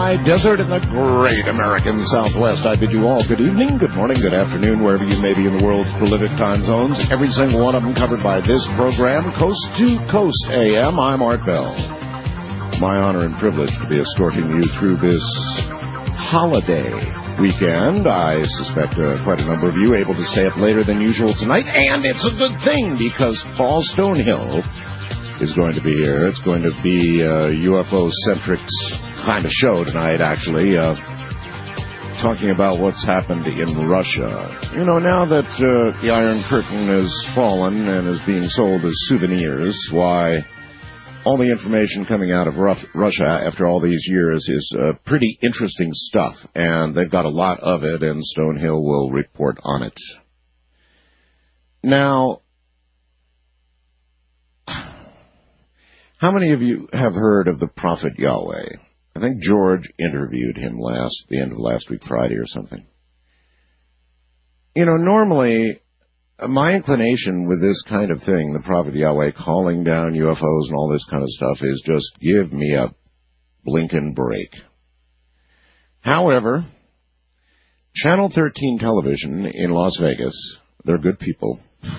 high desert in the great American Southwest. I bid you all good evening, good morning, good afternoon, wherever you may be in the world's prolific time zones. Every single one of them covered by this program, Coast to Coast AM. I'm Art Bell. My honor and privilege to be escorting you through this holiday weekend. I suspect quite a number of you able to stay up later than usual tonight, and it's a good thing because Paul Stonehill is going to be here. It's going to be a UFO-centric kind of show tonight, actually, talking about what's happened in Russia. You know, now that the Iron Curtain has fallen and is being sold as souvenirs, why, all the information coming out of Russia after all these years is pretty interesting stuff, and they've got a lot of it, and Stonehill will report on it. Now, how many of you have heard of the Prophet Yahweh? I think George interviewed him the end of last week, Friday or something. You know, normally, my inclination with this kind of thing, the Prophet Yahweh calling down UFOs and all this kind of stuff, is just give me a blinking break. However, Channel 13 Television in Las Vegas, they're good people.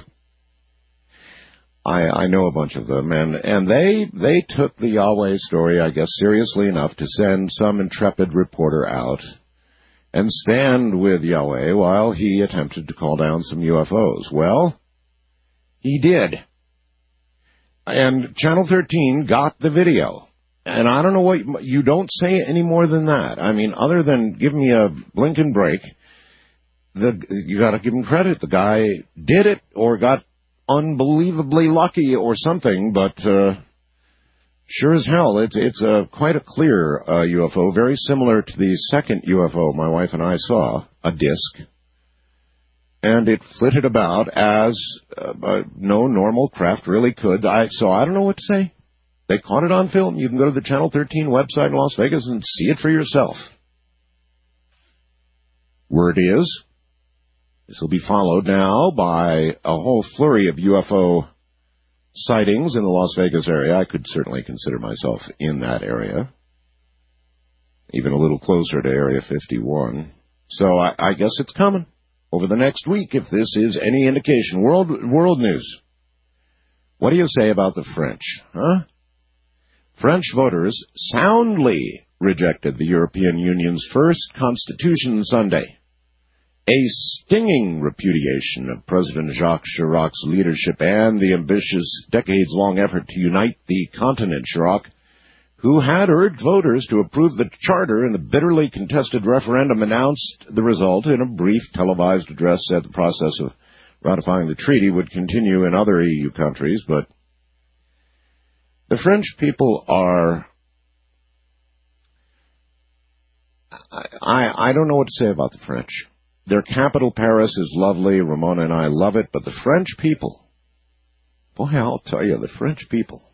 I know a bunch of them, and they took the Yahweh story, I guess, seriously enough to send some intrepid reporter out and stand with Yahweh while he attempted to call down some UFOs. Well, he did. And Channel 13 got the video. And I don't know what, you don't say any more than that. I mean, other than give me a blinking break, you gotta give him credit. The guy did it or got unbelievably lucky or something, but sure as hell, it's quite a clear UFO, very similar to the second UFO my wife and I saw, a disc, and it flitted about as no normal craft really could. So I don't know what to say. They caught it on film. You can go to the Channel 13 website in Las Vegas and see it for yourself. Word is, this will be followed now by a whole flurry of UFO sightings in the Las Vegas area. I could certainly consider myself in that area, even a little closer to Area 51. So I guess it's coming over the next week, if this is any indication. World news. What do you say about the French, huh? French voters soundly rejected the European Union's first constitution Sunday. A stinging repudiation of President Jacques Chirac's leadership and the ambitious decades-long effort to unite the continent. Chirac, who had urged voters to approve the charter in the bitterly contested referendum, announced the result in a brief televised address, said the process of ratifying the treaty would continue in other EU countries, but the French people are... I don't know what to say about the French. Their capital, Paris, is lovely. Ramona and I love it. But the French people, boy, I'll tell you, the French people,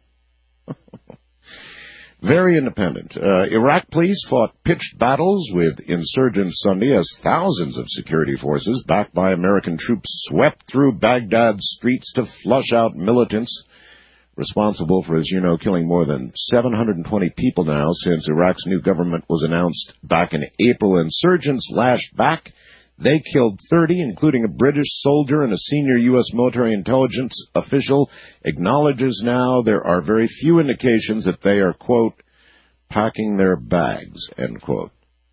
very independent. Iraq police fought pitched battles with insurgents Sunday as thousands of security forces, backed by American troops, swept through Baghdad's streets to flush out militants responsible for, as you know, killing more than 720 people now since Iraq's new government was announced back in April. Insurgents lashed back. They killed 30, including a British soldier, and a senior U.S. military intelligence official acknowledges now there are very few indications that they are, quote, packing their bags, end quote.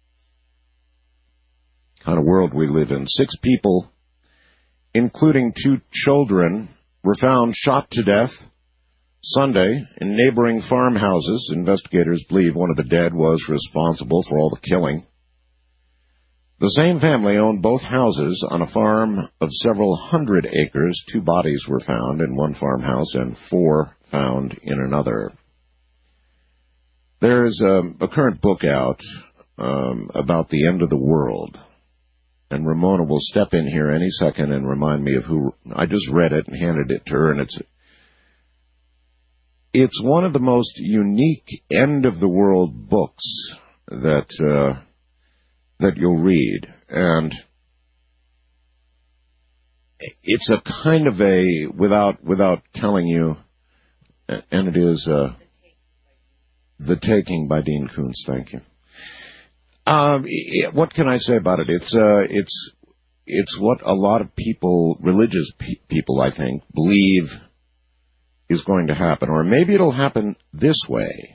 Kind of world we live in. 6 people, including 2 children, were found shot to death Sunday in neighboring farmhouses. Investigators believe one of the dead was responsible for all the killing. The same family owned both houses on a farm of several hundred acres. 2 bodies were found in one farmhouse and 4 found in another. There's a current book out about the end of the world, and Ramona will step in here any second and remind me of who. I just read it and handed it to her, and it's one of the most unique end of the world books that you'll read, and it's a kind of a, without telling you, and it is The Taking by Dean Koontz, thank you. What can I say about it? It's what a lot of people, religious people, I think, believe is going to happen. Or maybe it'll happen this way.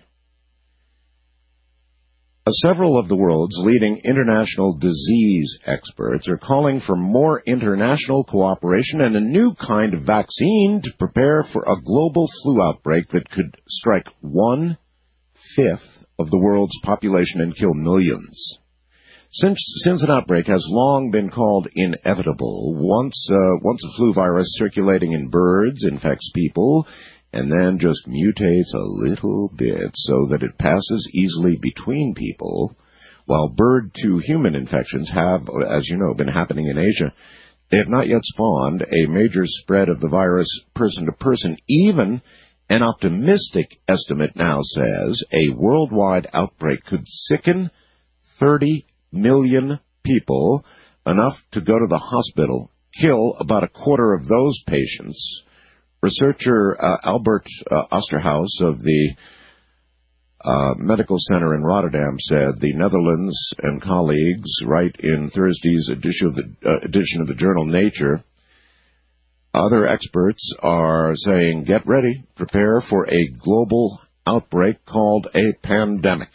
Several of the world's leading international disease experts are calling for more international cooperation and a new kind of vaccine to prepare for a global flu outbreak that could strike 1/5 of the world's population and kill millions. Since an outbreak has long been called inevitable, once a flu virus circulating in birds infects people, and then just mutates a little bit so that it passes easily between people, while bird-to-human infections have, as you know, been happening in Asia. They have not yet spawned a major spread of the virus person to person. Even an optimistic estimate now says a worldwide outbreak could sicken 30 million people, enough to go to the hospital, kill about a quarter of those patients. Researcher Albert Osterhaus of the Medical Center in Rotterdam said the Netherlands and colleagues write in Thursday's edition of the journal Nature. Other experts are saying, get ready, prepare for a global outbreak called a pandemic.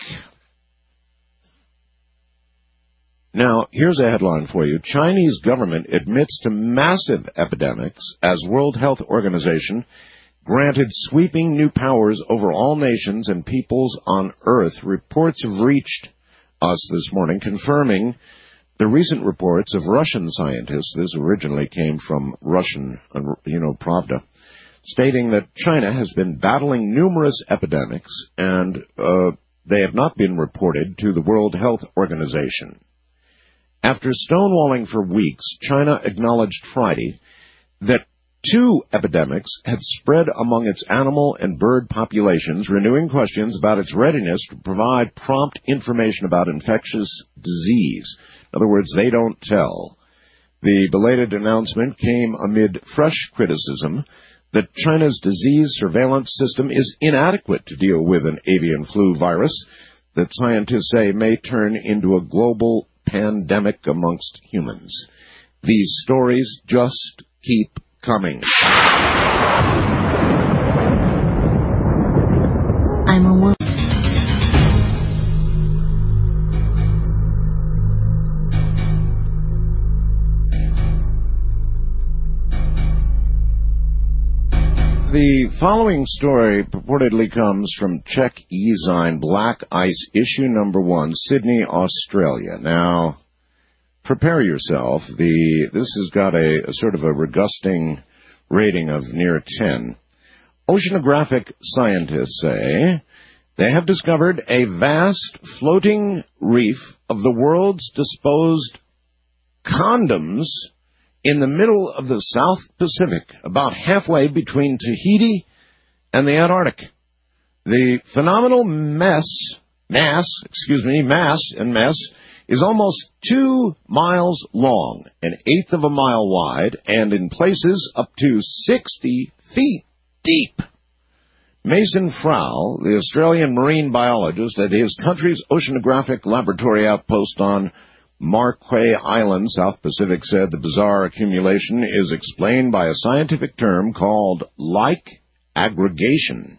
Now, here's a headline for you. Chinese government admits to massive epidemics as World Health Organization granted sweeping new powers over all nations and peoples on Earth. Reports have reached us this morning confirming the recent reports of Russian scientists. This originally came from Russian, Pravda, stating that China has been battling numerous epidemics and they have not been reported to the World Health Organization. After stonewalling for weeks, China acknowledged Friday that 2 epidemics had spread among its animal and bird populations, renewing questions about its readiness to provide prompt information about infectious disease. In other words, they don't tell. The belated announcement came amid fresh criticism that China's disease surveillance system is inadequate to deal with an avian flu virus that scientists say may turn into a global pandemic amongst humans. These stories just keep coming. I'm a woman. The following story purportedly comes from Czech E-Zine Black Ice, issue number 1, Sydney, Australia. Now, prepare yourself. This has got a sort of a regusting rating of near 10. Oceanographic scientists say they have discovered a vast floating reef of the world's disposed condoms in the middle of the South Pacific, about halfway between Tahiti and the Antarctic. The phenomenal mass is almost 2 miles long, 1/8 of a mile wide, and in places up to 60 feet deep. Mason Frowell, the Australian marine biologist at his country's oceanographic laboratory outpost on Marquay Island, South Pacific, said the bizarre accumulation is explained by a scientific term called like aggregation.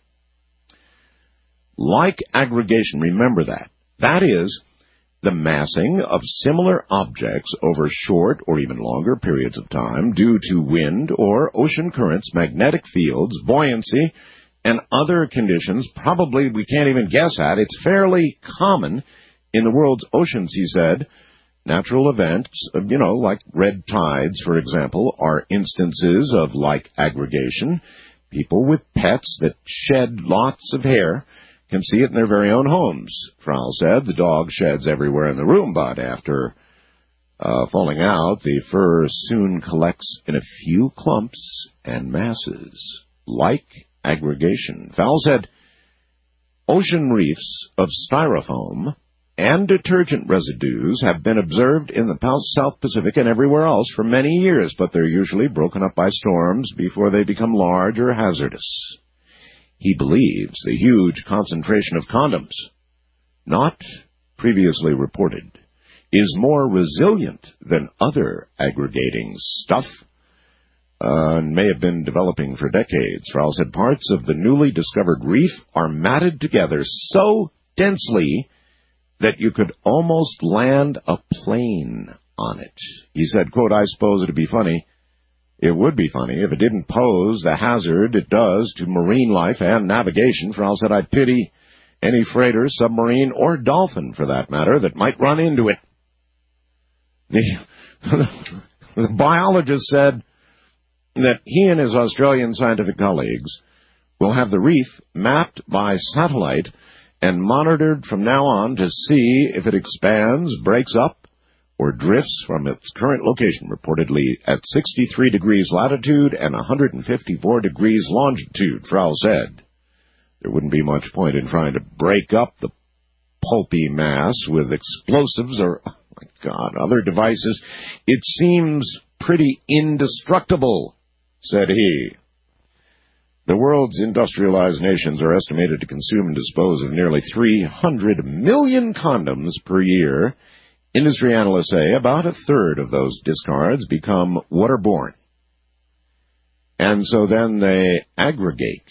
Like aggregation, remember that. That is the massing of similar objects over short or even longer periods of time due to wind or ocean currents, magnetic fields, buoyancy, and other conditions probably we can't even guess at. It's fairly common in the world's oceans, he said. Natural events, like red tides, for example, are instances of like aggregation. People with pets that shed lots of hair can see it in their very own homes. Frowell said the dog sheds everywhere in the room, but after falling out, the fur soon collects in a few clumps and masses. Like aggregation. Frowell said ocean reefs of styrofoam and detergent residues have been observed in the South Pacific and everywhere else for many years, but they're usually broken up by storms before they become large or hazardous. He believes the huge concentration of condoms, not previously reported, is more resilient than other aggregating stuff, and may have been developing for decades. Frau said parts of the newly discovered reef are matted together so densely that you could almost land a plane on it. He said, quote, I suppose it'd be funny. It would be funny if it didn't pose the hazard it does to marine life and navigation. Frau said, I'd pity any freighter, submarine, or dolphin, for that matter, that might run into it. The biologist said that he and his Australian scientific colleagues will have the reef mapped by satellite and monitored from now on to see if it expands, breaks up, or drifts from its current location, reportedly at 63 degrees latitude and 154 degrees longitude, Frau said. There wouldn't be much point in trying to break up the pulpy mass with explosives or, oh my God, other devices. It seems pretty indestructible, said he. The world's industrialized nations are estimated to consume and dispose of nearly 300 million condoms per year. Industry analysts say about a third of those discards become waterborne. And so then they aggregate.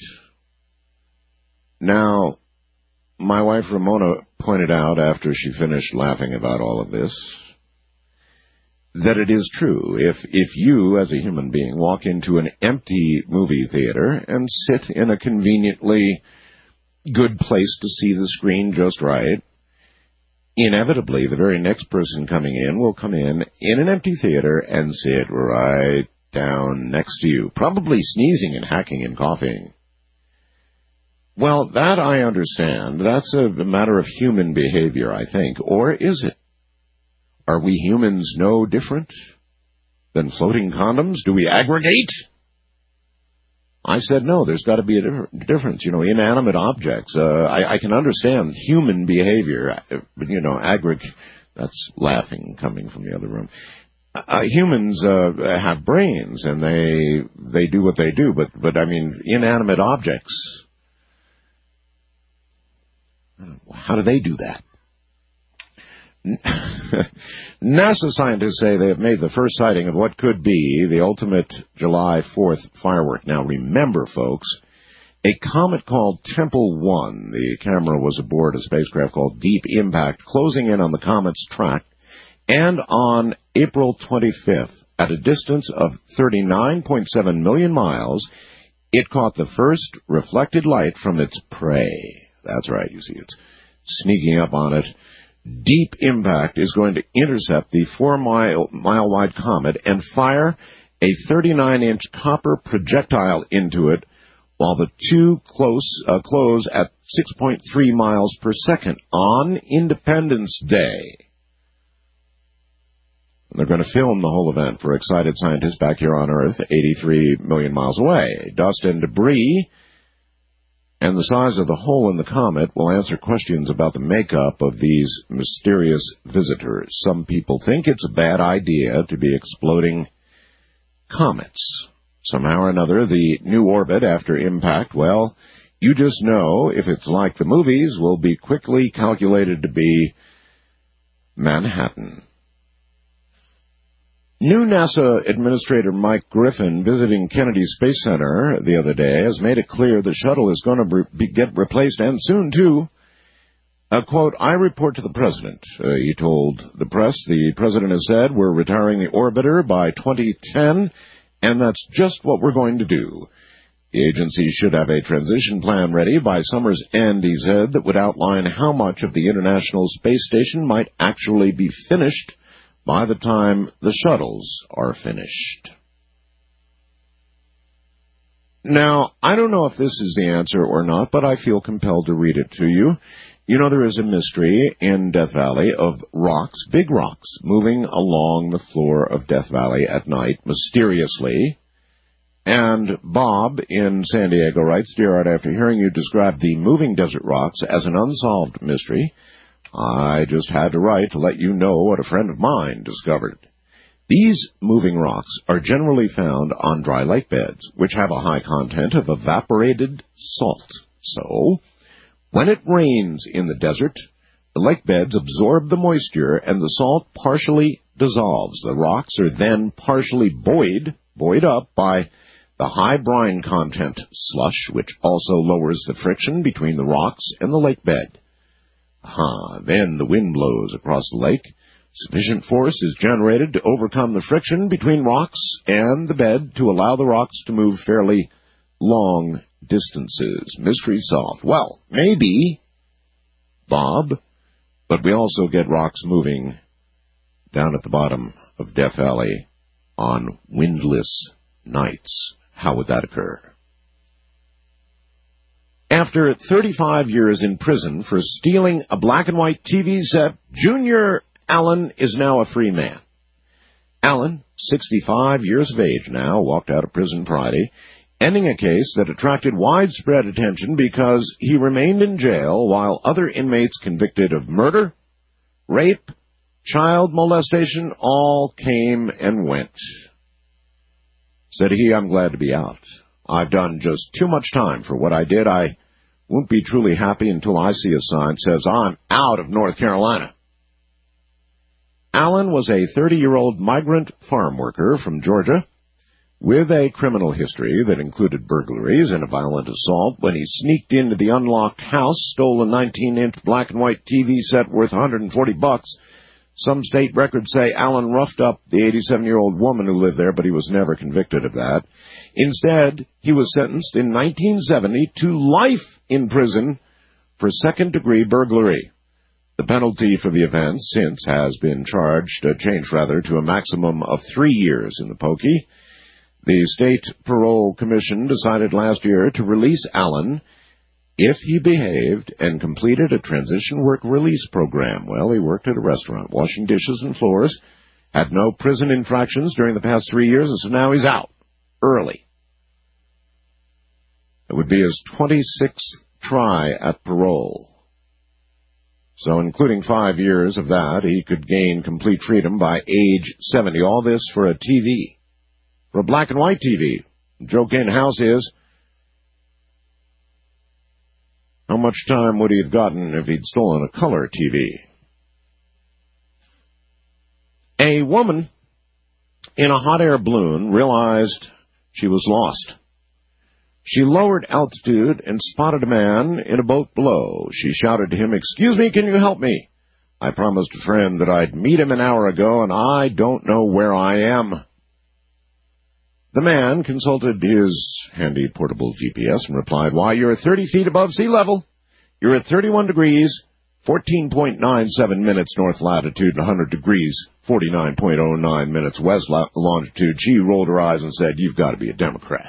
Now, my wife Ramona pointed out after she finished laughing about all of this that it is true. If you, as a human being, walk into an empty movie theater and sit in a conveniently good place to see the screen just right, inevitably the very next person coming in will come in an empty theater and sit right down next to you, probably sneezing and hacking and coughing. Well, that I understand. That's a matter of human behavior, I think. Or is it? Are we humans no different than floating condoms? Do we aggregate? I said no, there's got to be a difference. You know, inanimate objects. I can understand human behavior. Aggregate. That's laughing coming from the other room. Humans have brains, and they do what they do. But I mean, inanimate objects. How do they do that? NASA scientists say they have made the first sighting of what could be the ultimate July 4th firework. Now, remember, folks, a comet called Tempel 1, the camera was aboard a spacecraft called Deep Impact, closing in on the comet's track, and on April 25th, at a distance of 39.7 million miles, it caught the first reflected light from its prey. That's right, you see, it's sneaking up on it. Deep Impact is going to intercept the 4-mile-wide comet and fire a 39-inch copper projectile into it, while the two close at 6.3 miles per second on Independence Day. And they're going to film the whole event for excited scientists back here on Earth, 83 million miles away. Dust and debris and the size of the hole in the comet will answer questions about the makeup of these mysterious visitors. Some people think it's a bad idea to be exploding comets. Somehow or another, the new orbit after impact, well, you just know, if it's like the movies, will be quickly calculated to be Manhattan. New NASA Administrator Mike Griffin, visiting Kennedy Space Center the other day, has made it clear the shuttle is going to get replaced, and soon, too. Quote, I report to the President, he told the press. The President has said we're retiring the orbiter by 2010, and that's just what we're going to do. The agency should have a transition plan ready by summer's end, he said, that would outline how much of the International Space Station might actually be finished by the time the shuttles are finished. Now, I don't know if this is the answer or not, but I feel compelled to read it to you. You know, there is a mystery in Death Valley of rocks, big rocks, moving along the floor of Death Valley at night, mysteriously. And Bob in San Diego writes, Dear Art, after hearing you describe the moving desert rocks as an unsolved mystery, I just had to write to let you know what a friend of mine discovered. These moving rocks are generally found on dry lake beds, which have a high content of evaporated salt. So, when it rains in the desert, the lake beds absorb the moisture and the salt partially dissolves. The rocks are then partially buoyed up by the high brine content slush, which also lowers the friction between the rocks and the lake bed. Then the wind blows across the lake. Sufficient force is generated to overcome the friction between rocks and the bed to allow the rocks to move fairly long distances. Mystery solved. Well, maybe, Bob, but we also get rocks moving down at the bottom of Death Valley on windless nights. How would that occur? After 35 years in prison for stealing a black and white TV set, Junior Allen is now a free man. Allen, 65 years of age now, walked out of prison Friday, ending a case that attracted widespread attention because he remained in jail while other inmates convicted of murder, rape, child molestation all came and went. Said he, I'm glad to be out. I've done just too much time for what I did. I won't be truly happy until I see a sign that says I'm out of North Carolina. Allen was a 30-year-old migrant farm worker from Georgia with a criminal history that included burglaries and a violent assault when he sneaked into the unlocked house, stole a 19-inch black and white TV set worth $140. Some state records say Allen roughed up the 87-year-old woman who lived there, but he was never convicted of that. Instead, he was sentenced in 1970 to life in prison for second-degree burglary. The penalty for the offense since has been changed to a maximum of 3 years in the pokey. The State Parole Commission decided last year to release Allen if he behaved and completed a transition work release program. Well, he worked at a restaurant, washing dishes and floors, had no prison infractions during the past 3 years, and so now he's out early. It would be his 26th try at parole. So including 5 years of that, he could gain complete freedom by age 70. All this for a TV, for a black and white TV. The joke in-house is, how much time would he have gotten if he'd stolen a color TV? A woman in a hot air balloon realized she was lost. She lowered altitude and spotted a man in a boat below. She shouted to him, "Excuse me, can you help me? I promised a friend that I'd meet him an hour ago, and I don't know where I am." The man consulted his handy portable GPS and replied, "Why, you're 30 feet above sea level. You're at 31 degrees, 14.97 minutes north latitude, and 100 degrees, 49.09 minutes west longitude." She rolled her eyes and said, "You've got to be a Democrat."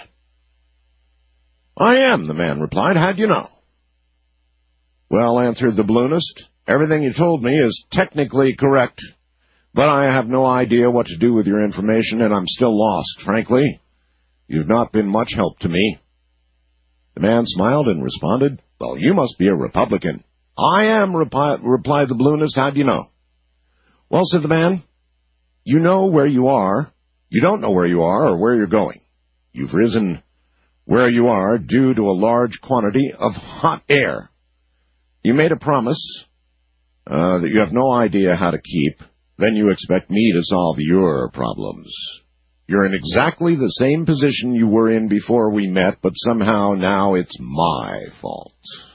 "I am," the man replied. "How'd you know?" "Well," answered the balloonist, "everything you told me is technically correct, but I have no idea what to do with your information, and I'm still lost, frankly. You've not been much help to me." The man smiled and responded, "Well, you must be a Republican." "I am," replied the balloonist. "How'd you know?" "Well," said the man, "you know where you are. You don't know where you are or where you're going. You've risen where you are due to a large quantity of hot air. You made a promise that you have no idea how to keep. Then you expect me to solve your problems. You're in exactly the same position you were in before we met, but somehow now it's my fault."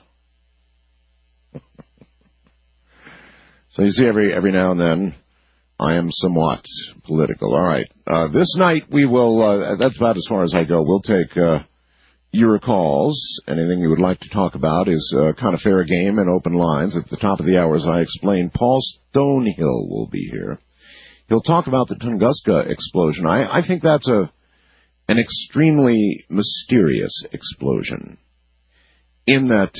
So you see, every now and then, I am somewhat political. All right. This night we will, that's about as far as I go. We'll take your calls. Anything you would like to talk about is kind of fair game and open lines. At the top of the hour, as I explained, Paul Stonehill will be here. He'll talk about the Tunguska explosion. I think that's an extremely mysterious explosion in that,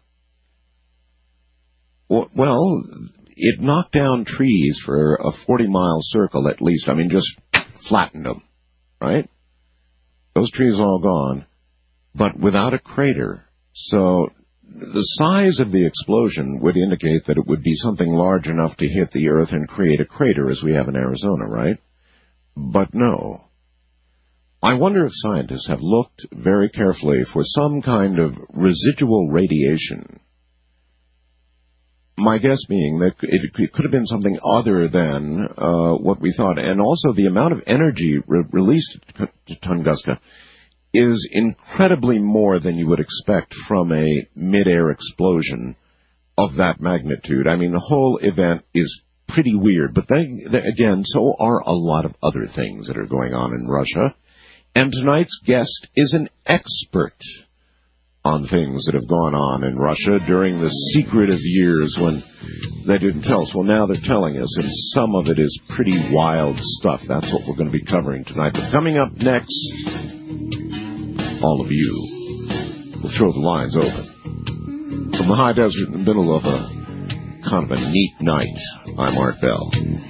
it knocked down trees for a 40-mile circle at least. I mean, just flattened them, right? Those trees are all gone, but without a crater. So the size of the explosion would indicate that it would be something large enough to hit the earth and create a crater as we have in Arizona, right? But no. I wonder if scientists have looked very carefully for some kind of residual radiation my guess being that it could have been something other than what we thought. And also the amount of energy released to Tunguska is incredibly more than you would expect from a mid-air explosion of that magnitude. I mean, the whole event is pretty weird. But then, again, so are a lot of other things that are going on in Russia. And tonight's guest is an expert on things that have gone on in Russia during the secretive years when they didn't tell us. Well, now they're telling us, and some of it is pretty wild stuff. That's what we're going to be covering tonight. But coming up next, all of you will throw the lines open. From the high desert in the middle of a kind of a neat night, I'm Art Bell.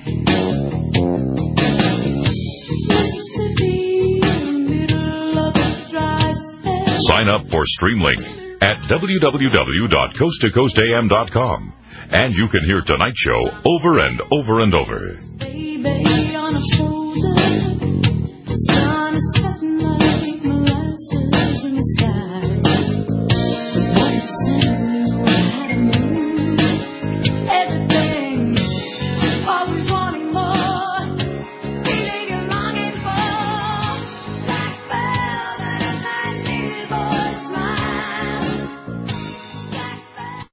Sign up for Streamlink at www.coasttocoastam.com, and you can hear tonight's show over and over and over. Baby on a shoulder, the sun is setting like molasses in the sky. Once in you had a moon, everything, always wanting more, feeling you're longing for, like velvet and that little boy smile. Like velvet.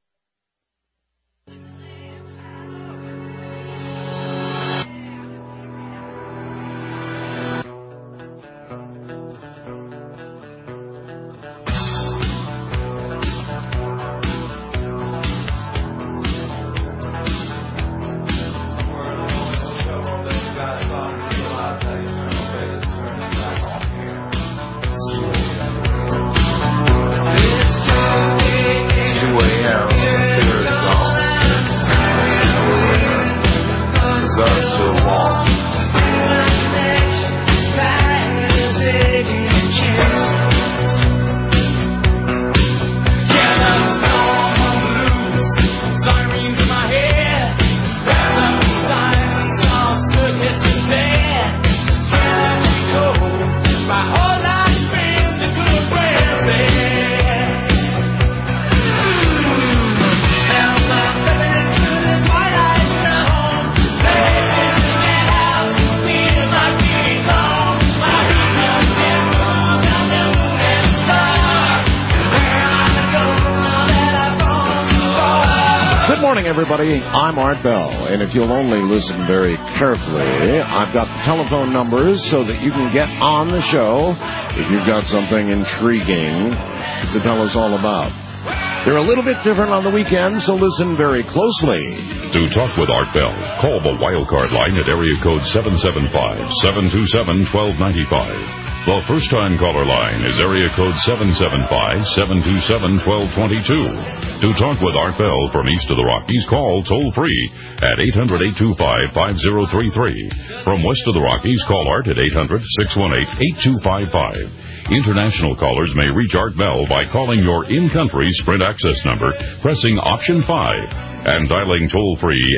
Everybody, I'm Art Bell, and if you'll only listen very carefully, I've got the telephone numbers so that you can get on the show if you've got something intriguing to tell us all about. They're a little bit different on the weekend, so listen very closely. To talk with Art Bell, call the wildcard line at area code 775-727-1295. The first-time caller line is area code 775-727-1222. To talk with Art Bell from east of the Rockies, call toll-free at 800-825-5033. From west of the Rockies, call Art at 800-618-8255. International callers may reach Art Bell by calling your in-country Sprint access number, pressing option 5, and dialing toll-free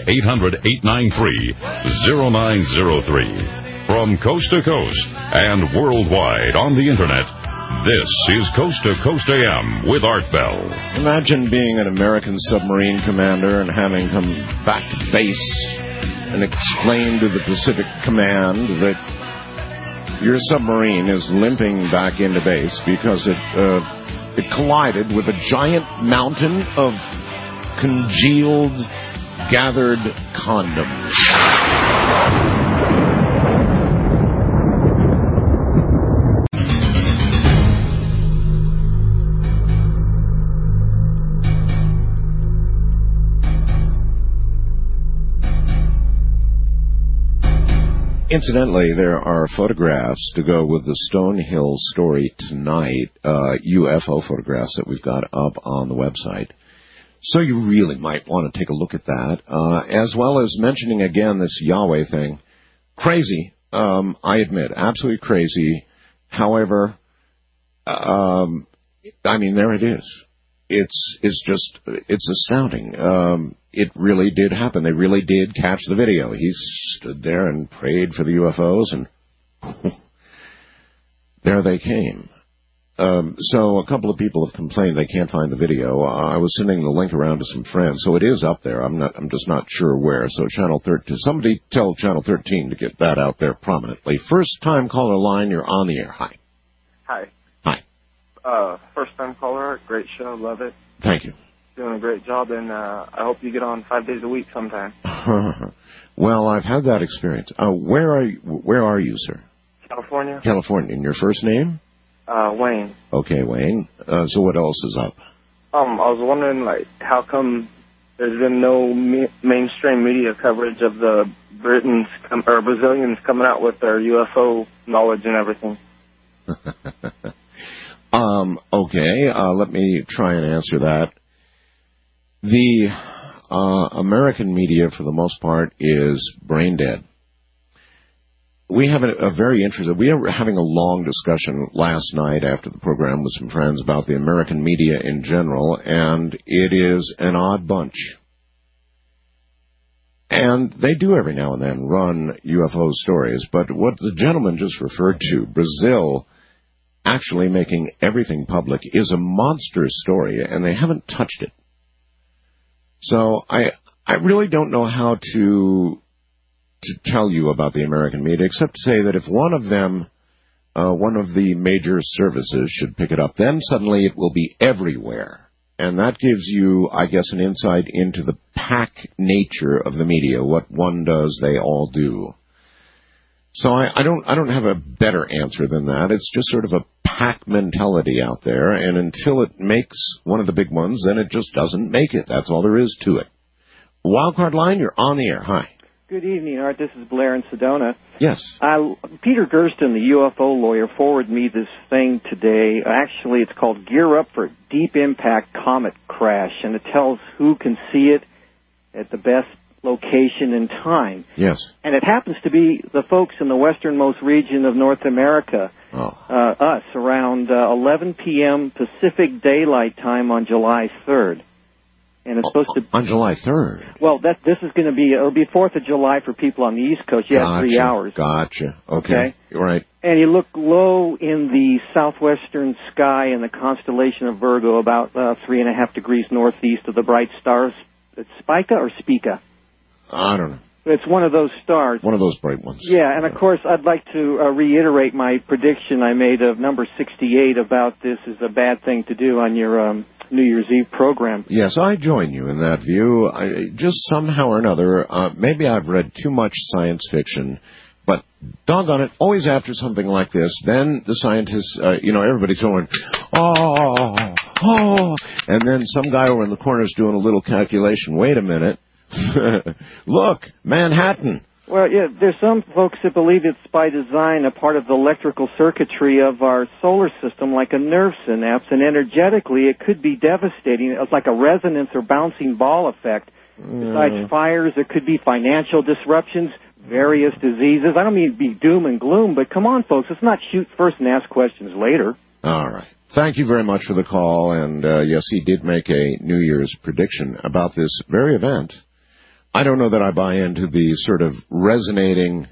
800-893-0903. From coast to coast and worldwide on the Internet, this is Coast to Coast AM with Art Bell. Imagine being an American submarine commander and having come back to base and explain to the Pacific Command that your submarine is limping back into base because it collided with a giant mountain of congealed, gathered condoms. Incidentally, there are photographs to go with the Stonehill story tonight, UFO photographs that we've got up on the website. So you really might want to take a look at that, as well as mentioning again this Yahweh thing. Crazy, I admit, absolutely crazy. However, I mean, there it is. It's astounding. It really did happen. They really did catch the video. He stood there and prayed for the UFOs, and there they came. So a couple of people have complained they can't find the video. I was sending the link around to some friends, so it is up there. I'm just not sure where. So Channel 13, somebody tell Channel 13 to get that out there prominently. First time caller line, you're on the air. Hi. Hi. Hi. First time caller, great show, love it. Thank you. Doing a great job, and I hope you get on 5 days a week sometime. Well, I've had that experience. Where are you, sir? California. California. And your first name? Wayne. Okay, Wayne. So what else is up? I was wondering, like, how come there's been no mainstream media coverage of the Brazilians coming out with their UFO knowledge and everything? Okay, let me try and answer that. The American media, for the most part, is brain dead. We have we were having a long discussion last night after the program with some friends about the American media in general, and it is an odd bunch. And they do every now and then run UFO stories, but what the gentleman just referred to, Brazil actually making everything public, is a monster story, and they haven't touched it. So I really don't know how to tell you about the American media, except to say that if one of them, one of the major services should pick it up, then suddenly it will be everywhere. And that gives you, I guess, an insight into the pack nature of the media. What one does, they all do. So I don't have a better answer than that. It's just sort of a pack mentality out there, and until it makes one of the big ones, then it just doesn't make it. That's all there is to it. Wildcard line, you're on the air. Hi. Good evening, Art. This is Blair in Sedona. Yes. Peter Gersten, the UFO lawyer, forwarded me this thing today. Actually, it's called Gear Up for Deep Impact Comet Crash, and it tells who can see it at the best location and time. Yes. And it happens to be the folks in the westernmost region of North America, us, around 11 p.m. Pacific Daylight Time on July 3rd. And it's supposed to... On July 3rd? Well, this is going to be... It'll be 4th of July for people on the East Coast. You have 3 hours. Gotcha. Okay. Right. And you look low in the southwestern sky in the constellation of Virgo, about 3.5 degrees northeast of the bright stars. It's Spica or Spica? I don't know. It's one of those stars. One of those bright ones. Yeah, and of course, I'd like to reiterate my prediction I made of number 68 about this is a bad thing to do on your New Year's Eve program. Yes, I join you in that view. Just somehow or another, maybe I've read too much science fiction, but doggone it, always after something like this, then the scientists, everybody's going, oh, and then some guy over in the corner is doing a little calculation. Wait a minute. Look, Manhattan. Well, yeah, there's some folks that believe it's by design a part of the electrical circuitry of our solar system, like a nerve synapse, and energetically it could be devastating. It's like a resonance or bouncing ball effect. Besides fires, there could be financial disruptions, various diseases. I don't mean to be doom and gloom, but come on, folks, let's not shoot first and ask questions later. All right. Thank you very much for the call, and yes, he did make a New Year's prediction about this very event. I don't know that I buy into the sort of resonating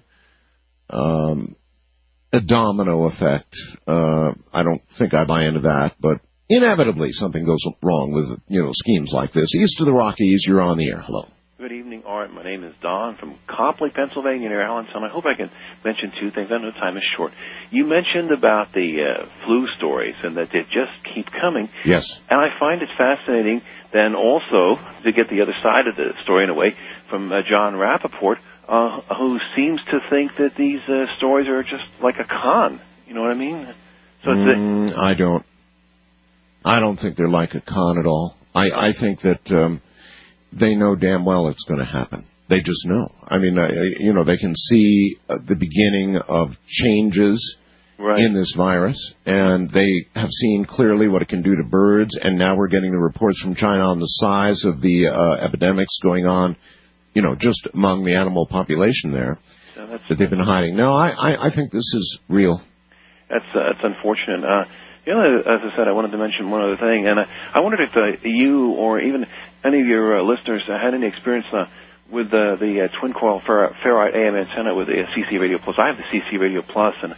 domino effect. I don't think I buy into that, but inevitably something goes wrong with, schemes like this. East of the Rockies, you're on the air. Hello. Good evening, Art. My name is Don from Copley, Pennsylvania, near Allentown. I hope I can mention two things. I know time is short. You mentioned about the flu stories and that they just keep coming. Yes. And I find it fascinating then also to get the other side of the story in a way from John Rappaport, who seems to think that these stories are just like a con. You know what I mean? So it's I don't think they're like a con at all. I think that they know damn well it's going to happen. They just know. I mean, they can see the beginning of changes in this virus, and they have seen clearly what it can do to birds, and now we're getting the reports from China on the size of the epidemics going on, just among the animal population there that they've been hiding. No, I think this is real. That's unfortunate. As I said, I wanted to mention one other thing, and I wondered if you or even any of your listeners had any experience with the twin coil ferrite AM antenna with the CC Radio Plus. I have the CC Radio Plus, and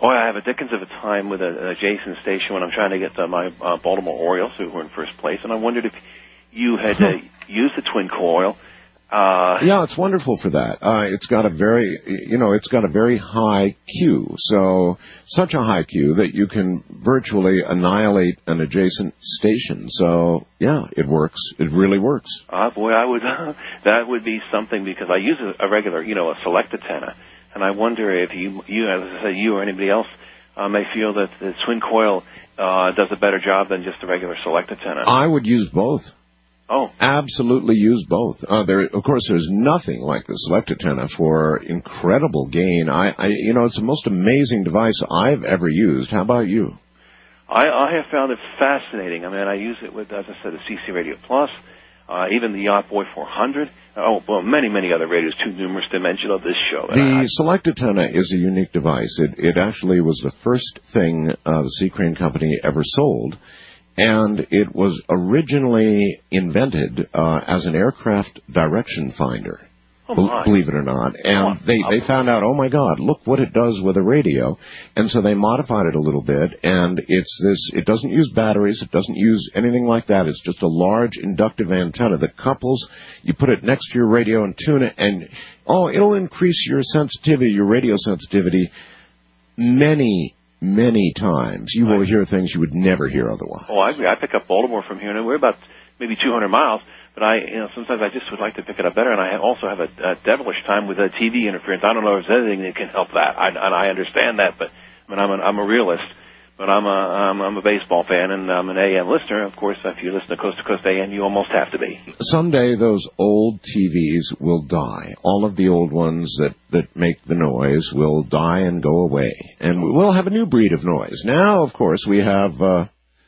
Oh, I have a dickens of a time with an adjacent station when I'm trying to get my Baltimore Orioles, who were in first place, and I wondered if you had used the twin coil. Yeah, it's wonderful for that. It's got a very high Q. So, such a high Q that you can virtually annihilate an adjacent station. So, yeah, it works. It really works. Boy, that would be something, because I use a regular, a select antenna, and I wonder if you as I say, you or anybody else may feel that the twin coil does a better job than just a regular select antenna. I would use both. Oh. Absolutely use both. Of course, there's nothing like the select antenna for incredible gain. It's the most amazing device I've ever used. How about you? I have found it fascinating. I mean, I use it with, as I said, the CC Radio Plus, even the Yacht Boy 400. Oh, well, many, many other radios, too numerous to mention of this show. The select antenna is a unique device. It actually was the first thing the Sea Crane Company ever sold. And it was originally invented as an aircraft direction finder, believe it or not. And they found out, oh my God, look what it does with a radio. And so they modified it a little bit, and it doesn't use batteries, it doesn't use anything like that. It's just a large inductive antenna that couples. You put it next to your radio and tune it, and it'll increase your sensitivity, your radio sensitivity, many times. You will hear things you would never hear otherwise. Oh, I agree. I pick up Baltimore from here, and we're about maybe 200 miles, but sometimes I just would like to pick it up better, and I also have a devilish time with TV interference. I don't know if there's anything that can help that. I understand that, but I mean, I'm a realist. But I'm a baseball fan, and I'm an AM listener. Of course, if you listen to Coast AM, you almost have to be. Someday those old TVs will die. All of the old ones that make the noise will die and go away. And we'll have a new breed of noise. Now, of course, we have the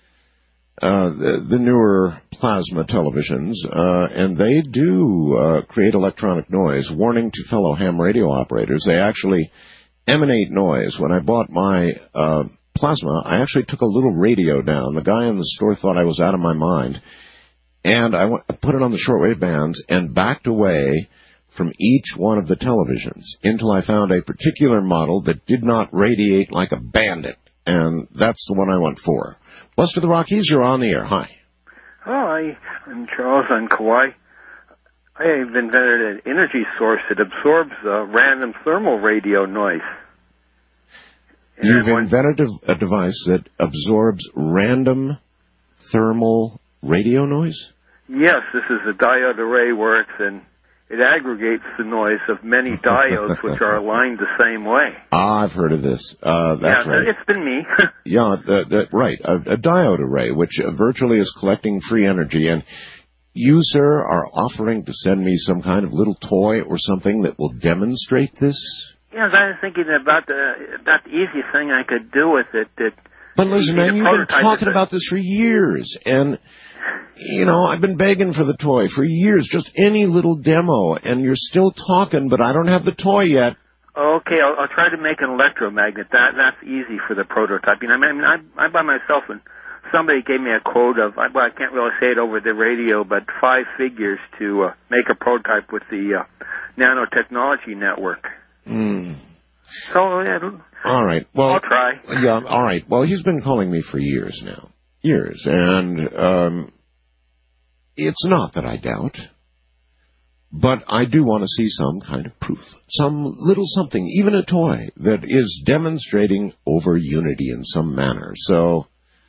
newer plasma televisions, and they do create electronic noise. Warning to fellow ham radio operators, they actually emanate noise. When I bought my plasma, I actually took a little radio down. The guy in the store thought I was out of my mind. And I put it on the shortwave bands and backed away from each one of the televisions until I found a particular model that did not radiate like a bandit. And that's the one I went for. West of the Rockies, you're on the air. Hi. Hi, I'm Charles on Kauai. I have invented an energy source that absorbs random thermal radio noise. You've invented a device that absorbs random thermal radio noise? Yes, this is a diode array works, and it aggregates the noise of many diodes which are aligned the same way. I've heard of this. That's right. It's been me. Yeah, right. A diode array, which virtually is collecting free energy. And you, sir, are offering to send me some kind of little toy or something that will demonstrate this? Yes, I was thinking about the easiest thing I could do with it. But listen, man, you've been talking about this for years, and, I've been begging for the toy for years, just any little demo, and you're still talking, but I don't have the toy yet. Okay, I'll try to make an electromagnet. That's easy for the prototyping. I mean, I by myself, and somebody gave me a quote of, I can't really say it over the radio, but 5 figures to make a prototype with the nanotechnology network. So, all right. Well, I'll try. Yeah, all right. Well, he's been calling me for years now. Years. And it's not that I doubt, but I do want to see some kind of proof. Some little something, even a toy, that is demonstrating over unity in some manner. So,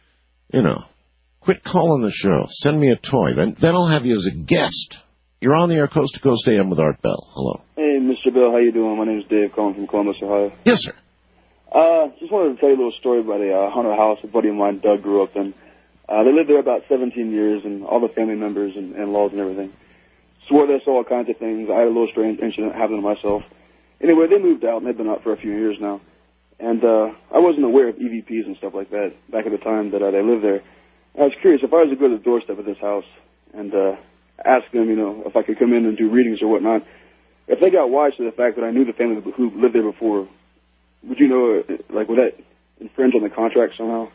quit calling the show. Send me a toy. Then I'll have you as a guest. You're on the air, Coast to Coast AM with Art Bell. Hello. Hey, Mr. Bill, how you doing? My name is Dave, calling from Columbus, Ohio. Yes, sir. Just wanted to tell you a little story about a haunted house a buddy of mine, Doug, grew up in. They lived there about 17 years, and all the family members and in-laws and everything swore they saw all kinds of things. I had a little strange incident happen to myself. Anyway, they moved out, and they've been out for a few years now. And I wasn't aware of EVPs and stuff like that back at the time that they lived there. I was curious, if I was to go to the doorstep of this house and ask them, if I could come in and do readings or whatnot, if they got wise to the fact that I knew the family who lived there before, would you know, would that infringe on the contract somehow?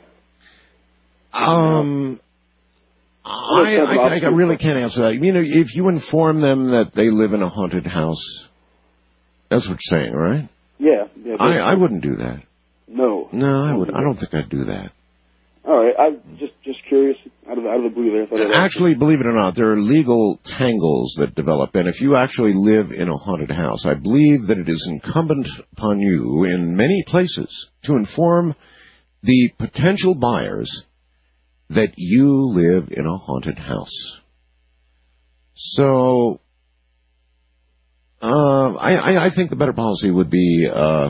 I really can't answer that. If you inform them that they live in a haunted house, that's what you're saying, right? Yeah. I wouldn't do that. No. No, I don't think I'd do that. All right, I'm just curious, out of the blue there. Actually, believe it or not, there are legal tangles that develop, and if you actually live in a haunted house, I believe that it is incumbent upon you in many places to inform the potential buyers that you live in a haunted house. So, I think the better policy would be,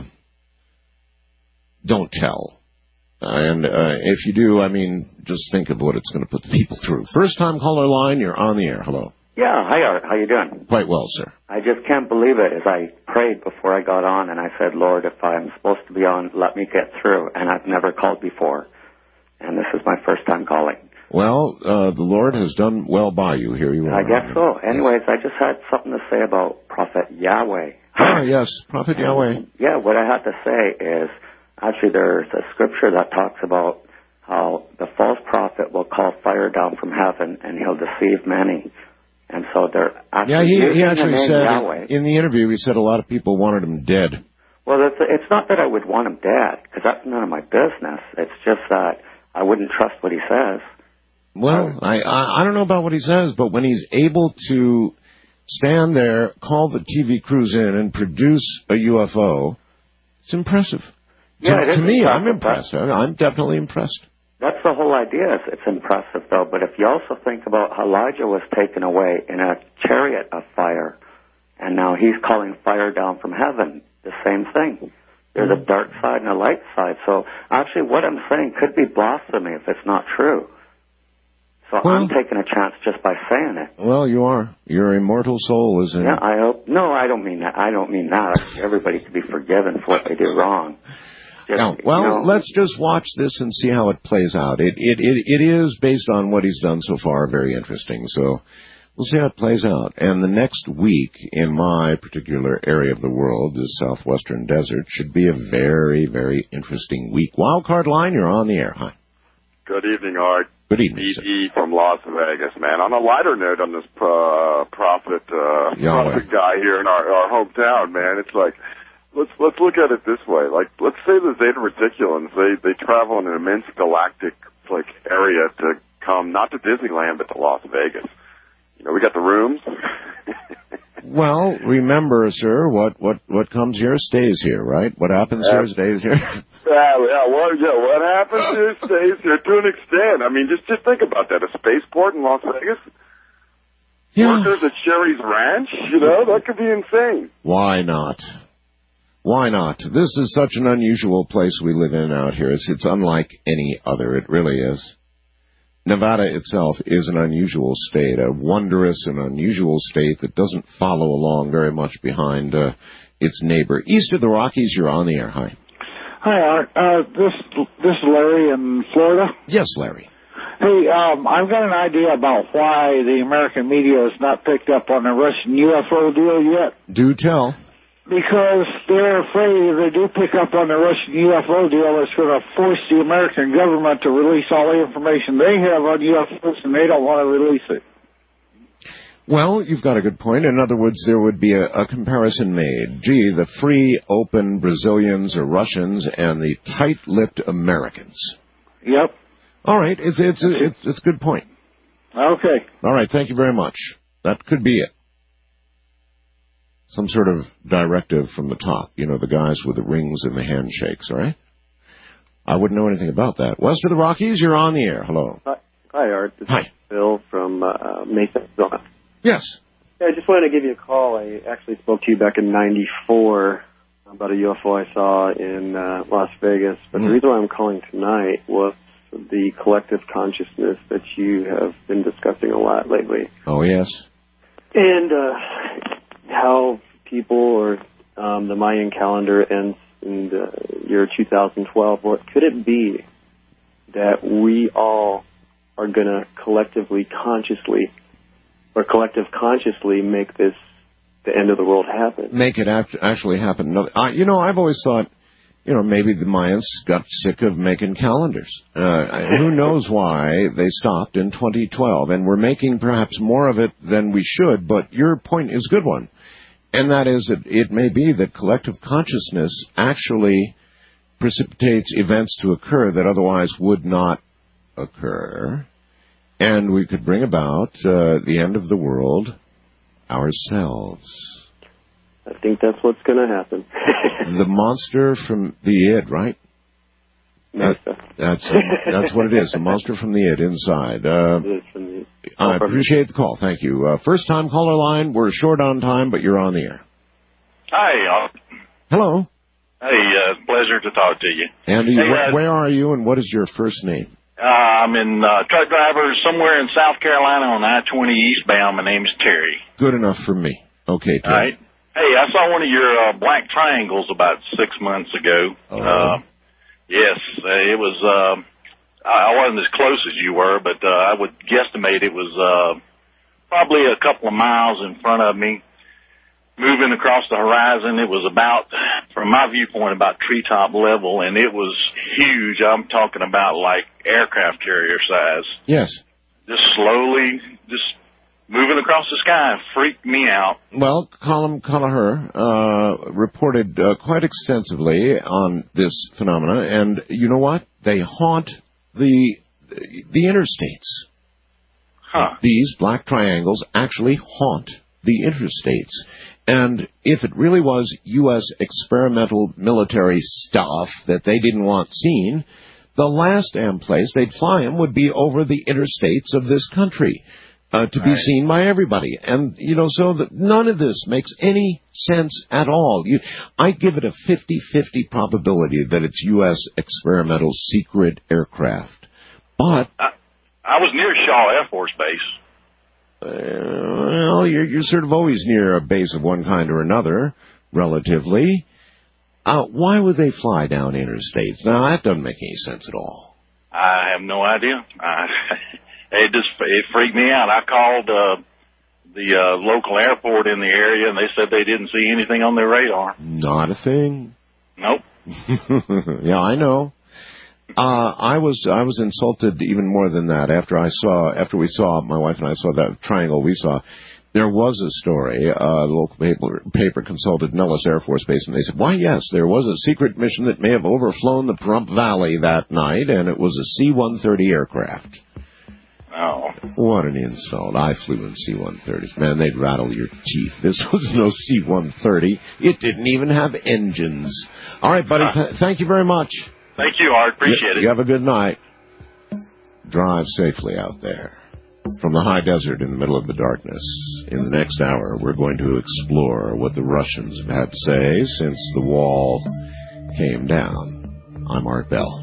don't tell. And if you do, I mean, just think of what it's going to put the people through. First-time caller line, you're on the air. Hello. Yeah, hi, Art. How you doing? Quite well, sir. I just can't believe it. As I prayed before I got on, and I said, Lord, if I'm supposed to be on, let me get through. And I've never called before. And this is my first time calling. Well, the Lord has done well by you. Here you are. I guess so. Anyways, I just had something to say about Prophet Yahweh. Ah, yes, Prophet Yahweh. Yeah, what I had to say is, actually, there's a scripture that talks about how the false prophet will call fire down from heaven, and he'll deceive many. And so they're actually he actually said Yahweh. in the interview, he said a lot of people wanted him dead. Well, it's not that I would want him dead, because that's none of my business. It's just that I wouldn't trust what he says. Well, I don't know about what he says, but when he's able to stand there, call the TV crews in, and produce a UFO, it's impressive. Yeah, to me, I'm impressed. I'm definitely impressed. That's the whole idea. It's impressive, though. But if you also think about how Elijah was taken away in a chariot of fire, and now he's calling fire down from heaven, the same thing. There's a dark side and a light side. So actually what I'm saying could be blasphemy if it's not true. So I'm taking a chance just by saying it. Well, you are. Your immortal soul is in. Yeah, I hope. No, I don't mean that. I don't mean that. Everybody could be forgiven for what they do wrong. Let's just watch this and see how it plays out. It is, based on what he's done so far, very interesting. So we'll see how it plays out. And the next week in my particular area of the world, the southwestern desert, should be a very, very interesting week. Wildcard line, you're on the air. Hi. Good evening, Art. Good evening, E.D. from Las Vegas, man. On a lighter note on this prophet guy here in our hometown, man, it's like, let's look at it this way. Like, let's say the Zeta Reticulans, they travel in an immense galactic area to come not to Disneyland but to Las Vegas. You know, we got the rooms. Well, remember, sir, what comes here stays here, right? What happens here stays here. What happens here stays here to an extent. I mean, just think about that. A spaceport in Las Vegas. Yeah. Workers at Sherry's Ranch, that could be insane. Why not? Why not? This is such an unusual place we live in out here. It's unlike any other. It really is. Nevada itself is an unusual state, a wondrous and unusual state that doesn't follow along very much behind its neighbor. East of the Rockies, you're on the air. Hi. Hi, Art. This is Larry in Florida. Yes, Larry. Hey, I've got an idea about why the American media has not picked up on the Russian UFO deal yet. Do tell. Because they're afraid if they do pick up on the Russian UFO deal, it's going to force the American government to release all the information they have on UFOs, and they don't want to release it. Well, you've got a good point. In other words, there would be a comparison made. Gee, the free, open Brazilians or Russians and the tight-lipped Americans. Yep. All right, it's a good point. Okay. All right, thank you very much. That could be it. Some sort of directive from the top. The guys with the rings and the handshakes, all right? I wouldn't know anything about that. West of the Rockies, you're on the air. Hello. Hi, Art. This is Bill from Mesa, Arizona. Yes. Yeah, I just wanted to give you a call. I actually spoke to you back in '94 about a UFO I saw in Las Vegas. But the reason why I'm calling tonight was the collective consciousness that you have been discussing a lot lately. Oh, yes. And how people or the Mayan calendar ends in the year 2012. What could it be that we all are going to collectively consciously make this the end of the world happen? Make it actually happen. I've always thought, maybe the Mayans got sick of making calendars. Who knows why they stopped in 2012, and we're making perhaps more of it than we should, but your point is a good one. And that is that it may be that collective consciousness actually precipitates events to occur that otherwise would not occur, and we could bring about the end of the world ourselves. I think that's what's going to happen. The monster from the id, right? That's what it is, a monster from the id inside. I appreciate the call. Thank you. First-time caller line. We're short on time, but you're on the air. Hi. Hello. Hey, pleasure to talk to you. Andy, where are you, and what is your first name? I'm in truck driver somewhere in South Carolina on I-20 eastbound. My name's Terry. Good enough for me. Okay, Terry. All right. Hey, I saw one of your black triangles about 6 months ago. Yes, it was, I wasn't as close as you were, but I would guesstimate it was probably a couple of miles in front of me. Moving across the horizon, it was about, from my viewpoint, about treetop level, and it was huge. I'm talking about like aircraft carrier size. Yes. Just slowly, just moving across the sky freaked me out. Well, Colin Kelleher reported quite extensively on this phenomena, and you know what? They haunt the interstates. Huh. These black triangles actually haunt the interstates. And if it really was U.S. experimental military stuff that they didn't want seen, the last damn place they'd fly them would be over the interstates of this country to be seen by everybody. And, you know, so that none of this makes any sense at all. I give it a 50-50 probability that it's U.S. experimental secret aircraft. But I was near Shaw Air Force Base. Well, you're sort of always near a base of one kind or another, relatively. Why would they fly down interstates? Now, that doesn't make any sense at all. I have no idea. It freaked me out. I called the local airport in the area, and they said they didn't see anything on their radar. Not a thing. Nope. Yeah, I know. I was insulted even more than that after we saw, my wife and I saw that triangle we saw. There was a story, the local paper consulted Nellis Air Force Base, and they said, why, yes, there was a secret mission that may have overflown the Pahrump Valley that night, and it was a C-130 aircraft. Oh. What an insult. I flew in C-130s. Man, they'd rattle your teeth. This was no C-130. It didn't even have engines. All right, buddy, thank you very much. Thank you, Art. Appreciate it. You have a good night. Drive safely out there. From the high desert in the middle of the darkness, in the next hour, we're going to explore what the Russians have had to say since the wall came down. I'm Art Bell.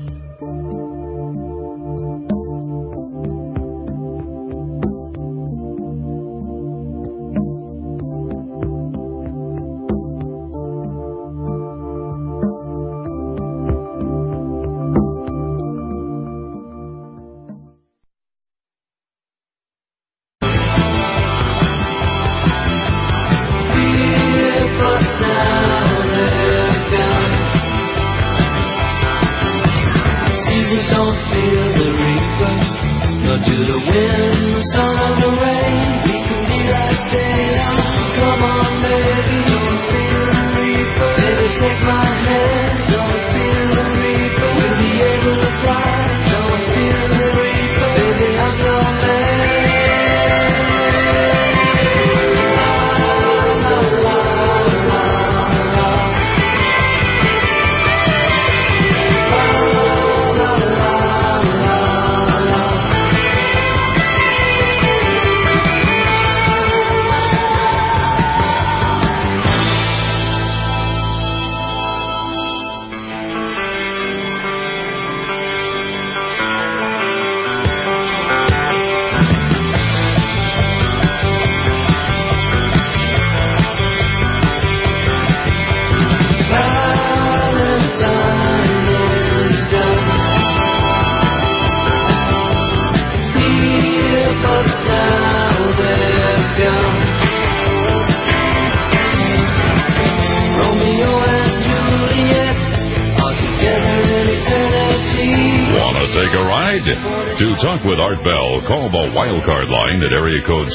ride? To talk with Art Bell, call the wildcard line at area code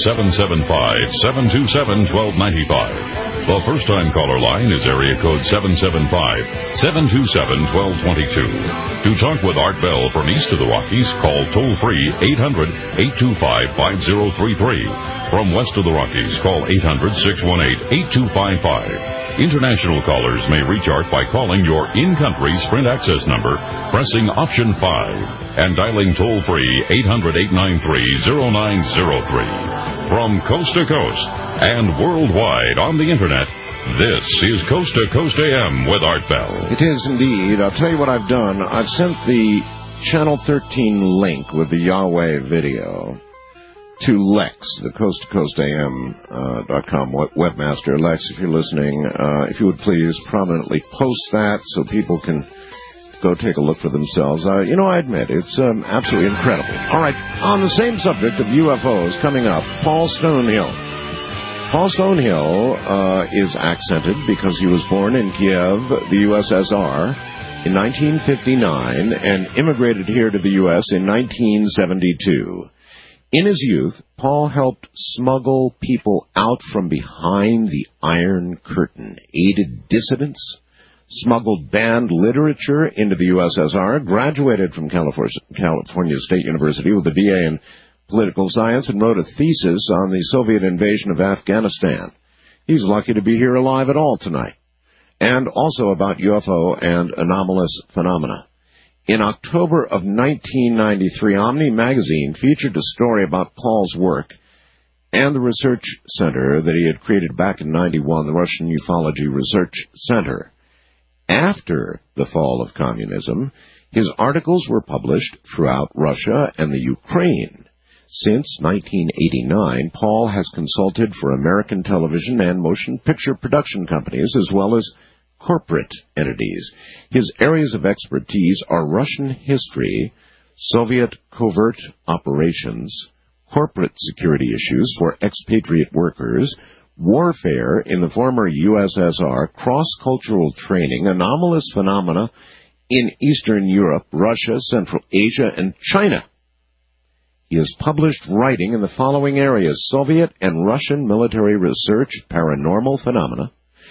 775-727-1295. The first-time caller line is area code 775-727-1222. To talk with Art Bell from east of the Rockies, call toll-free 800-825-5033. From west of the Rockies, call 800-618-8255. International callers may reach Art by calling your in-country Sprint access number, pressing option 5, and dialing toll-free 800-893-0903. From coast to coast and worldwide on the Internet, this is Coast to Coast AM with Art Bell. It is indeed. I'll tell you what I've done. I've sent the Channel 13 link with the Yahweh video to Lex, the coasttocoastam.com webmaster. Lex, if you're listening, if you would please prominently post that so people can go take a look for themselves. I admit, it's absolutely incredible. All right, on the same subject of UFOs, coming up, Paul Stonehill. Paul Stonehill is accented because he was born in Kiev, the USSR, in 1959 and immigrated here to the U.S. in 1972. In his youth, Paul helped smuggle people out from behind the Iron Curtain, aided dissidents, smuggled banned literature into the USSR, graduated from California State University with a BA in political science, and wrote a thesis on the Soviet invasion of Afghanistan. He's lucky to be here alive at all tonight. And also about UFO and anomalous phenomena. In October of 1993, Omni magazine featured a story about Paul's work and the research center that he had created back in 91, the Russian Ufology Research Center. After the fall of communism, his articles were published throughout Russia and the Ukraine. Since 1989, Paul has consulted for American television and motion picture production companies as well as corporate entities. His areas of expertise are Russian history, Soviet covert operations, corporate security issues for expatriate workers, warfare in the former USSR, cross-cultural training, anomalous phenomena in Eastern Europe, Russia, Central Asia, and China. He has published writing in the following areas: Soviet and Russian military research, paranormal phenomena,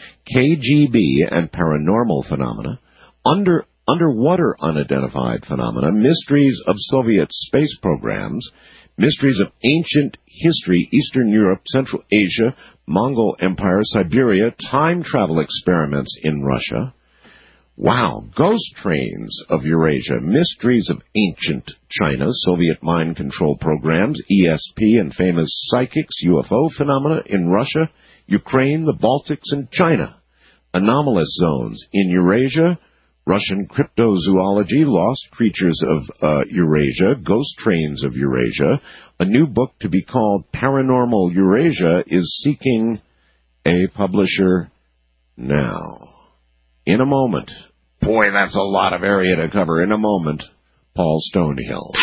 KGB and paranormal phenomena, underwater unidentified phenomena, mysteries of Soviet space programs, mysteries of ancient history, Eastern Europe, Central Asia, Mongol Empire, Siberia, time travel experiments in Russia. Wow, ghost trains of Eurasia, mysteries of ancient China, Soviet mind control programs, ESP and famous psychics, UFO phenomena in Russia, Ukraine, the Baltics, and China. Anomalous zones in Eurasia, Russian cryptozoology, lost creatures of Eurasia, ghost trains of Eurasia. A new book to be called Paranormal Eurasia is seeking a publisher now. In a moment. Boy, that's a lot of area to cover. In a moment, Paul Stonehill.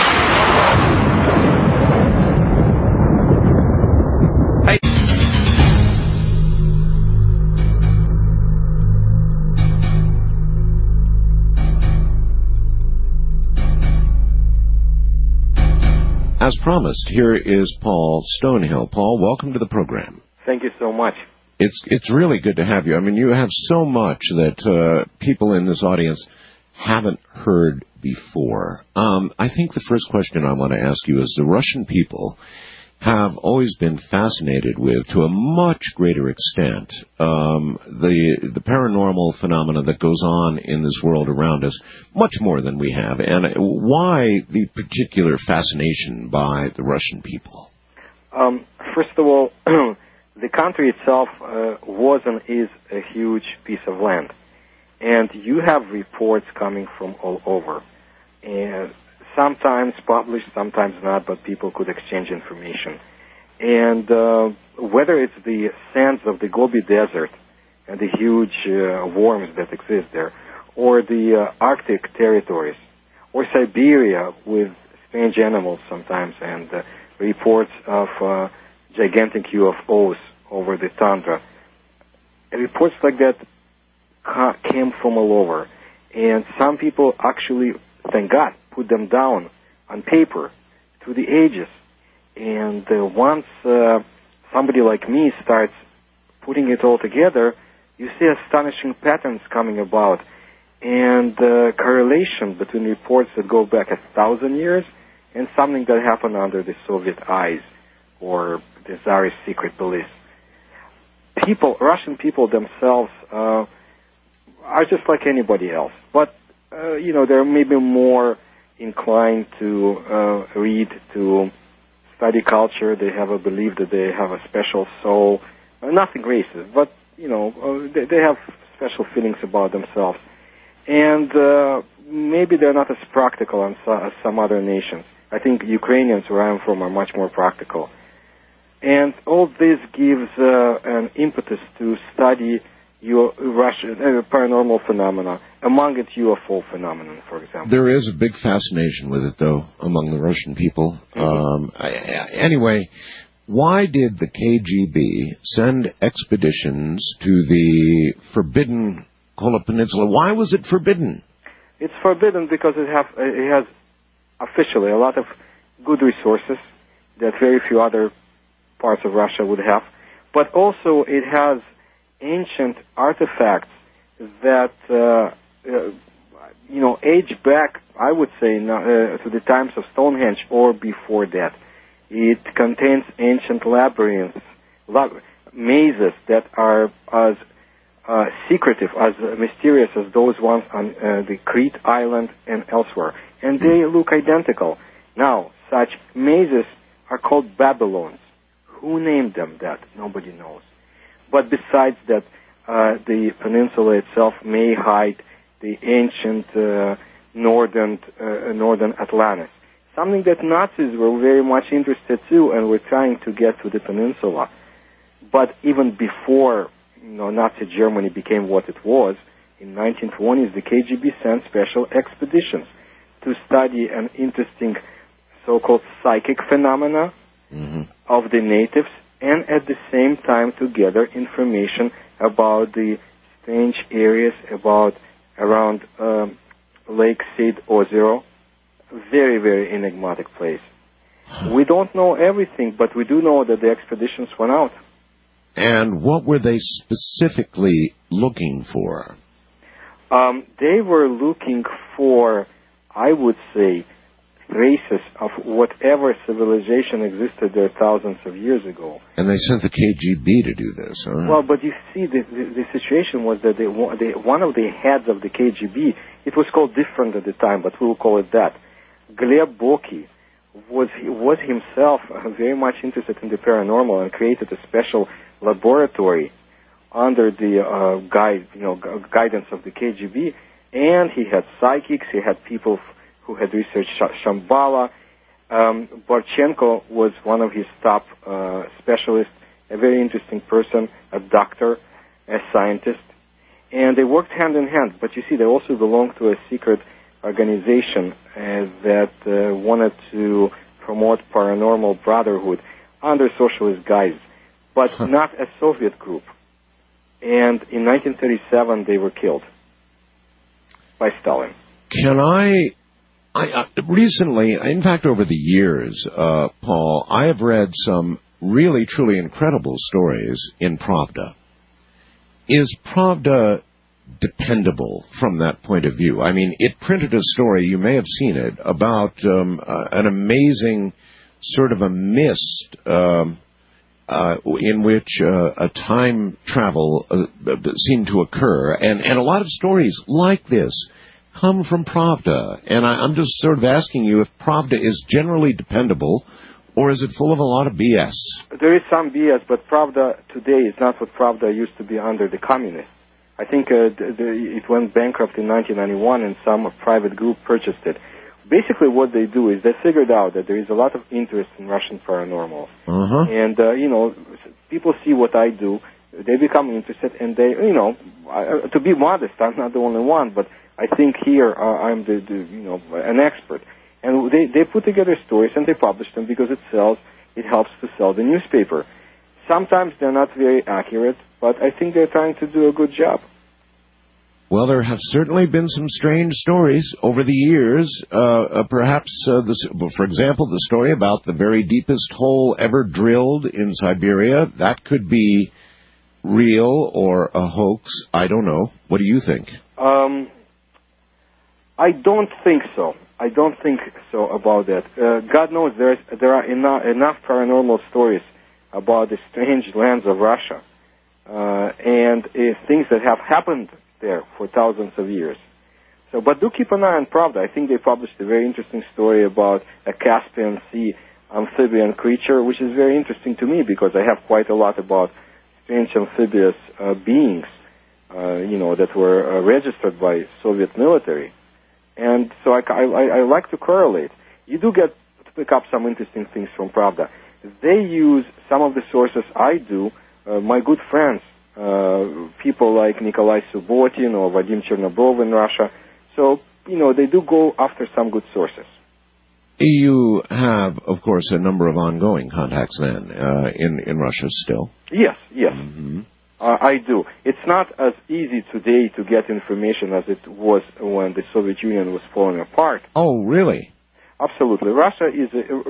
As promised, here is Paul Stonehill. Paul, welcome to the program. Thank you so much. It's really good to have you. I mean, you have so much that people in this audience haven't heard before. I think the first question I want to ask you is the Russian people have always been fascinated with, to a much greater extent, the paranormal phenomena that goes on in this world around us, much more than we have. And why the particular fascination by the Russian people? First of all, the country itself was and is a huge piece of land. And you have reports coming from all over. And sometimes published, sometimes not, but people could exchange information. And whether it's the sands of the Gobi Desert and the huge worms that exist there, or the Arctic territories, or Siberia with strange animals sometimes, and reports of gigantic UFOs over the tundra. Reports like that came from all over. And some people actually, thank God, put them down on paper through the ages. And once somebody like me starts putting it all together, you see astonishing patterns coming about, and correlation between reports that go back 1,000 years and something that happened under the Soviet eyes or the Tsarist secret police. Russian people themselves are just like anybody else, but they're maybe more inclined to read, to study culture. They have a belief that they have a special soul. Nothing racist, but they have special feelings about themselves, and maybe they're not as practical as some other nations. I think Ukrainians, where I'm from, are much more practical. And all this gives an impetus to study Russian paranormal phenomena, among it UFO phenomenon, for example. There is a big fascination with it, though, among the Russian people. Anyway, why did the KGB send expeditions to the forbidden Kola Peninsula? Why was it forbidden? It's forbidden because it has officially a lot of good resources that very few other parts of Russia would have, but also it has ancient artifacts that age back, I would say, to the times of Stonehenge or before that. It contains ancient labyrinths, mazes that are as secretive, as mysterious as those ones on the Crete Island and elsewhere, and they look identical. Now, such mazes are called Babylons. Who named them that? Nobody knows. But besides that, the peninsula itself may hide the ancient northern Atlantis, something that Nazis were very much interested too, and were trying to get to the peninsula. But even before Nazi Germany became what it was, in 1920s, the KGB sent special expeditions to study an interesting so-called psychic phenomena of the natives, and at the same time to gather information about the strange areas around Lake St. Ozero, very, very enigmatic place. We don't know everything, but we do know that the expeditions went out. And what were they specifically looking for? They were looking for, I would say, traces of whatever civilization existed there thousands of years ago. And they sent the KGB to do this, huh? Well, but you see, the situation was that one of the heads of the KGB, it was called different at the time, but we will call it that, Gleb Boki, was himself very much interested in the paranormal and created a special laboratory under the guidance of the KGB, and he had psychics, he had people who had researched Shambhala. Borchenko was one of his top specialists, a very interesting person, a doctor, a scientist, and they worked hand in hand. But you see, they also belonged to a secret organization that wanted to promote paranormal brotherhood under socialist guise, but not a Soviet group. And in 1937, they were killed by Stalin. Can I recently, in fact, over the years, Paul, I have read some really, truly incredible stories in Pravda. Is Pravda dependable from that point of view? I mean, it printed a story, you may have seen it, about an amazing sort of a mist in which a time travel seemed to occur, and a lot of stories like this come from Pravda. And I'm just sort of asking you if Pravda is generally dependable, or is it full of a lot of BS? There is some BS, but Pravda today is not what Pravda used to be under the communists. I think it went bankrupt in 1991, and some private group purchased it. Basically what they do is they figured out that there is a lot of interest in Russian paranormal. And, people see what I do, they become interested, and they, to be modest, I'm not the only one, but I think here I'm an expert. And they put together stories and they publish them because it sells, it helps to sell the newspaper. Sometimes they're not very accurate, but I think they're trying to do a good job. Well, there have certainly been some strange stories over the years. Perhaps, for example, the story about the very deepest hole ever drilled in Siberia, that could be real or a hoax. I don't know. What do you think? I don't think so. I don't think so about that. God knows there are enough paranormal stories about the strange lands of Russia and things that have happened there for thousands of years. So, but do keep an eye on Pravda. I think they published a very interesting story about a Caspian Sea amphibian creature, which is very interesting to me because I have quite a lot about strange amphibious beings, that were registered by Soviet military. And so I like to correlate. You do get to pick up some interesting things from Pravda. They use some of the sources I do, my good friends, people like Nikolai Subbotin or Vadim Chernobov in Russia. So, they do go after some good sources. You have, of course, a number of ongoing contacts then in Russia still. Yes. Mm-hmm. I do. It's not as easy today to get information as it was when the Soviet Union was falling apart. Oh, really? Absolutely. Russia is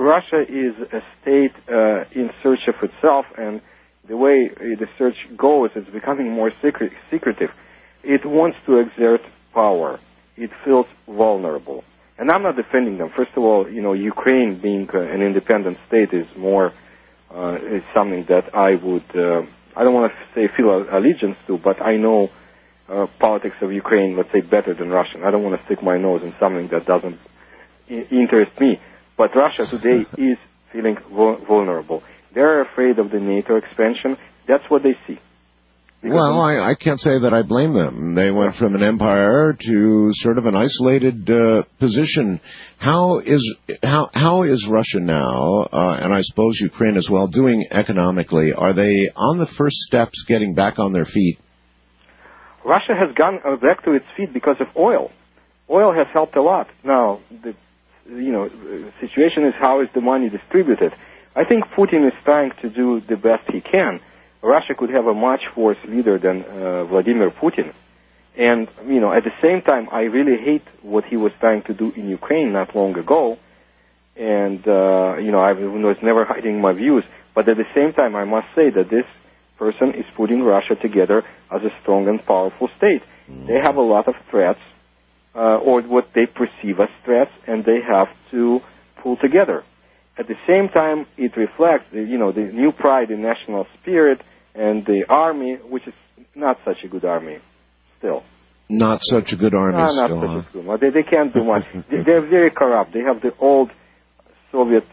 a state in search of itself, and the way the search goes, it's becoming more secretive. It wants to exert power. It feels vulnerable. And I'm not defending them. First of all, Ukraine being an independent state is something that I would... I don't want to say feel allegiance to, but I know politics of Ukraine, let's say, better than Russian. I don't want to stick my nose in something that doesn't interest me. But Russia today is feeling vulnerable. They're afraid of the NATO expansion. That's what they see. Well, I can't say that I blame them. They went from an empire to sort of an isolated position. How is Russia now, and I suppose Ukraine as well, doing economically? Are they on the first steps getting back on their feet? Russia has gone back to its feet because of oil. Oil has helped a lot. Now, the situation is how is the money distributed. I think Putin is trying to do the best he can. Russia could have a much worse leader than Vladimir Putin. And, at the same time, I really hate what he was trying to do in Ukraine not long ago. And, I was never hiding my views. But at the same time, I must say that this person is putting Russia together as a strong and powerful state. They have a lot of threats, or what they perceive as threats, and they have to pull together. At the same time, it reflects, the new pride in national spirit, and the army, which is not such a good army, still. Not such a good army still, not such a good one. They can't do much. They're very corrupt. They have the old Soviet,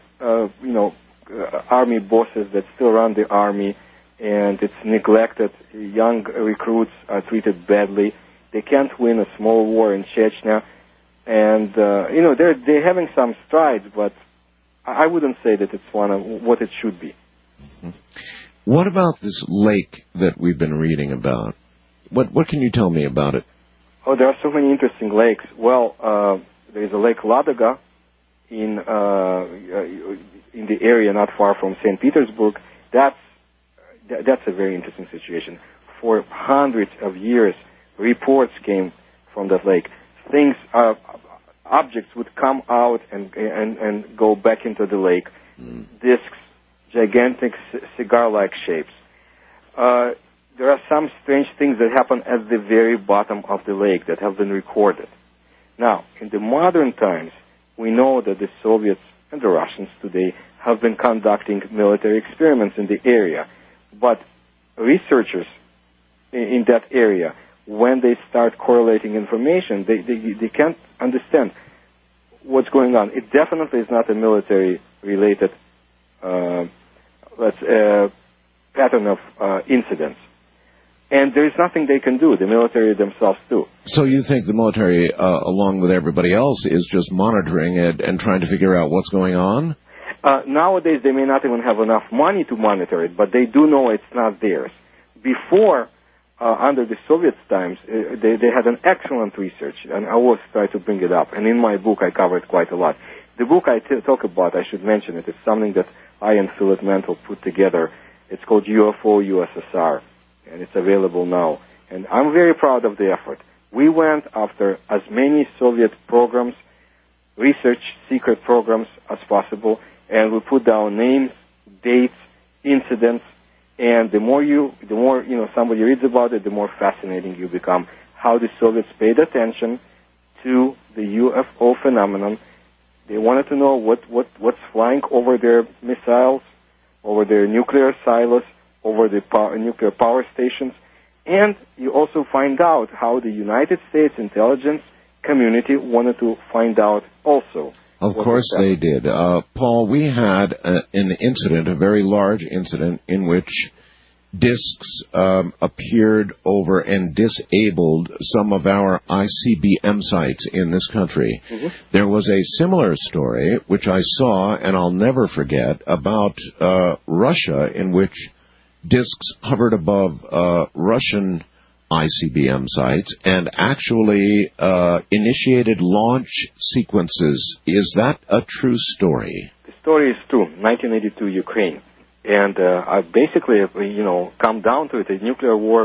army bosses that still run the army, and it's neglected. Young recruits are treated badly. They can't win a small war in Chechnya. And, they're having some strides, but I wouldn't say that it's one of what it should be. Mm-hmm. What about this lake that we've been reading about? What can you tell me about it? Oh, there are so many interesting lakes. Well, there is a Lake Ladoga in the area not far from St. Petersburg. That's a very interesting situation. For hundreds of years, reports came from that lake. Objects would come out and go back into the lake. Discs, gigantic cigar-like shapes. There are some strange things that happen at the very bottom of the lake that have been recorded. Now, in the modern times, we know that the Soviets and the Russians today have been conducting military experiments in the area. But researchers in that area, when they start correlating information, they can't understand what's going on. It definitely is not a military-related pattern of incidents. And there is nothing they can do. The military themselves do. So you think the military, along with everybody else, is just monitoring it and trying to figure out what's going on? Nowadays, they may not even have enough money to monitor it, but they do know it's not theirs. Before, under the Soviet times, they had an excellent research, and I always try to bring it up. And in my book, I cover it quite a lot. The book I talk about, I should mention it, is something that I and Philip Mantle put together. It's called UFO USSR, and it's available now. And I'm very proud of the effort. We went after as many Soviet programs, research secret programs as possible, and we put down names, dates, incidents, and the more somebody reads about it, the more fascinating you become. How the Soviets paid attention to the UFO phenomenon. They wanted to know what's flying over their missiles, over their nuclear silos, over the nuclear power stations, and you also find out how the United States intelligence community wanted to find out also. Of course they did. Paul, we had an incident, a very large incident, in which discs appeared over and disabled some of our ICBM sites in this country. Mm-hmm. There was a similar story, which I saw, and I'll never forget, about Russia, in which discs hovered above Russian ICBM sites and actually initiated launch sequences. Is that a true story? The story is true. 1982 Ukraine. And I basically, come down to it. A nuclear war,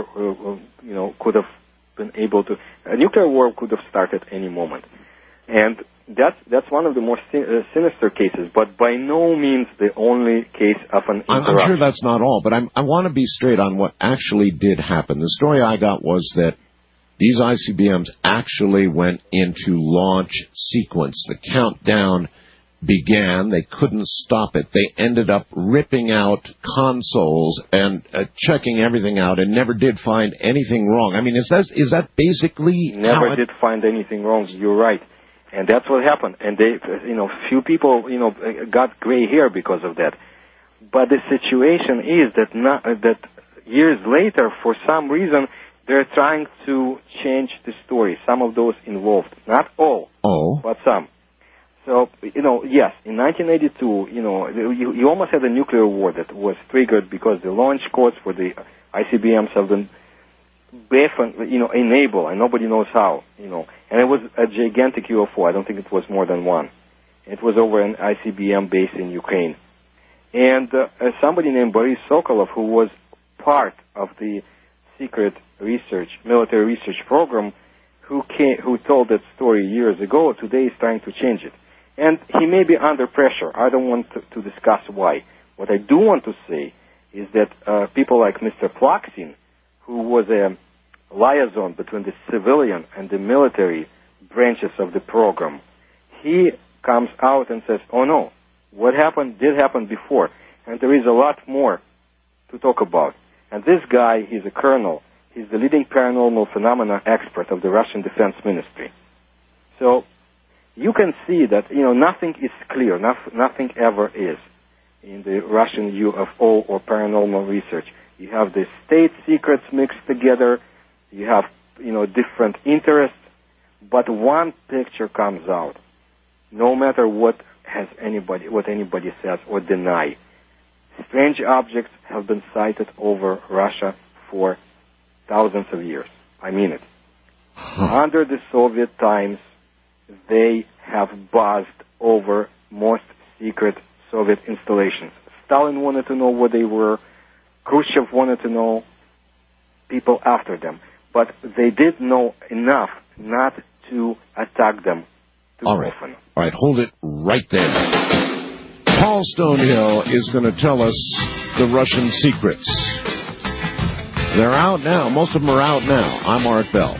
could have been able to. A nuclear war could have started any moment, and that's one of the more sinister cases. But by no means the only case of an interruption. I'm sure that's not all, but I want to be straight on what actually did happen. The story I got was that these ICBMs actually went into launch sequence. The countdown began. They couldn't stop it. They ended up ripping out consoles and checking everything out and never did find anything wrong. I mean, is that basically never did find anything wrong? You're right. And that's what happened. And they, few people, got gray hair because of that. But the situation is that years later, for some reason, they're trying to change the story. Some of those involved. Not all. Oh. But some. So, yes, in 1982, you almost had a nuclear war that was triggered because the launch codes for the ICBMs have been enabled, and nobody knows how, And it was a gigantic UFO. I don't think it was more than one. It was over an ICBM base in Ukraine. And somebody named Boris Sokolov, who was part of the secret military research program, who told that story years ago, today is trying to change it. And he may be under pressure. I don't want to discuss why. What I do want to say is that people like Mr. Plaksin, who was a liaison between the civilian and the military branches of the program, he comes out and says, oh no, what happened did happen before. And there is a lot more to talk about. And this guy, he's a colonel. He's the leading paranormal phenomena expert of the Russian Defense Ministry. So you can see that, nothing is clear. Nothing ever is in the Russian UFO or paranormal research. You have the state secrets mixed together. You have, different interests. But one picture comes out, no matter what anybody says or deny. Strange objects have been sighted over Russia for thousands of years. I mean it. Under the Soviet times, they have buzzed over most secret Soviet installations. Stalin wanted to know what they were. Khrushchev wanted to know. People after them. But they did know enough not to attack them too often. All right, hold it right there. Paul Stonehill is going to tell us the Russian secrets. They're out now. Most of them are out now. I'm Art Bell.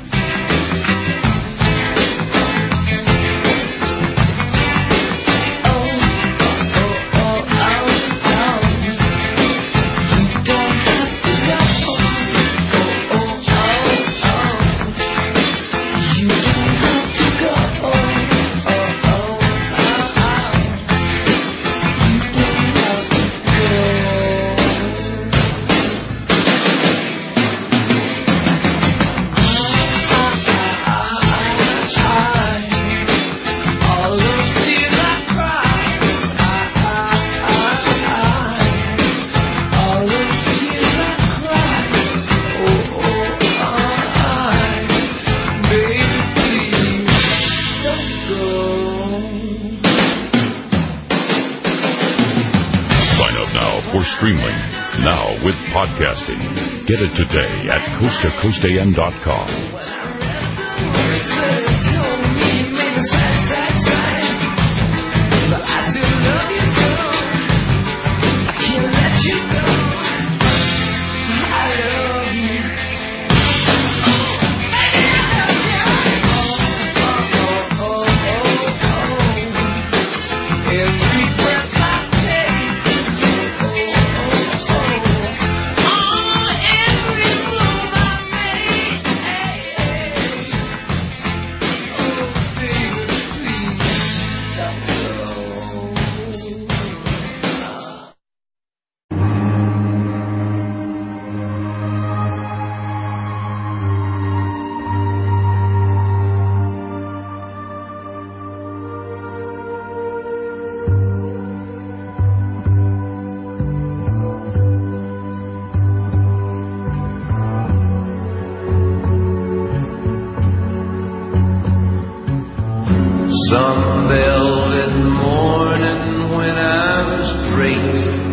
Podcasting. Get it today at coasttocoastam.com. Some velvet morning when I'm straight,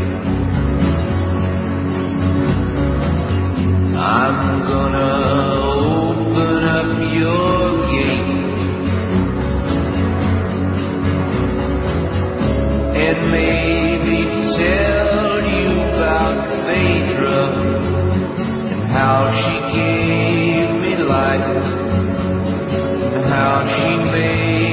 I'm gonna open up your gate and maybe tell you about Phaedra and how she gave me life and how she made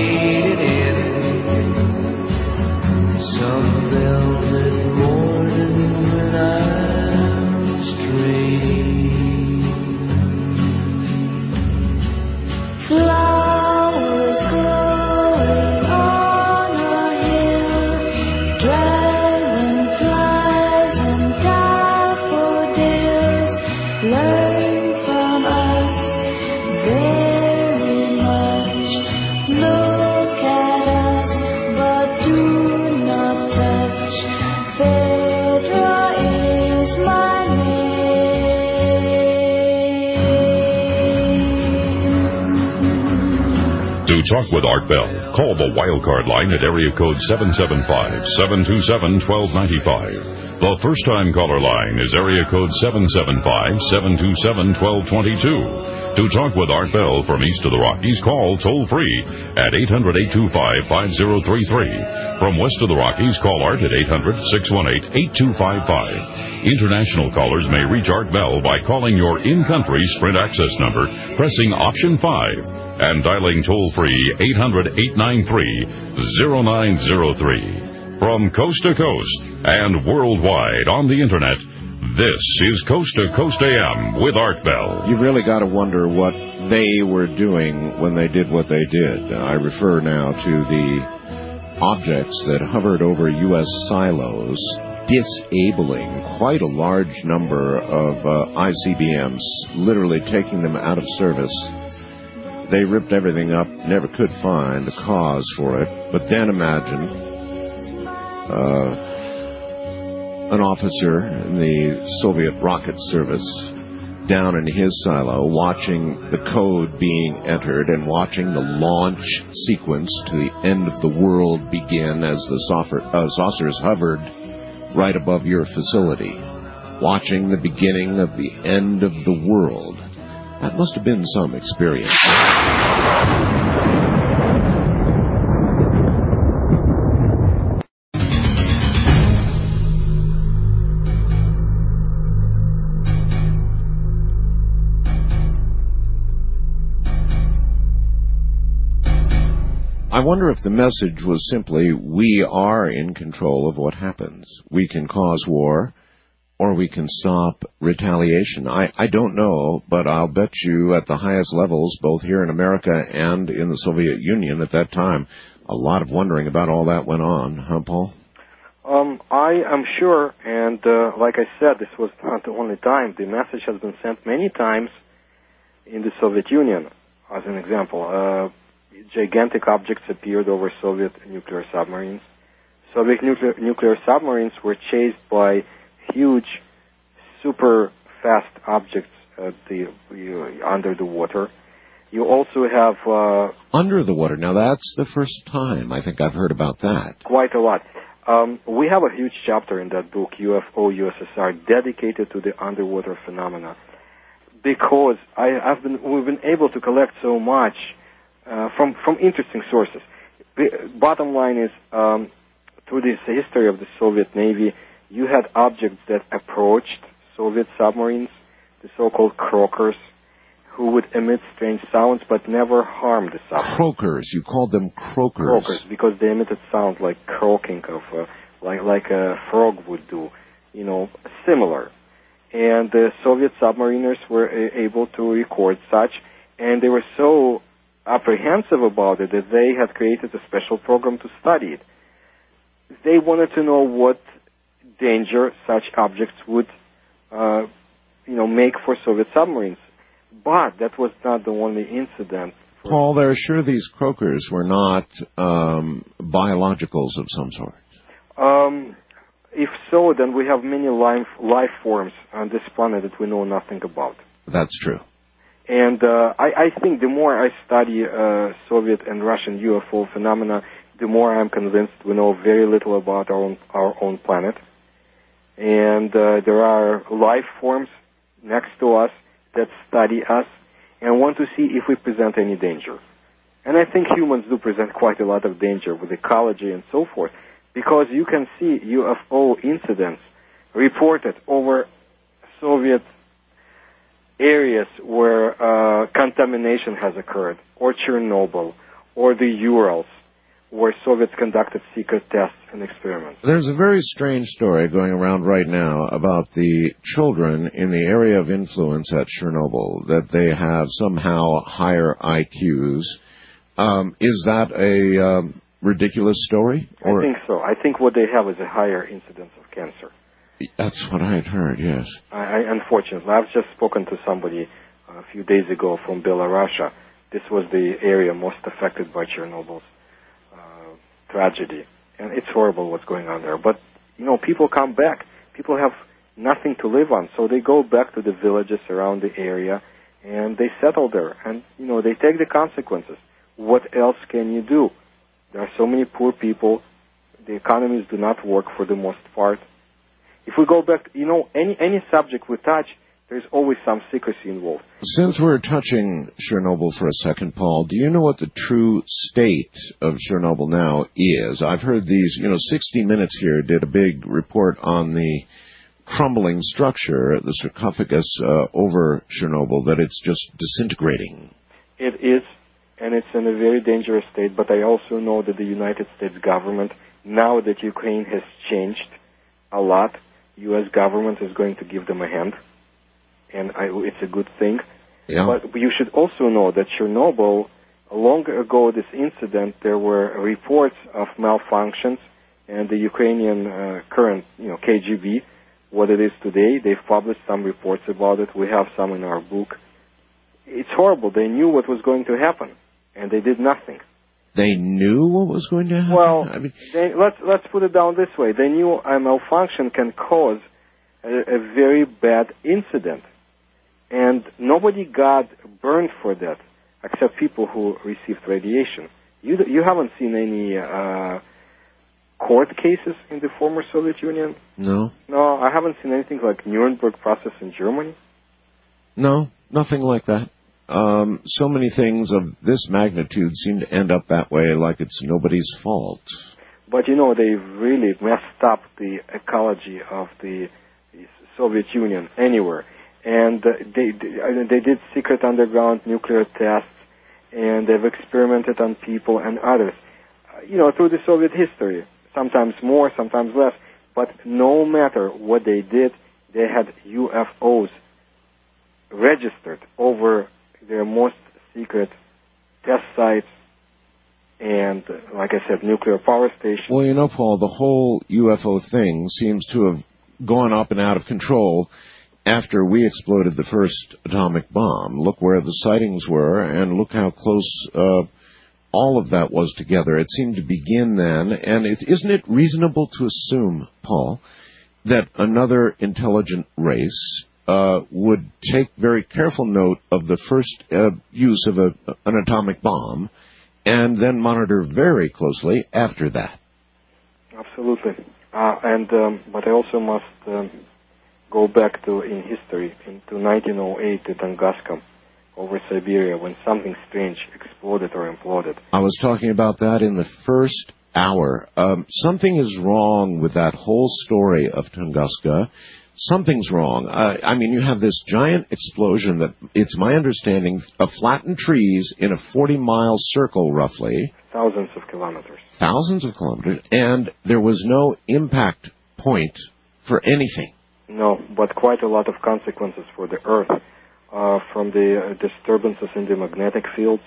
some velvet morning when I'm straight. Flowers growing on a hill, dragonflies and daffodils, learn from us very much. Look at us, but do not touch. Phaedra is my name. To talk with Art Bell, call the wildcard line at area code 775-727-1295. The first-time caller line is area code 775-727-1222. To talk with Art Bell from east of the Rockies, call toll-free at 800-825-5033. From west of the Rockies, call Art at 800-618-8255. International callers may reach Art Bell by calling your in-country Sprint access number, pressing option 5, and dialing toll-free 800-893-0903. From coast to coast and worldwide on the Internet, this is Coast to Coast AM with Art Bell. You've really got to wonder what they were doing when they did what they did. I refer now to the objects that hovered over U.S. silos, disabling quite a large number of ICBMs, literally taking them out of service. They ripped everything up, never could find a cause for it. But then imagine an officer in the Soviet rocket service down in his silo watching the code being entered and watching the launch sequence to the end of the world begin as the saucers hovered right above your facility, watching the beginning of the end of the world. That must have been some experience. I wonder if the message was simply, we are in control of what happens. We can cause war, or we can stop retaliation. I don't know, but I'll bet you at the highest levels, both here in America and in the Soviet Union at that time, a lot of wondering about all that went on. Huh, Paul? I am sure, and like I said, this was not the only time. The message has been sent many times in the Soviet Union, as an example. Gigantic objects appeared over Soviet nuclear submarines. Soviet nuclear submarines were chased by huge, super fast objects under the water. You also have under the water. Now that's the first time I think I've heard about that. Quite a lot. We have a huge chapter in that book, UFO USSR, dedicated to the underwater phenomena. because we've been able to collect so much from interesting sources. The bottom line is, through this history of the Soviet Navy, you had objects that approached Soviet submarines, the so-called croakers, who would emit strange sounds but never harm the submarine. Croakers, you called them croakers. Croakers, because they emitted sounds like croaking of, like a frog would do, similar. And the Soviet submariners were able to record such, and they were so apprehensive about it that they had created a special program to study it. They wanted to know what danger such objects would, make for Soviet submarines. But that was not the only incident. Paul, they're sure these croakers were not biologicals of some sort. If so, then we have many life forms on this planet that we know nothing about. That's true. And I think the more I study Soviet and Russian UFO phenomena, the more I'm convinced we know very little about our own planet. And there are life forms next to us that study us and want to see if we present any danger. And I think humans do present quite a lot of danger with ecology and so forth, because you can see UFO incidents reported over Soviet areas where contamination has occurred, or Chernobyl, or the Urals, where Soviets conducted secret tests and experiments. There's a very strange story going around right now about the children in the area of influence at Chernobyl, that they have somehow higher IQs. Is that a ridiculous story? I think so. I think what they have is a higher incidence of cancer. That's what I had heard, yes. Unfortunately, I've just spoken to somebody a few days ago from Belarus. This was the area most affected by Chernobyl's tragedy. And it's horrible what's going on there. But, people come back. People have nothing to live on, so they go back to the villages around the area, and they settle there. And, they take the consequences. What else can you do? There are so many poor people. The economies do not work for the most part. If we go back, any subject we touch, there's always some secrecy involved. Since we're touching Chernobyl for a second, Paul, do you know what the true state of Chernobyl now is? I've heard 60 Minutes here did a big report on the crumbling structure, the sarcophagus over Chernobyl, that it's just disintegrating. It is, and it's in a very dangerous state, but I also know that the United States government, now that Ukraine has changed a lot, U.S. government is going to give them a hand, and it's a good thing. Yeah. But you should also know that Chernobyl, long ago this incident, there were reports of malfunctions, and the Ukrainian current, KGB, what it is today, they've published some reports about it. We have some in our book. It's horrible. They knew what was going to happen, and they did nothing. They knew what was going to happen? Well, let's put it down this way. They knew a malfunction can cause a very bad incident. And nobody got burned for that, except people who received radiation. You haven't seen any court cases in the former Soviet Union? No. No, I haven't seen anything like Nuremberg process in Germany. No, nothing like that. So many things of this magnitude seem to end up that way, like it's nobody's fault. But they really messed up the ecology of the Soviet Union anywhere. And they did secret underground nuclear tests, and they've experimented on people and others, through the Soviet history, sometimes more, sometimes less. But no matter what they did, they had UFOs registered over their most secret test sites and, like I said, nuclear power stations. Well, Paul, the whole UFO thing seems to have gone up and out of control after we exploded the first atomic bomb. Look where the sightings were, and look how close all of that was together. It seemed to begin then, and isn't it reasonable to assume, Paul, that another intelligent race would take very careful note of the first use of an atomic bomb, and then monitor very closely after that? Absolutely. But I also must go back in history, into 1908 to Tunguska over Siberia when something strange exploded or imploded. I was talking about that in the first hour. Something is wrong with that whole story of Tunguska. Something's wrong. I mean, you have this giant explosion that, it's my understanding, of flattened trees in a 40-mile circle, roughly. Thousands of kilometers. Thousands of kilometers. And there was no impact point for anything. No, but quite a lot of consequences for the Earth, from the disturbances in the magnetic fields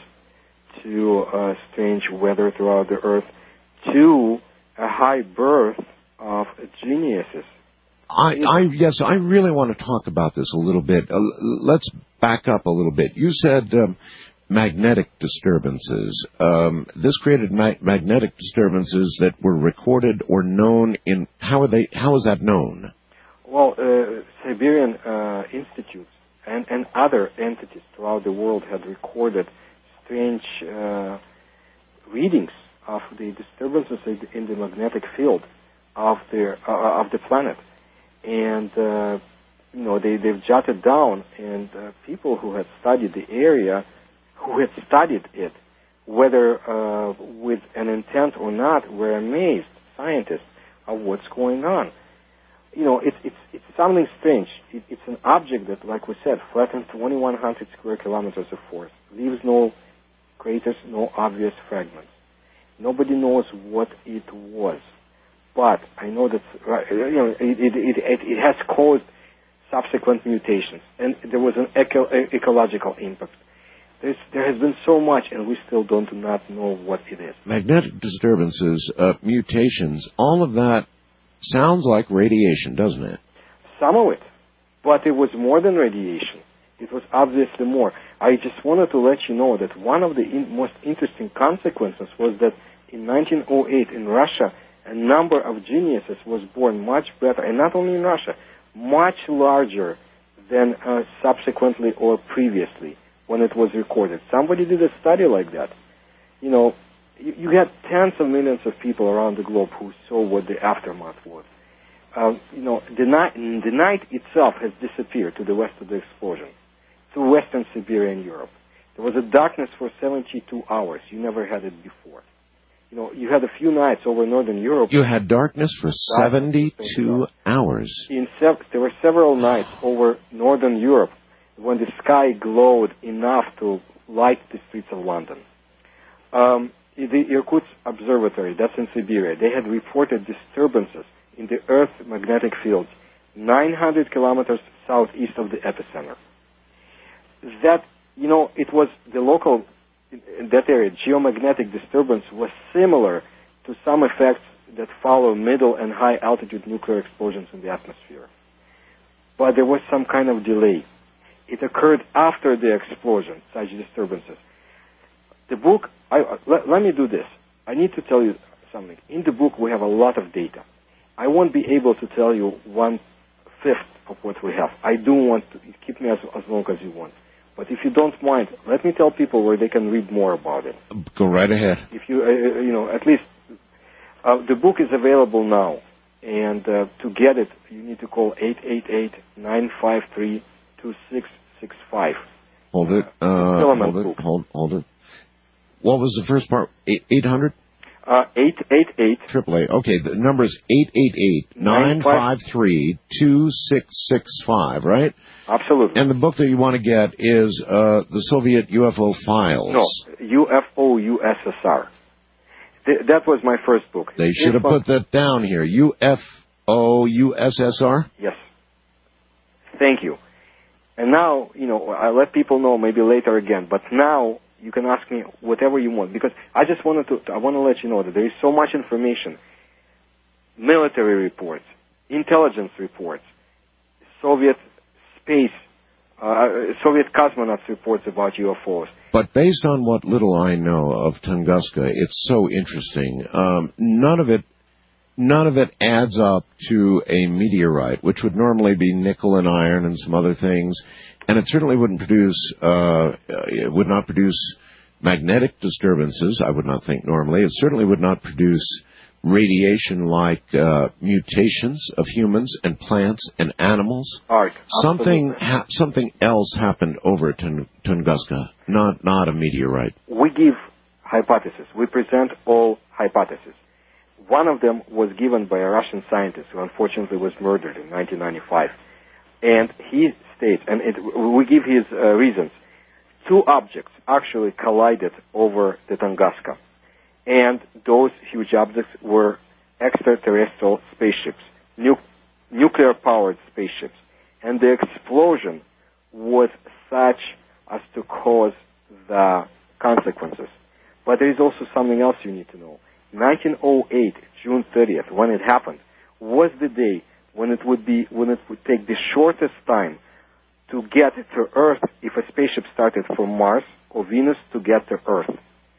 to strange weather throughout the Earth to a high birth of geniuses. Yes, I really want to talk about this a little bit. Let's back up a little bit. You said magnetic disturbances. This created magnetic disturbances that were recorded or known in, how is that known? Well, Siberian institutes and other entities throughout the world had recorded strange readings of the disturbances in the magnetic field of the planet. And, they've jotted down, and people who had studied the area, who had studied it, whether with an intent or not, were amazed, scientists, of what's going on. It's something strange. It's an object that, like we said, flattens 2,100 square kilometers of force, leaves no craters, no obvious fragments. Nobody knows what it was. But I know that it has caused subsequent mutations, and there was an ecological impact. There has been so much, and we still do not know what it is. Magnetic disturbances, mutations, all of that sounds like radiation, doesn't it? Some of it, but it was more than radiation. It was obviously more. I just wanted to let you know that one of the most interesting consequences was that in 1908 in Russia, a number of geniuses was born much better, and not only in Russia, much larger than subsequently or previously when it was recorded. Somebody did a study like that. You had tens of millions of people around the globe who saw what the aftermath was. The night itself has disappeared to the west of the explosion, to western Siberia and Europe. There was a darkness for 72 hours. You never had it before. You had a few nights over northern Europe. You had darkness for 72 hours. There were several nights over northern Europe when the sky glowed enough to light the streets of London. The Irkutsk Observatory, that's in Siberia, they had reported disturbances in the Earth's magnetic fields 900 kilometers southeast of the epicenter. That, it was the local, in that area, geomagnetic disturbance was similar to some effects that follow middle and high altitude nuclear explosions in the atmosphere. But there was some kind of delay. It occurred after the explosion, such disturbances. The book, let me do this. I need to tell you something. In the book, we have a lot of data. I won't be able to tell you 1/5 of what we have. I do want to keep me as long as you want. But if you don't mind, let me tell people where they can read more about it. Go right ahead. If you, at least, the book is available now. And to get it, you need to call 888-953-2665. Hold it. Hold it. What was the first part? 800? 888. AAA. Okay, the number is 888-953-2665, right? Absolutely. And the book that you want to get is the Soviet UFO Files. No, UFO USSR. That was my first book. They should have put that down here. UFO USSR? Yes. Thank you. And now, I'll let people know maybe later again, but now you can ask me whatever you want, because I want to let you know that there is so much information. Military reports, intelligence reports, Soviet space, Soviet cosmonauts reports about UFOs. But based on what little I know of Tunguska, it's so interesting. None of it adds up to a meteorite, which would normally be nickel and iron and some other things. And it certainly wouldn't produce, it would not produce magnetic disturbances, I would not think normally. It certainly would not produce radiation-like mutations of humans and plants and animals? Art. Something else happened over Tunguska, not a meteorite. We give hypotheses. We present all hypotheses. One of them was given by a Russian scientist who unfortunately was murdered in 1995. And he states, and we give his reasons, 2 objects actually collided over the Tunguska. And those huge objects were extraterrestrial spaceships, nuclear-powered spaceships. And the explosion was such as to cause the consequences. But there is also something else you need to know. 1908, June 30th, when it happened, was the day when it would take the shortest time to get to Earth if a spaceship started from Mars or Venus to get to Earth.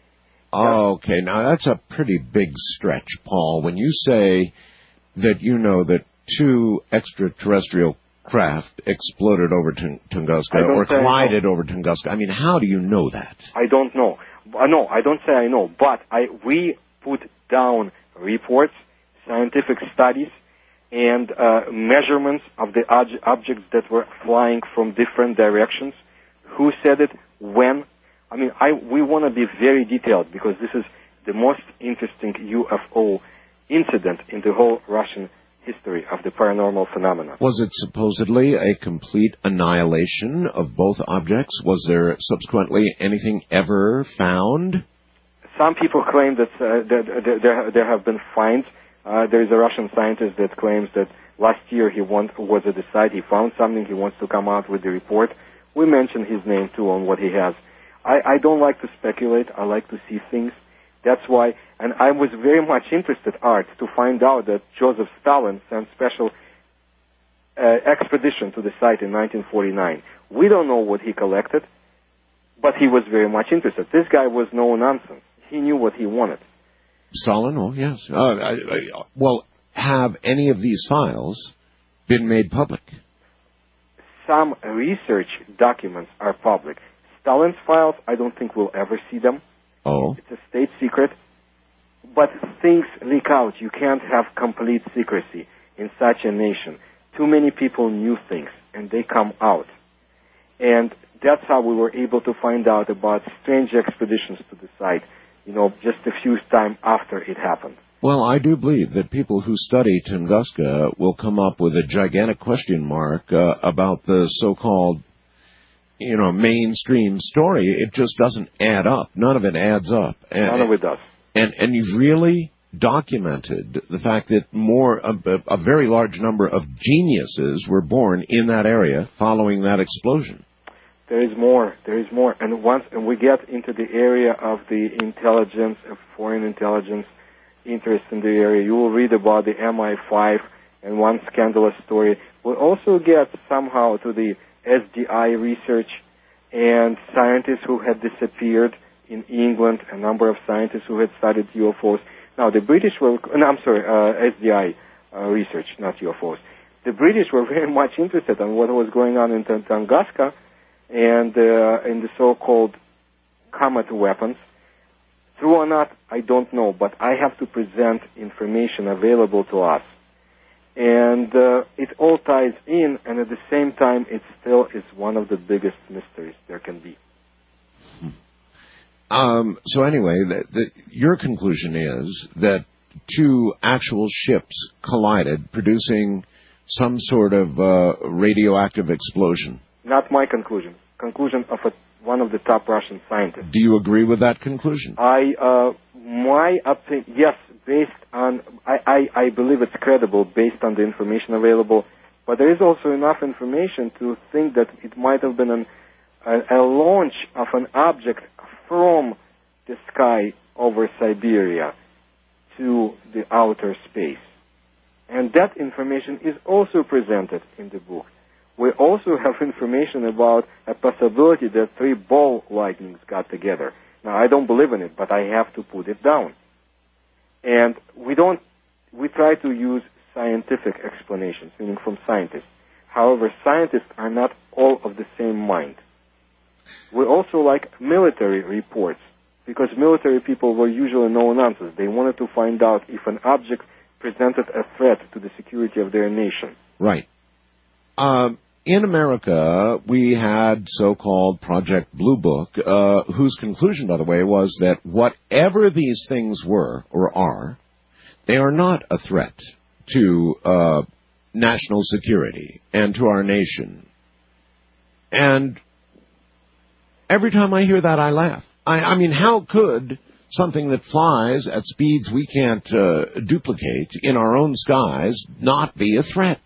Okay, now that's a pretty big stretch, Paul. When you say that you know that 2 extraterrestrial craft exploded over Tunguska or collided over Tunguska, I mean, how do you know that? I don't know. No, I don't say I know, but we put down reports, scientific studies, and measurements of the objects that were flying from different directions. Who said it, when. I mean, we want to be very detailed because this is the most interesting UFO incident in the whole Russian history of the paranormal phenomena. Was it supposedly a complete annihilation of both objects? Was there subsequently anything ever found? Some people claim that there have been finds. There is a Russian scientist that claims that last year he was at the site, he found something, he wants to come out with the report. We mentioned his name too on what he has. I don't like to speculate, I like to see things. That's why, and I was very much interested, Art, to find out that Joseph Stalin sent special expedition to the site in 1949. We don't know what he collected, but he was very much interested. This guy was no nonsense. He knew what he wanted. Stalin? Oh, yes. Well, have any of these files been made public? Some research documents are public. Stalin's files, I don't think we'll ever see them. Oh. It's a state secret. But things leak out. You can't have complete secrecy in such a nation. Too many people knew things, and they come out. And that's how we were able to find out about strange expeditions to the site, just a few times after it happened. Well, I do believe that people who study Tunguska will come up with a gigantic question mark about the so-called, mainstream story. It just doesn't add up. None of it adds up. None of it does. And you've really documented the fact that a very large number of geniuses were born in that area following that explosion. There is more. And we get into the area of the intelligence, of foreign intelligence interest in the area, you will read about the MI5 and one scandalous story. We'll also get somehow to the SDI research and scientists who had disappeared in England, a number of scientists who had studied UFOs. Now, the British were, SDI research, not UFOs. The British were very much interested in what was going on in Tunguska and in the so-called comet weapons. True or not, I don't know, but I have to present information available to us. And it all ties in, and at the same time, it still is one of the biggest mysteries there can be. So anyway, your conclusion is that two actual ships collided, producing some sort of radioactive explosion. Not my conclusion. Conclusion of one of the top Russian scientists. Do you agree with that conclusion? My opinion, yes, based on, I believe it's credible based on the information available, but there is also enough information to think that it might have been a launch of an object from the sky over Siberia to the outer space. And that information is also presented in the book. We also have information about a possibility that 3 ball lightnings got together. Now, I don't believe in it, but I have to put it down. And we try to use scientific explanations, meaning from scientists. However, scientists are not all of the same mind. We also like military reports because military people were usually no-nonsense. They wanted to find out if an object presented a threat to the security of their nation. Right. In America, we had so-called Project Blue Book, whose conclusion, by the way, was that whatever these things were or are, they are not a threat to national security and to our nation. And every time I hear that, I laugh. I mean, how could something that flies at speeds we can't duplicate in our own skies not be a threat?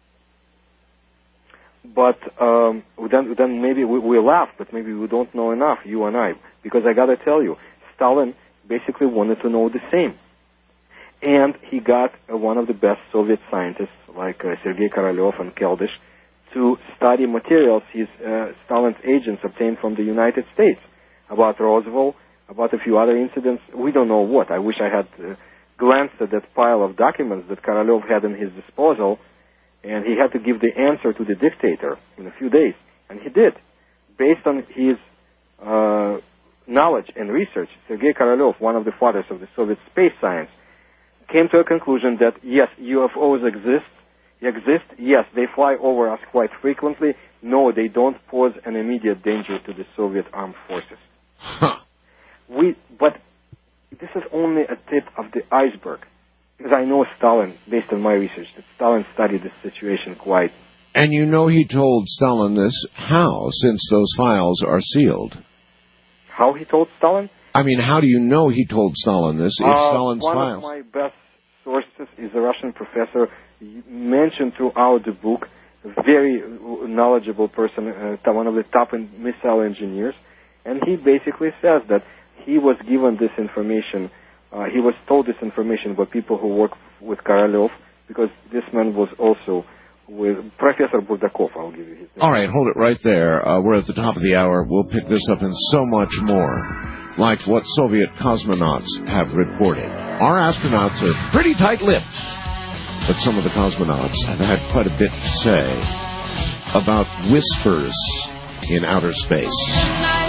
But then maybe we laugh, but maybe we don't know enough, you and I, because I got to tell you, Stalin basically wanted to know the same. And he got one of the best Soviet scientists, like Sergei Korolev and Keldysh, to study materials Stalin's agents obtained from the United States about Roosevelt, about a few other incidents. We don't know what. I wish I had glanced at that pile of documents that Korolev had in his disposal, and he had to give the answer to the dictator in a few days. And he did. Based on his knowledge and research, Sergei Korolev, one of the fathers of the Soviet space science, came to a conclusion that, yes, UFOs exist. Yes, they fly over us quite frequently. No, they don't pose an immediate danger to the Soviet armed forces. Huh. But this is only a tip of the iceberg. Because I know Stalin, based on my research, that Stalin studied this situation quite. And you know he told Stalin this. How, since those files are sealed? How he told Stalin? I mean, how do you know he told Stalin this if Stalin's one files? One of my best sources is a Russian professor mentioned throughout the book, a very knowledgeable person, one of the top missile engineers, and he basically says that he was given this information, he was told this information by people who work with Korolev, because this man was also with Professor Burdakov. I'll give you his name. All right, hold it right there. We're at the top of the hour. We'll pick this up and so much more, like what Soviet cosmonauts have reported. Our astronauts are pretty tight-lipped, but some of the cosmonauts have had quite a bit to say about whispers in outer space.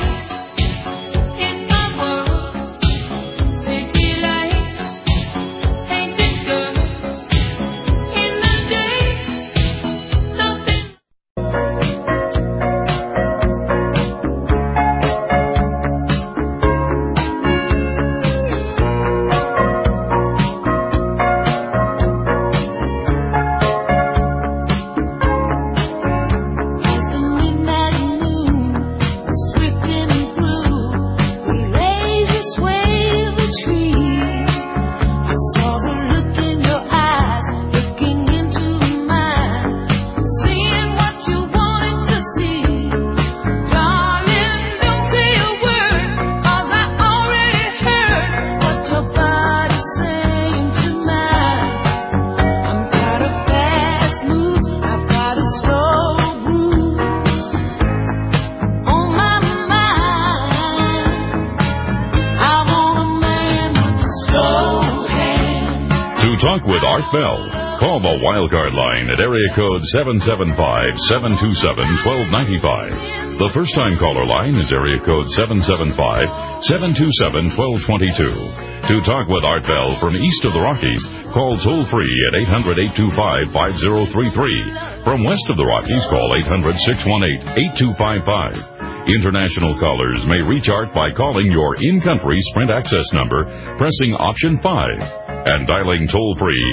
Talk with Art Bell. Call the Wildcard line at area code 775-727-1295. The first-time caller line is area code 775-727-1222. To talk with Art Bell from east of the Rockies, call toll-free at 800-825-5033. From west of the Rockies, call 800-618-8255. International callers may reach Art by calling your in-country Sprint access number, pressing option 5, and dialing toll-free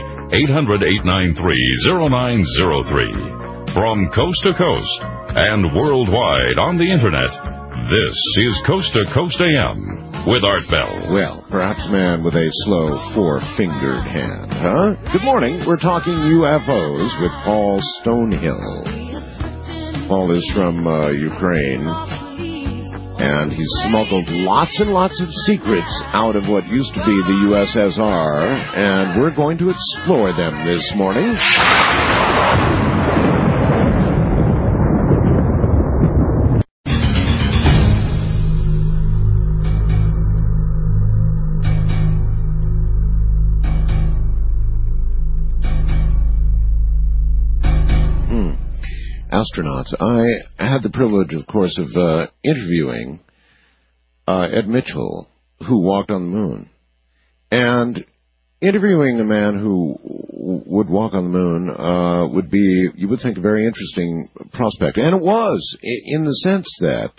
800-893-0903. From coast to coast and worldwide on the Internet, this is Coast to Coast AM with Art Bell. Well, perhaps a man with a slow four-fingered hand, huh? Good morning. We're talking UFOs with Paul Stonehill. Paul is from Ukraine, and he's smuggled lots and lots of secrets out of what used to be the USSR, and we're going to explore them this morning. Astronauts. I had the privilege, of course, of interviewing Ed Mitchell who walked on the moon. And interviewing a man who would walk on the moon would be, you would think, a very interesting prospect. And it was, in the sense that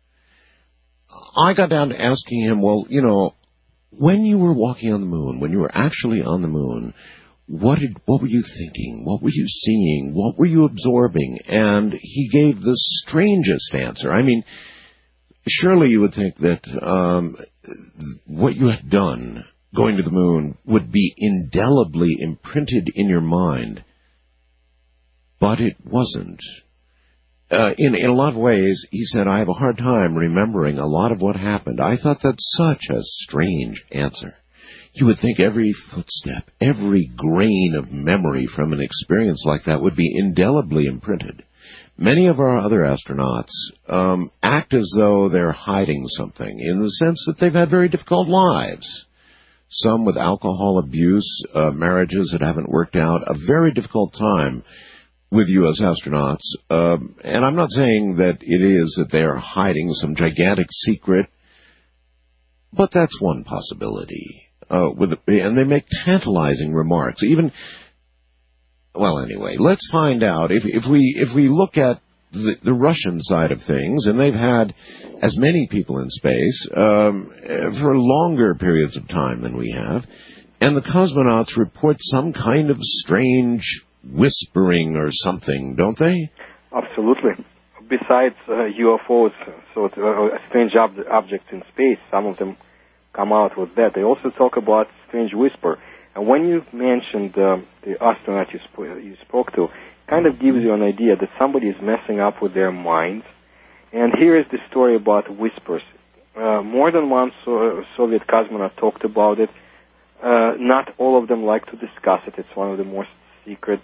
I got down to asking him, well, you know, when you were walking on the moon, when you were actually on the moon, what were you thinking? What were you seeing? What were you absorbing? And he gave the strangest answer. I mean, surely you would think that what you had done, going to the moon, would be indelibly imprinted in your mind. But it wasn't. In a lot of ways, he said, I have a hard time remembering a lot of what happened. I thought that's such a strange answer. You would think every footstep, every grain of memory from an experience like that would be indelibly imprinted. Many of our other astronauts act as though they're hiding something, in the sense that they've had very difficult lives. Some with alcohol abuse, marriages that haven't worked out, a very difficult time with U.S. astronauts. And I'm not saying that it is that they're hiding some gigantic secret, but that's one possibility. And they make tantalizing remarks. Well, anyway, let's find out. If we look at the Russian side of things, and they've had as many people in space for longer periods of time than we have, and the cosmonauts report some kind of strange whispering or something, don't they? Absolutely. Besides UFOs, so strange objects in space, some of them come out with that. They also talk about strange whisper. And when you mentioned the astronaut you spoke to, kind of gives you an idea that somebody is messing up with their minds. And here is the story about whispers. More than one Soviet cosmonaut talked about it. Not all of them like to discuss it. It's one of the more secret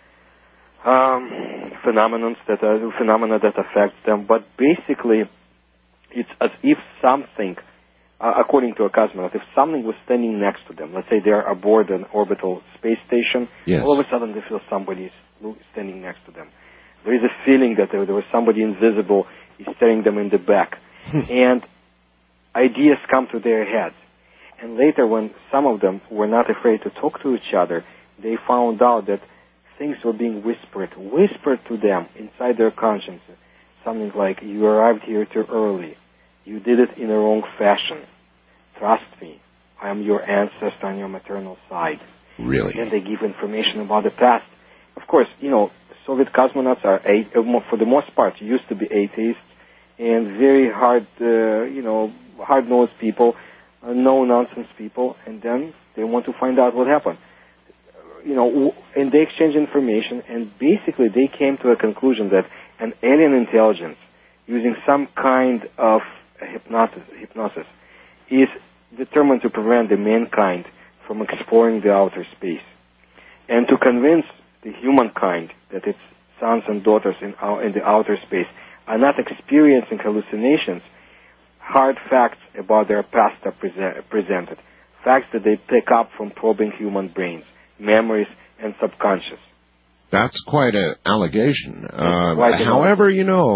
phenomena that affects them. But basically, it's as if something, according to a cosmonaut, if something was standing next to them, let's say they're aboard an orbital space station, yes, all of a sudden they feel somebody is standing next to them. There is a feeling that there was somebody invisible is staring them in the back. And ideas come to their heads. And later, when some of them were not afraid to talk to each other, they found out that things were being whispered to them inside their conscience. Something like, you arrived here too early. You did it in the wrong fashion. Trust me, I am your ancestor on your maternal side. Really? And they give information about the past. Of course, you know, Soviet cosmonauts are, for the most part, used to be atheists and very hard-nosed people, no-nonsense people, and then they want to find out what happened. And they exchange information, and basically they came to a conclusion that an alien intelligence, using some kind of hypnosis, is determined to prevent the mankind from exploring the outer space, and to convince the humankind that its sons and daughters in the outer space are not experiencing hallucinations. Hard facts about their past are presented, facts that they pick up from probing human brains, memories, and subconscious. That's quite an allegation. However,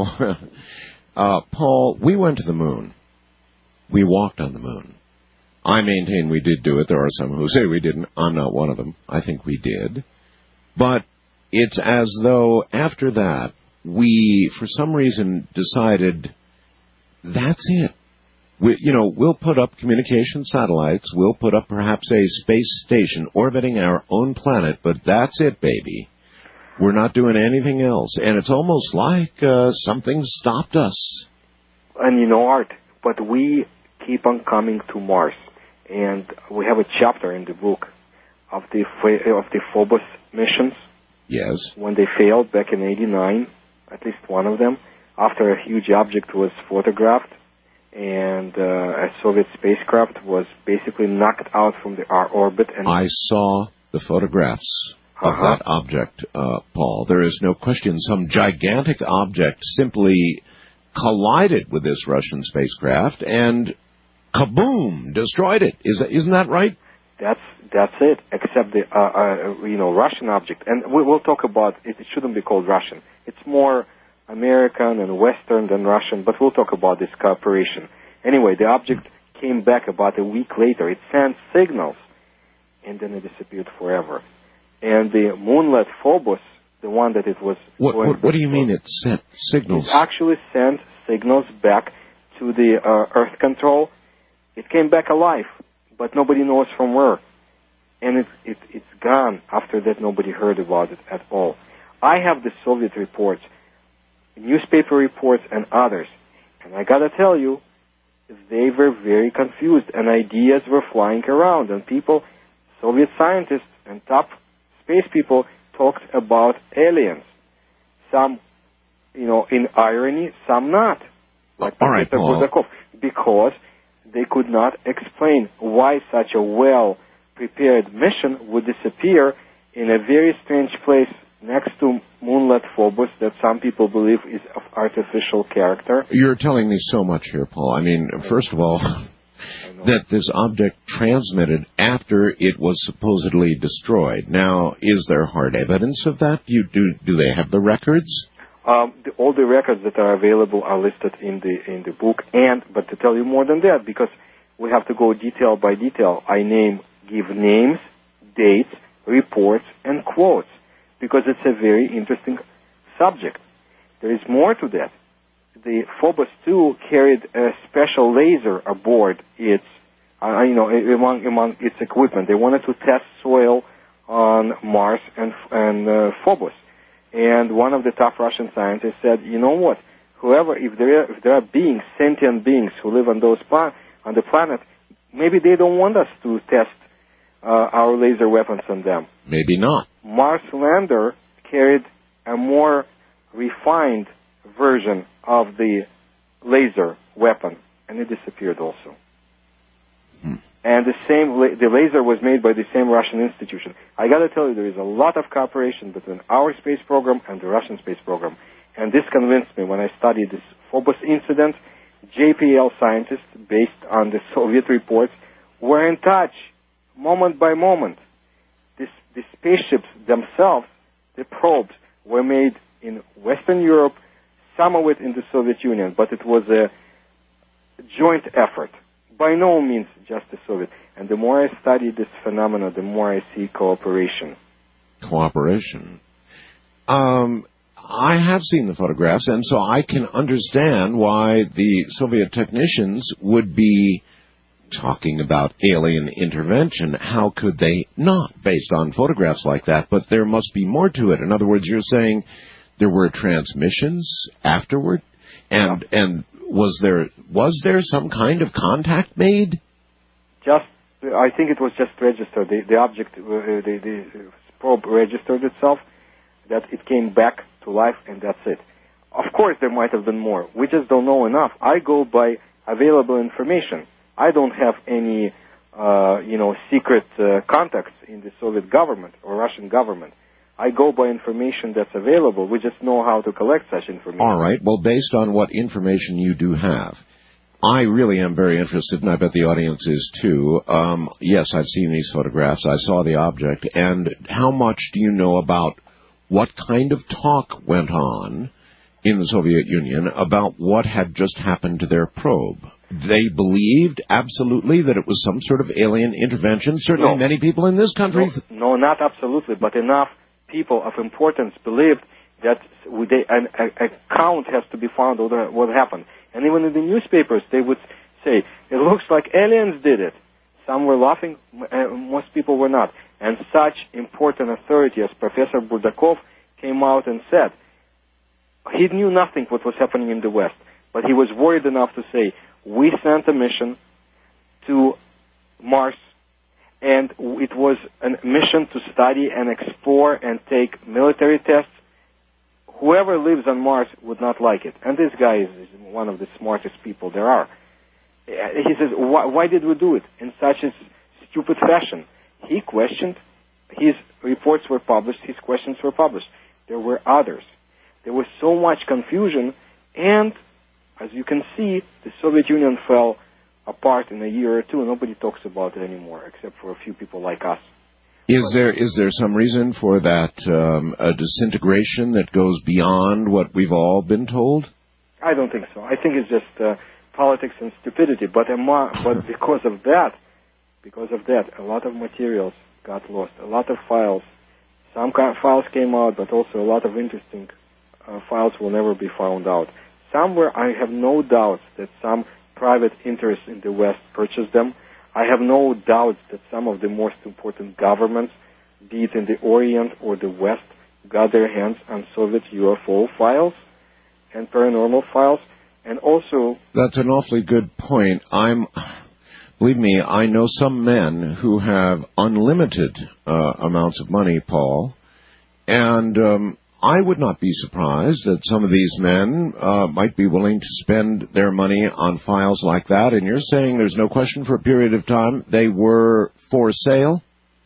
Paul, we went to the moon. We walked on the moon. I maintain we did do it. There are some who say we didn't. I'm not one of them. I think we did. But it's as though after that, we, for some reason, decided that's it. We'll put up communication satellites. We'll put up perhaps a space station orbiting our own planet, but that's it, baby. We're not doing anything else. And it's almost like something stopped us. And Art, but we keep on coming to Mars. And we have a chapter in the book of the Phobos missions. Yes. When they failed back in '89, at least one of them, after a huge object was photographed, and a Soviet spacecraft was basically knocked out from our orbit. And I saw the photographs of that object, Paul. There is no question some gigantic object simply collided with this Russian spacecraft and kaboom, destroyed it. Isn't that right? That's it, except the Russian object. And we'll talk about it. It shouldn't be called Russian. It's more American and Western than Russian, but we'll talk about this cooperation. Anyway, the object came back about a week later. It sent signals, and then it disappeared forever. And the moonlet Phobos, the one that it was... What do you mean it sent signals? It actually sent signals back to the Earth control. It came back alive, but nobody knows from where. And it's gone. After that, nobody heard about it at all. I have the Soviet reports, newspaper reports, and others. And I gotta tell you, they were very confused, and ideas were flying around, and people, Soviet scientists and top space people, talked about aliens. Some, in irony, some not. Like all right, Paul. Burdakov, because they could not explain why such a well-prepared mission would disappear in a very strange place next to moonlet Phobos that some people believe is of artificial character. You're telling me so much here, Paul. I mean, first of all, that this object transmitted after it was supposedly destroyed. Now, is there hard evidence of that? Do they have the records? All the records that are available are listed in the book, but to tell you more than that, because we have to go detail by detail, I give names, dates, reports, and quotes, because it's a very interesting subject. There is more to that. The Phobos 2 carried a special laser aboard its, among its equipment. They wanted to test soil on Mars and Phobos. And one of the top Russian scientists said, you know what? If there are beings, sentient beings who live on on the planet, maybe they don't want us to test our laser weapons on them. Maybe not. Mars lander carried a more refined version of the laser weapon, and it disappeared also. And the laser was made by the same Russian institution. I got to tell you, there is a lot of cooperation between our space program and the Russian space program. And this convinced me when I studied this Phobos incident. JPL scientists, based on the Soviet reports, were in touch moment by moment. The spaceships themselves, the probes, were made in Western Europe, some of it in the Soviet Union, but it was a joint effort. By no means just the Soviet. And the more I study this phenomena, the more I see cooperation. Cooperation. I have seen the photographs, and so I can understand why the Soviet technicians would be talking about alien intervention. How could they not, based on photographs like that? But there must be more to it. In other words, you're saying there were transmissions afterward? And was there some kind of contact made? I think it was just registered. The object, the probe registered itself, that it came back to life, and that's it. Of course, there might have been more. We just don't know enough. I go by available information. I don't have any, secret contacts in the Soviet government or Russian government. I go by information that's available. We just know how to collect such information. All right. Well, based on what information you do have, I really am very interested, and I bet the audience is too. Yes, I've seen these photographs. I saw the object. And how much do you know about what kind of talk went on in the Soviet Union about what had just happened to their probe? They believed absolutely that it was some sort of alien intervention. Certainly many people in this country. No, not absolutely, but enough people of importance believed that an account has to be found of what happened. And even in the newspapers, they would say, it looks like aliens did it. Some were laughing, most people were not. And such important authority as Professor Burdakov came out and said, he knew nothing what was happening in the West, but he was worried enough to say, we sent a mission to Mars, and it was a mission to study and explore and take military tests. Whoever lives on Mars would not like it. And this guy is one of the smartest people there are. He says, why did we do it in such a stupid fashion? He questioned. His reports were published. His questions were published. There were others. There was so much confusion, and as you can see, the Soviet Union fell apart in a year or two. Nobody talks about it anymore, except for a few people like us. Is there some reason for that a disintegration that goes beyond what we've all been told? I don't think so. I think it's just politics and stupidity. But because of that, a lot of materials got lost. A lot of files. Some files came out, but also a lot of interesting files will never be found out. Somewhere, I have no doubts that some private interests in the West purchased them. I have no doubts that some of the most important governments, be it in the Orient or the West, got their hands on Soviet UFO files and paranormal files. And also... That's an awfully good point. Believe me, I know some men who have unlimited amounts of money, Paul, and I would not be surprised that some of these men might be willing to spend their money on files like that. And you're saying there's no question for a period of time they were for sale?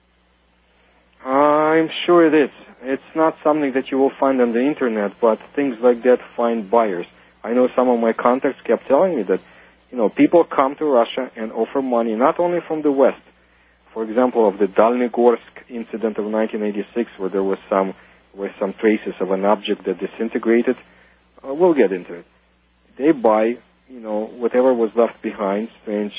I'm sure it is. It's not something that you will find on the Internet, but things like that find buyers. I know some of my contacts kept telling me that, people come to Russia and offer money not only from the West. For example, of the Dalnygorsk incident of 1986, where there was some traces of an object that disintegrated. We'll get into it. They buy, whatever was left behind, strange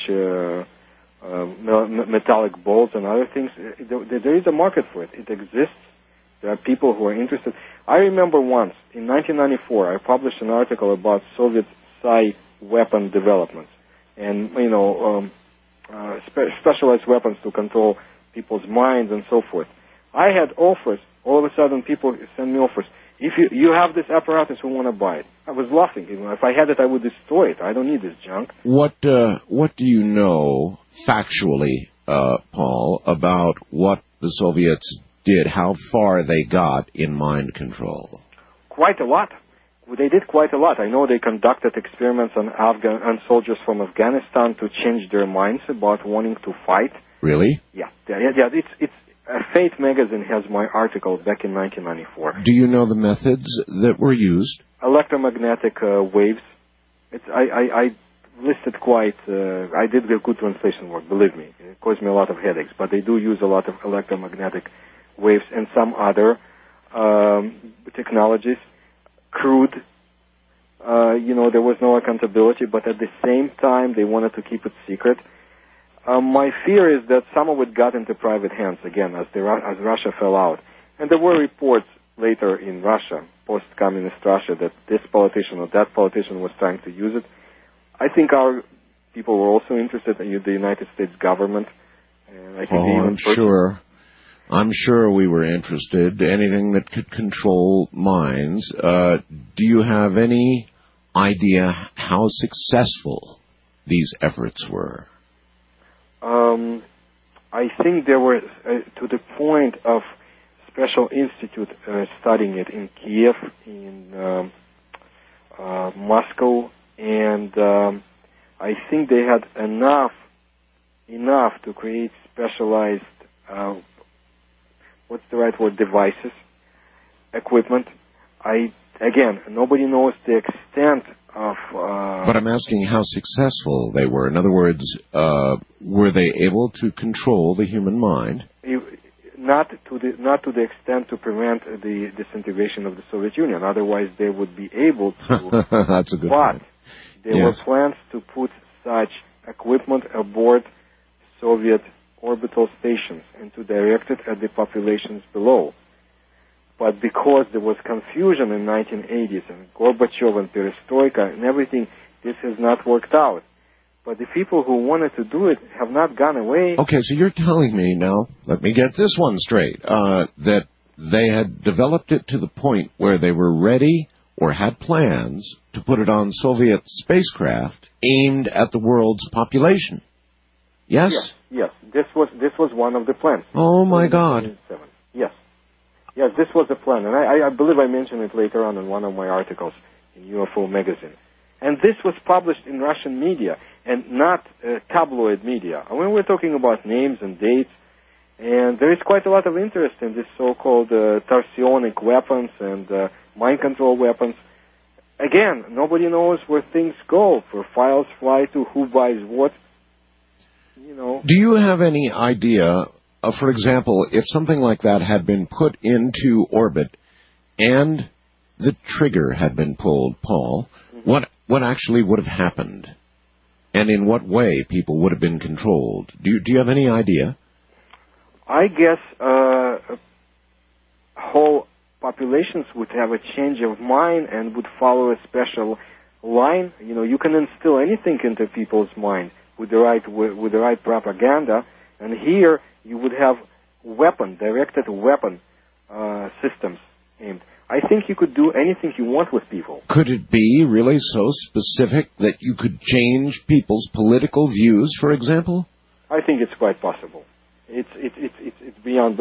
metallic bolts and other things. There is a market for it. It exists. There are people who are interested. I remember once, in 1994, I published an article about Soviet psi weapon developments and, specialized weapons to control people's minds and so forth. I had offers. All of a sudden, people send me offers. If you have this apparatus, we want to buy it. I was laughing. If I had it, I would destroy it. I don't need this junk. What do you know factually, Paul, about what the Soviets did? How far they got in mind control? Quite a lot. They did quite a lot. I know they conducted experiments on soldiers from Afghanistan to change their minds about wanting to fight. Really? Yeah. It's Fate magazine has my article back in 1994. Do you know the methods that were used? Electromagnetic waves. I listed quite. I did good translation work. Believe me, it caused me a lot of headaches. But they do use a lot of electromagnetic waves and some other technologies. Crude. There was no accountability, but at the same time, they wanted to keep it secret. My fear is that some of it got into private hands again as Russia fell out. And there were reports later in Russia, post-communist Russia, that this politician or that politician was trying to use it. I think our people were also interested in the United States government. And I think I'm sure we were interested. Anything that could control minds. Do you have any idea how successful these efforts were? I think there were, to the point of special institute studying it in Kiev, in Moscow, and I think they had enough to create specialized, devices, equipment. Again, nobody knows the extent of... But I'm asking how successful they were. In other words, were they able to control the human mind? Not to the extent to prevent the disintegration of the Soviet Union. Otherwise, they would be able to. That's a good point. There were plans to put such equipment aboard Soviet orbital stations and to direct it at the populations below. But because there was confusion in 1980s and Gorbachev and Perestroika and everything, this has not worked out. But the people who wanted to do it have not gone away. Okay, so you're telling me now, let me get this one straight, that they had developed it to the point where they were ready or had plans to put it on Soviet spacecraft aimed at the world's population. Yes? Yes. This was one of the plans. Oh, my God. Yes, this was the plan, and I believe I mentioned it later on in one of my articles in UFO magazine. And this was published in Russian media, and not tabloid media. I mean, we're talking about names and dates, and there is quite a lot of interest in this so-called torsionic weapons and mind control weapons. Again, nobody knows where things go, where files fly to, who buys what, Do you have any idea... for example, if something like that had been put into orbit and the trigger had been pulled, Paul, what actually would have happened? and in what way people would have been controlled? Do you have any idea? I guess whole populations would have a change of mind and would follow a special line. You know, you can instill anything into people's mind with the right propaganda, and here you would have directed weapon systems aimed. I think you could do anything you want with people. Could it be really so specific that you could change people's political views, for example? I think it's quite possible. It's beyond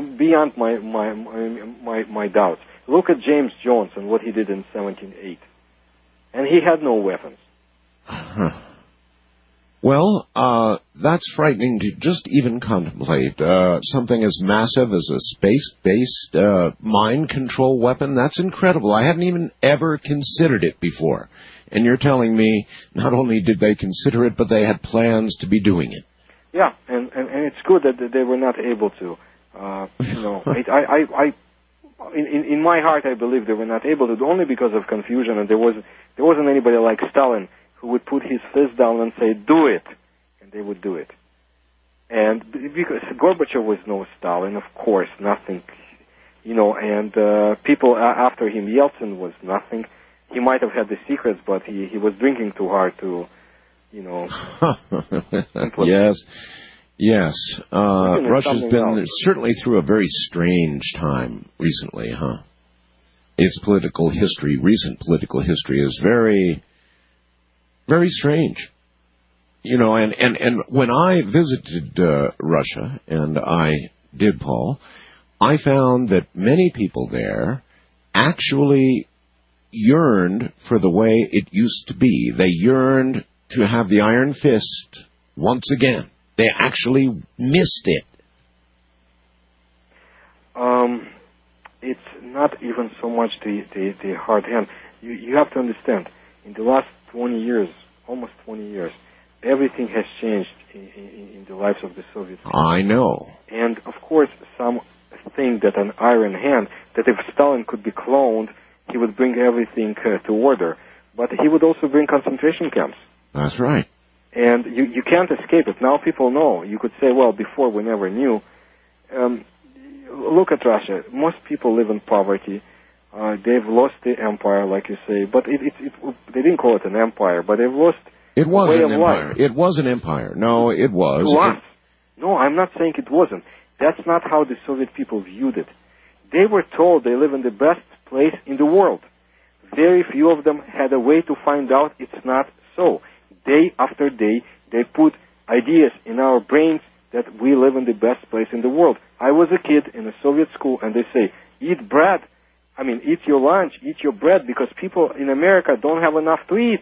my doubts. Look at James Jones and what he did in 1708, and he had no weapons. Huh. Well, that's frightening to just even contemplate. Something as massive as a space-based mind control weapon, that's incredible. I hadn't even ever considered it before. And you're telling me not only did they consider it, but they had plans to be doing it. Yeah, and it's good that they were not able to. In my heart, I believe they were not able to, only because of confusion, and there wasn't anybody like Stalin who would put his fist down and say, "Do it," and they would do it. And because Gorbachev was no Stalin, of course, nothing, and people after him, Yeltsin was nothing. He might have had the secrets, but he was drinking too hard to, Yes. Russia's been certainly through a very strange time recently, huh? Its recent political history is very, very strange. And when I visited Russia, and I did, Paul, I found that many people there actually yearned for the way it used to be. They yearned to have the iron fist once again. They actually missed it. It's not even so much the hard hand. You have to understand, in the last 20 years, almost 20 years, everything has changed in the lives of the Soviets. I know. And, of course, some think that an iron hand, that if Stalin could be cloned, he would bring everything to order. But he would also bring concentration camps. That's right. And you can't escape it. Now people know. You could say, well, before we never knew. Look at Russia. Most people live in poverty. They've lost the empire, like you say. But they didn't call it an empire, but they've lost the way of life. Life. It was an empire. No, it was. It was. No, I'm not saying it wasn't. That's not how the Soviet people viewed it. They were told they live in the best place in the world. Very few of them had a way to find out it's not so. Day after day, they put ideas in our brains that we live in the best place in the world. I was a kid in a Soviet school, and they say, eat bread. Eat your lunch, eat your bread, because people in America don't have enough to eat.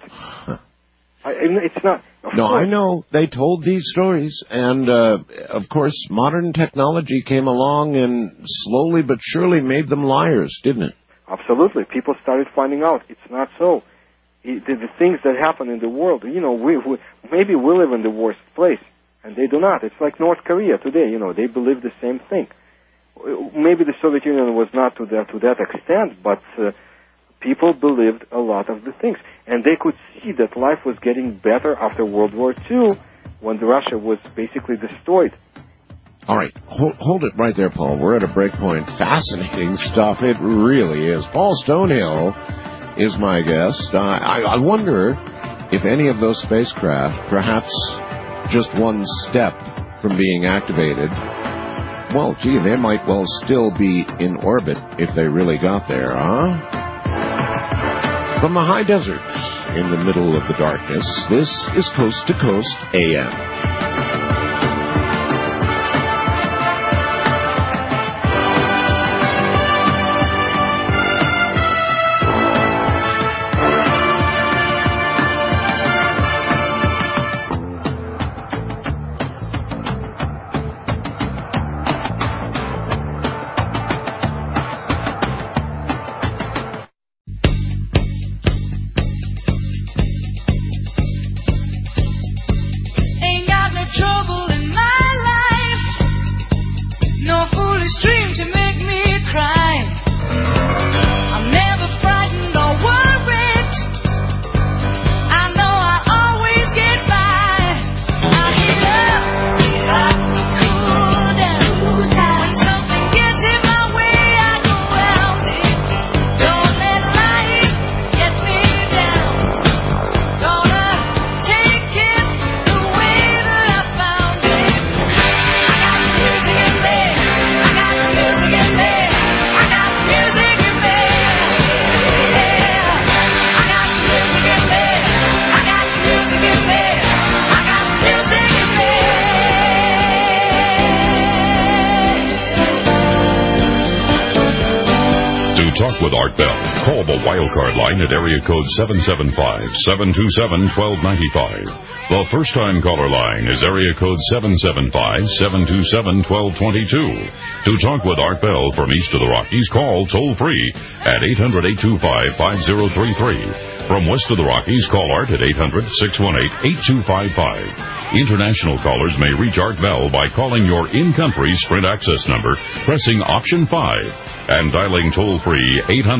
It's not... No, I know. They told these stories, and, of course, modern technology came along and slowly but surely made them liars, didn't it? Absolutely. People started finding out it's not so. The things that happen in the world, maybe we live in the worst place, and they do not. It's like North Korea today, they believe the same thing. Maybe the Soviet Union was not to that extent, but people believed a lot of the things. And they could see that life was getting better after World War II, when Russia was basically destroyed. All right, hold it right there, Paul. We're at a break point. Fascinating stuff. It really is. Paul Stonehill is my guest. I wonder if any of those spacecraft, perhaps just one step from being activated, well, gee, they might well still be in orbit if they really got there, huh? From the high deserts in the middle of the darkness, this is Coast to Coast AM. Ain't talk with Art Bell, call the wildcard line at area code 775-727-1295. The first-time caller line is area code 775-727-1222. To talk with Art Bell from east of the Rockies, call toll-free at 800-825-5033. From west of the Rockies, call Art at 800-618-8255. International callers may reach Art Bell by calling your in-country Sprint access number, pressing option 5, and dialing toll-free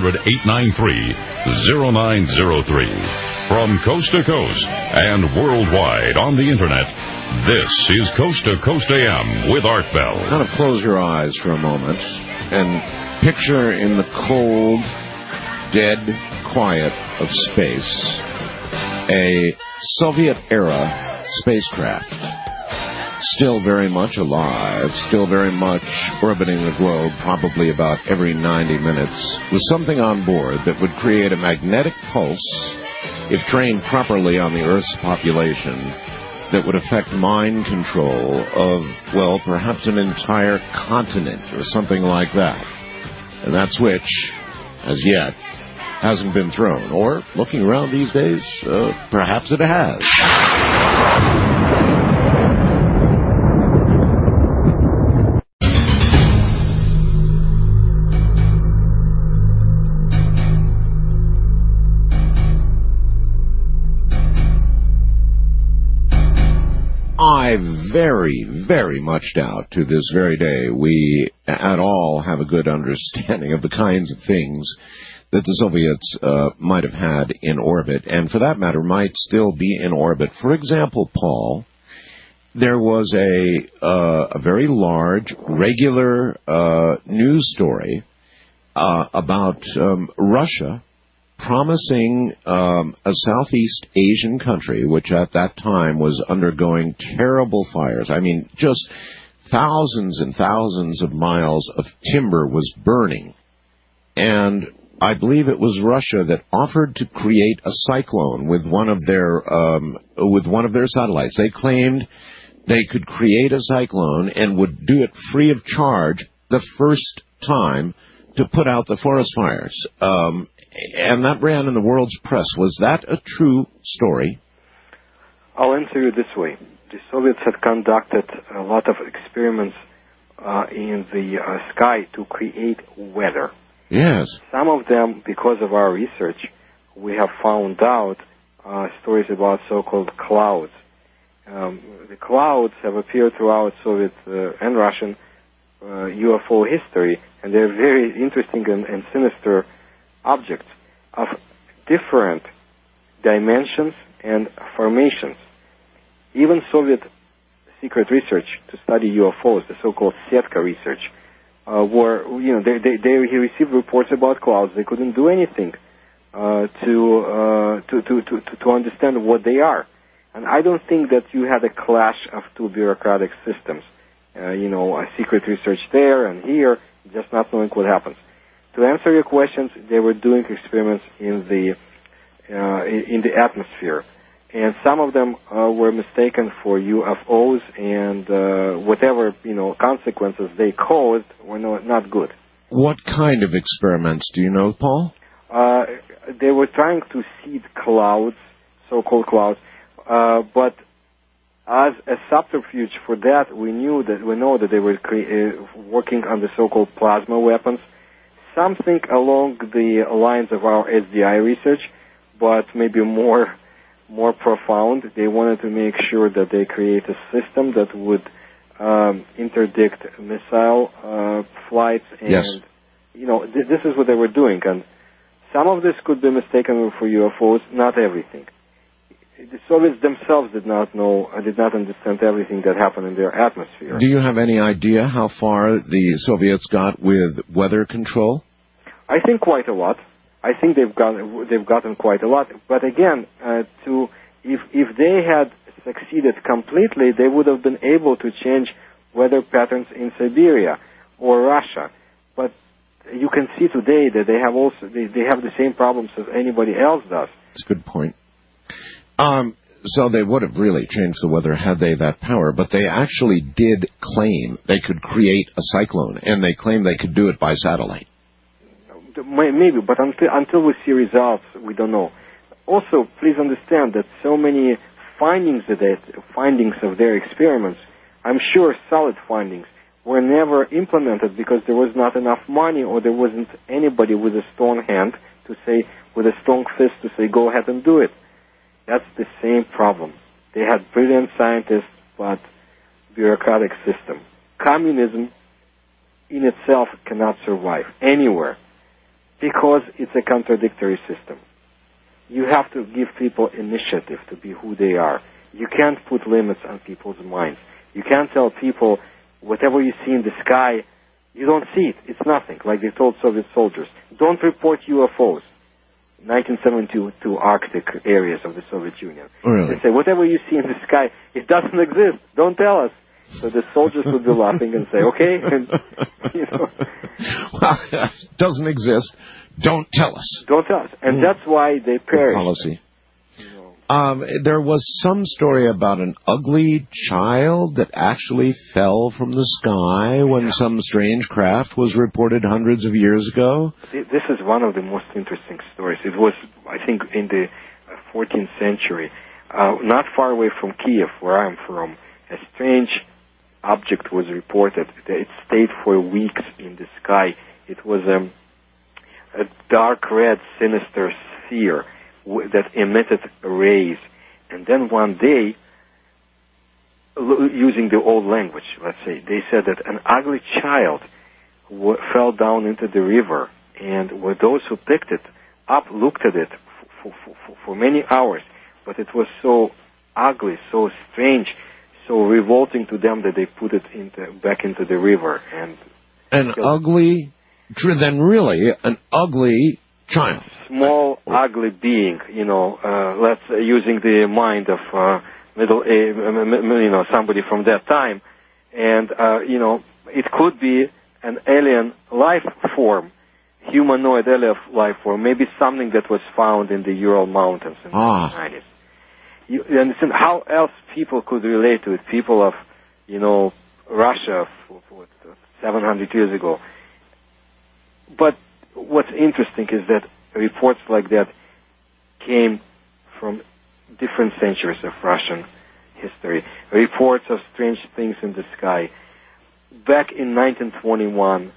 800-893-0903. From coast to coast and worldwide on the Internet, this is Coast to Coast AM with Art Bell. Kind of close your eyes for a moment and picture in the cold, dead quiet of space a Soviet-era spacecraft, still very much alive, still very much orbiting the globe, probably about every 90 minutes, with something on board that would create a magnetic pulse, if trained properly on the Earth's population, that would affect mind control of, well, perhaps an entire continent or something like that. And that switch, as yet, hasn't been thrown. Or, looking around these days, perhaps it has. I very, very much doubt to this very day we at all have a good understanding of the kinds of things that the Soviets might have had in orbit, and for that matter might still be in orbit. For example, Paul, there was a very large, regular news story about Russia promising a Southeast Asian country, which at that time was undergoing terrible fires. I mean, just thousands and thousands of miles of timber was burning. And I believe it was Russia that offered to create a cyclone with one of their satellites. They claimed they could create a cyclone and would do it free of charge the first time to put out the forest fires. And that ran in the world's press. Was that a true story? I'll answer you this way. The Soviets had conducted a lot of experiments in the sky to create weather. Yes. Some of them, because of our research, we have found out stories about so-called clouds. The clouds have appeared throughout Soviet and Russian UFO history, and they're very interesting and sinister objects of different dimensions and formations. Even Soviet secret research to study UFOs, the so-called Setka research, they received reports about clouds. They couldn't do anything to understand what they are. And I don't think that you had a clash of two bureaucratic systems. A secret research there and here, just not knowing what happens. To answer your questions, they were doing experiments in the atmosphere, and some of them were mistaken for UFOs, and whatever consequences they caused were not good. What kind of experiments do you know, Paul? They were trying to seed clouds, so-called clouds, but as a subterfuge for that, we know that they were working on the so-called plasma weapons. Something along the lines of our SDI research, but maybe more profound. They wanted to make sure that they create a system that would interdict missile flights, and yes. This is what they were doing. And some of this could be mistaken for UFOs, not everything. The Soviets themselves did not understand everything that happened in their atmosphere. Do you have any idea how far the Soviets got with weather control? I think quite a lot. I think they've gotten quite a lot. But again, if they had succeeded completely, they would have been able to change weather patterns in Siberia or Russia. But you can see today that they have the same problems as anybody else does. That's a good point. So they would have really changed the weather had they that power, but they actually did claim they could create a cyclone, and they claimed they could do it by satellite. Maybe, but until we see results, we don't know. Also, please understand that so many findings of their experiments, I'm sure solid findings, were never implemented because there was not enough money, or there wasn't anybody with a strong hand to say, with a strong fist to say, go ahead and do it. That's the same problem. They had brilliant scientists, but bureaucratic system. Communism in itself cannot survive anywhere because it's a contradictory system. You have to give people initiative to be who they are. You can't put limits on people's minds. You can't tell people whatever you see in the sky, you don't see it. It's nothing, like they told Soviet soldiers. Don't report UFOs. 1972 Arctic areas of the Soviet Union. Really? They say, whatever you see in the sky, it doesn't exist. Don't tell us. So the soldiers would be laughing and say, okay. And, Well, it doesn't exist. Don't tell us. Don't tell us. And that's why they perished. Policy. There was some story about an ugly child that actually fell from the sky when some strange craft was reported hundreds of years ago. This is one of the most interesting stories. It was, I think, in the 14th century, not far away from Kiev, where I'm from. A strange object was reported. It stayed for weeks in the sky. It was a dark red, sinister sphere that emitted rays. And then one day, using the old language, let's say, they said that an ugly child fell down into the river, and those who picked it up looked at it for many hours, but it was so ugly, so strange, so revolting to them that they put it back into the river. And an ugly child. Small, ugly being, let's using the mind of somebody from that time, and it could be an alien life form, humanoid alien life form, maybe something that was found in the Ural Mountains in the 90s. You understand how else people could relate to it? People of, Russia 700 years ago. But what's interesting is that reports like that came from different centuries of Russian history. Reports of strange things in the sky. Back in 1921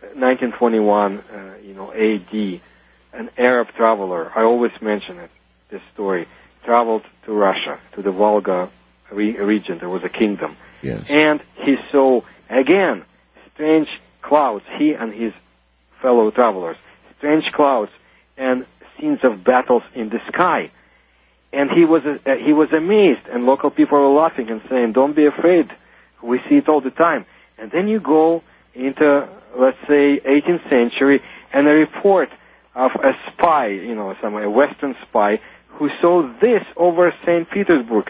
AD, an Arab traveler, I always mention it, this story, traveled to Russia, to the Volga region. There was a kingdom. Yes. And he saw, again, strange clouds, he and his fellow travelers, strange clouds and scenes of battles in the sky. And he was amazed, and local people were laughing and saying, don't be afraid, we see it all the time. And then you go into, let's say, 18th century, and a report of a spy, a Western spy, who saw this over St. Petersburg.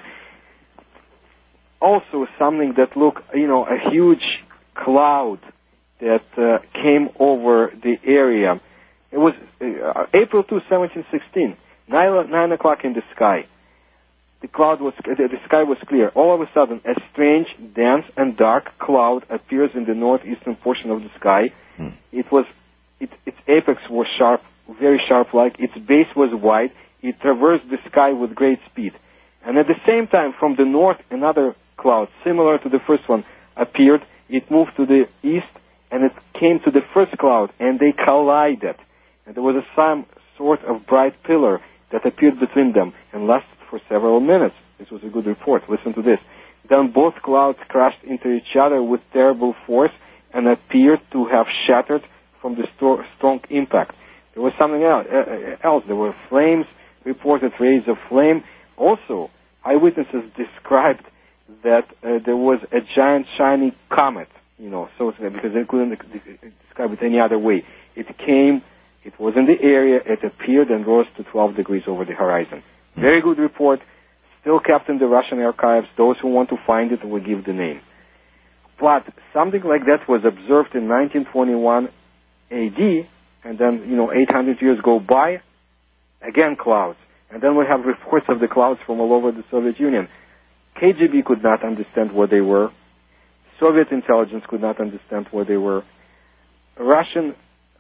Also something that looked, a huge cloud that came over the area. It was April 2, 1716, 9 o'clock in the sky. The sky was clear. All of a sudden, a strange, dense, and dark cloud appears in the northeastern portion of the sky. Its apex was sharp, very sharp-like. Its base was wide. It traversed the sky with great speed. And at the same time, from the north, another cloud, similar to the first one, appeared. It moved to the east, and it came to the first cloud, and they collided. And there was some sort of bright pillar that appeared between them and lasted for several minutes. This was a good report. Listen to this. Then both clouds crashed into each other with terrible force and appeared to have shattered from the strong impact. There was something else. There were flames, reported rays of flame. Also, eyewitnesses described that there was a giant shiny comet, because they couldn't describe it any other way. It was in the area, it appeared and rose to 12 degrees over the horizon. Very good report, still kept in the Russian archives. Those who want to find it will give the name. But something like that was observed in 1921 AD, and then, 800 years go by, again clouds. And then we have reports of the clouds from all over the Soviet Union. KGB could not understand what they were. Soviet intelligence could not understand what they were. Russian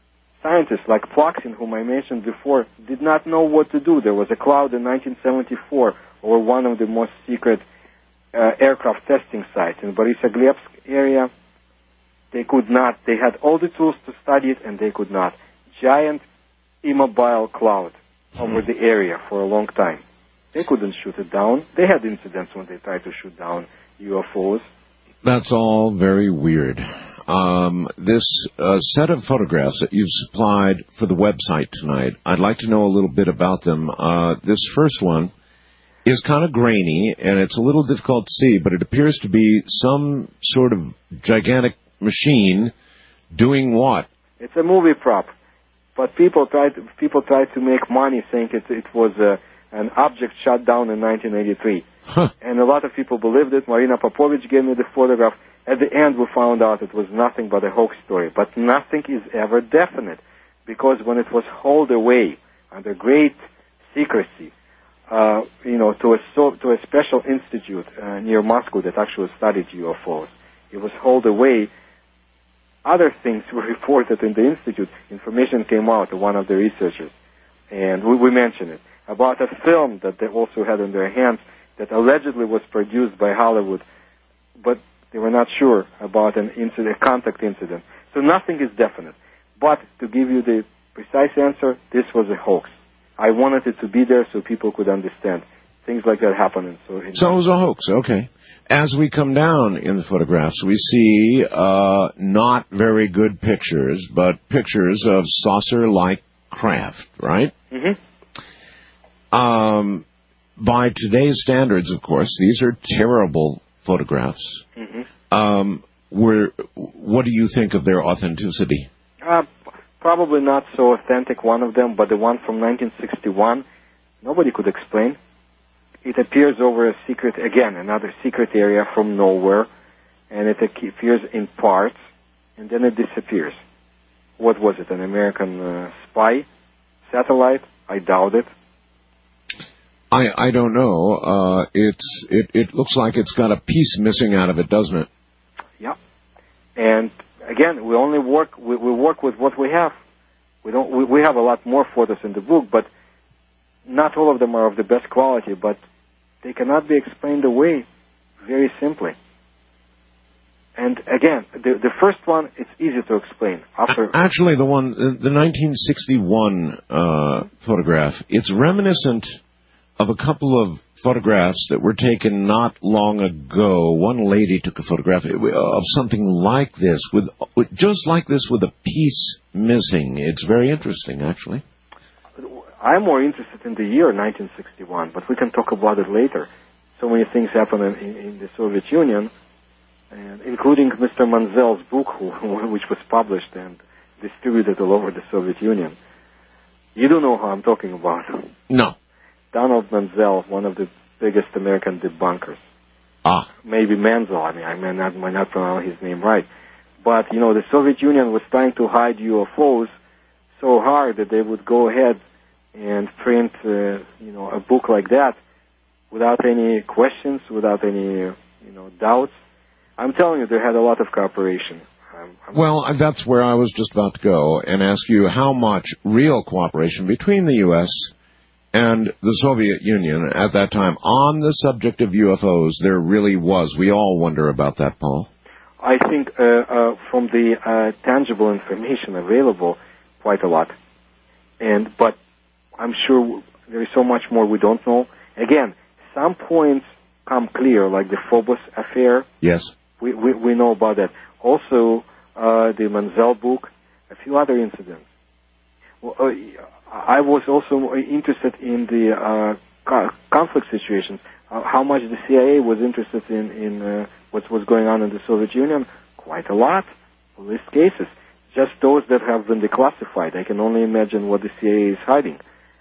scientists like Plaksin, whom I mentioned before, did not know what to do. There was a cloud in 1974 over one of the most secret aircraft testing sites in Borisogledsk area. They could not. They had all the tools to study it, and they could not. Giant, immobile cloud over the area for a long time. They couldn't shoot it down. They had incidents when they tried to shoot down UFOs. That's all very weird. This set of photographs that you've supplied for the website tonight, I'd like to know a little bit about them. This first one is kind of grainy, and it's a little difficult to see, but it appears to be some sort of gigantic machine doing what? It's a movie prop, but people tried to make money saying it was an object shot down in 1983. And a lot of people believed it. Marina Popovich gave me the photograph. At the end, we found out it was nothing but a hoax story. But nothing is ever definite, because when it was hauled away under great secrecy, to a special institute near Moscow that actually studied UFOs, it was hauled away. Other things were reported in the institute. Information came out to one of the researchers, and we mentioned it, about a film that they also had in their hands that allegedly was produced by Hollywood, but they were not sure about a contact incident. So nothing is definite. But to give you the precise answer, this was a hoax. I wanted it to be there so people could understand. Things like that happen. So it was a hoax, okay. As we come down in the photographs, we see not very good pictures, but pictures of saucer-like craft, right? Mm-hmm. By today's standards, of course, these are terrible photographs. Mm-hmm. What do you think of their authenticity? Probably not so authentic, one of them, but the one from 1961, nobody could explain. It appears over a secret, again, another secret area from nowhere, and it appears in parts, and then it disappears. What was it, an American spy satellite? I doubt it. I don't know. It looks like it's got a piece missing out of it, doesn't it? Yeah. And again, we only work we work with what we have. We have a lot more photos in the book, but not all of them are of the best quality, but they cannot be explained away very simply. And again, the first one, it's easy to explain. Actually, the 1961 photograph, it's reminiscent of a couple of photographs that were taken not long ago. One lady took a photograph of something like this, with just like this, with a piece missing. It's very interesting, actually. I'm more interested in the year 1961, but we can talk about it later. So many things happened in the Soviet Union, and including Mr. Manzel's book, which was published and distributed all over the Soviet Union. You don't know who I'm talking about. No. Donald Manzel, one of the biggest American debunkers. Maybe Manzel. I mean, I might not pronounce his name right. But, the Soviet Union was trying to hide UFOs so hard that they would go ahead and print, a book like that without any questions, without any, doubts. I'm telling you, they had a lot of cooperation. Well, that's where I was just about to go and ask you how much real cooperation between the U.S. and the Soviet Union at that time on the subject of UFOs there really was. We all wonder about that, Paul. I think from the tangible information available, quite a lot. But I'm sure there is so much more we don't know. Again, some points come clear, like the Phobos affair. Yes. We know about that. Also, the Manzel book, a few other incidents. Well, I was also interested in the conflict situations, how much the CIA was interested in what was going on in the Soviet Union. Quite a lot, police cases. Just those that have been declassified. I can only imagine what the CIA is hiding.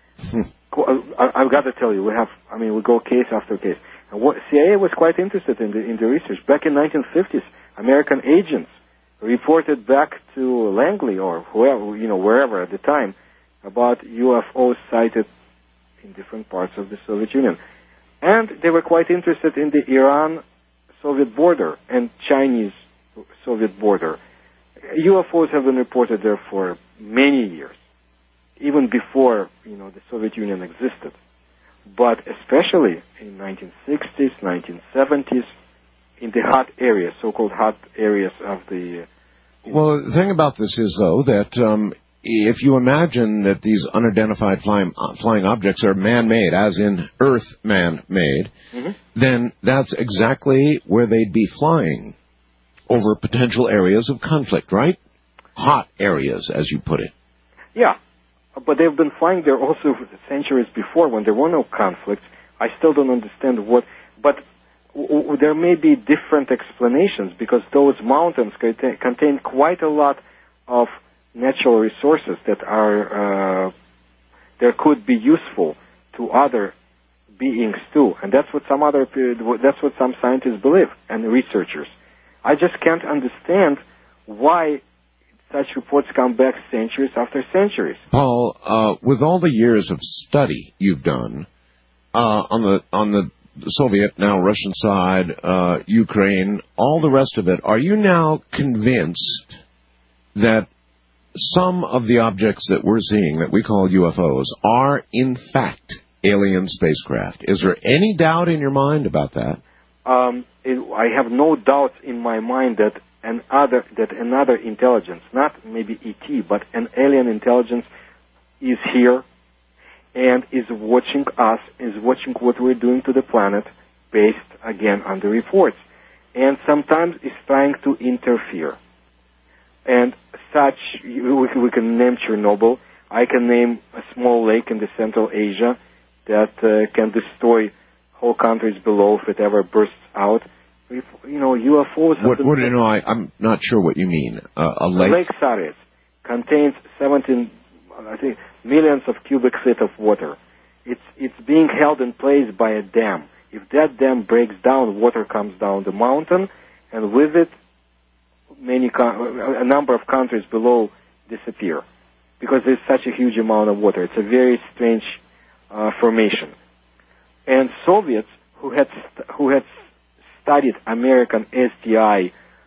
I've got to tell you, we go case after case. And CIA was quite interested in the research. Back in 1950s, American agents reported back to Langley or whoever, wherever at the time, about UFOs sighted in different parts of the Soviet Union. And they were quite interested in the Iran-Soviet border and Chinese-Soviet border. UFOs have been reported there for many years, even before, the Soviet Union existed. But especially in 1960s, 1970s, in the hot areas, so-called hot areas of the... Well, the thing about this is, though, that if you imagine that these unidentified flying objects are man-made, as in Earth man-made, then that's exactly where they'd be flying, over potential areas of conflict, right? Hot areas, as you put it. Yeah, but they've been flying there also for centuries before when there were no conflicts. I still don't understand what... But there may be different explanations because those mountains contain quite a lot of natural resources that are that could be useful to other beings too, and that's what some scientists believe and researchers. I just can't understand why such reports come back centuries after centuries. Paul, with all the years of study you've done on the Soviet, now Russian side, Ukraine, all the rest of it, are you now convinced that some of the objects that we're seeing that we call UFOs are in fact alien spacecraft? Is there any doubt in your mind about that? I have no doubt in my mind that another intelligence, not maybe ET, but an alien intelligence is here and is watching us, is watching what we're doing to the planet based, again, on the reports. And sometimes is trying to interfere. And such, we can name Chernobyl. I can name a small lake in the Central Asia that can destroy whole countries below if it ever bursts out. UFOs... I'm not sure what you mean. A lake? Lake Saris contains 17, I think, millions of cubic feet of water. It's being held in place by a dam. If that dam breaks down, water comes down the mountain, and with it, a number of countries below disappear because there's such a huge amount of water. It's a very strange formation. And Soviets who had studied American SDI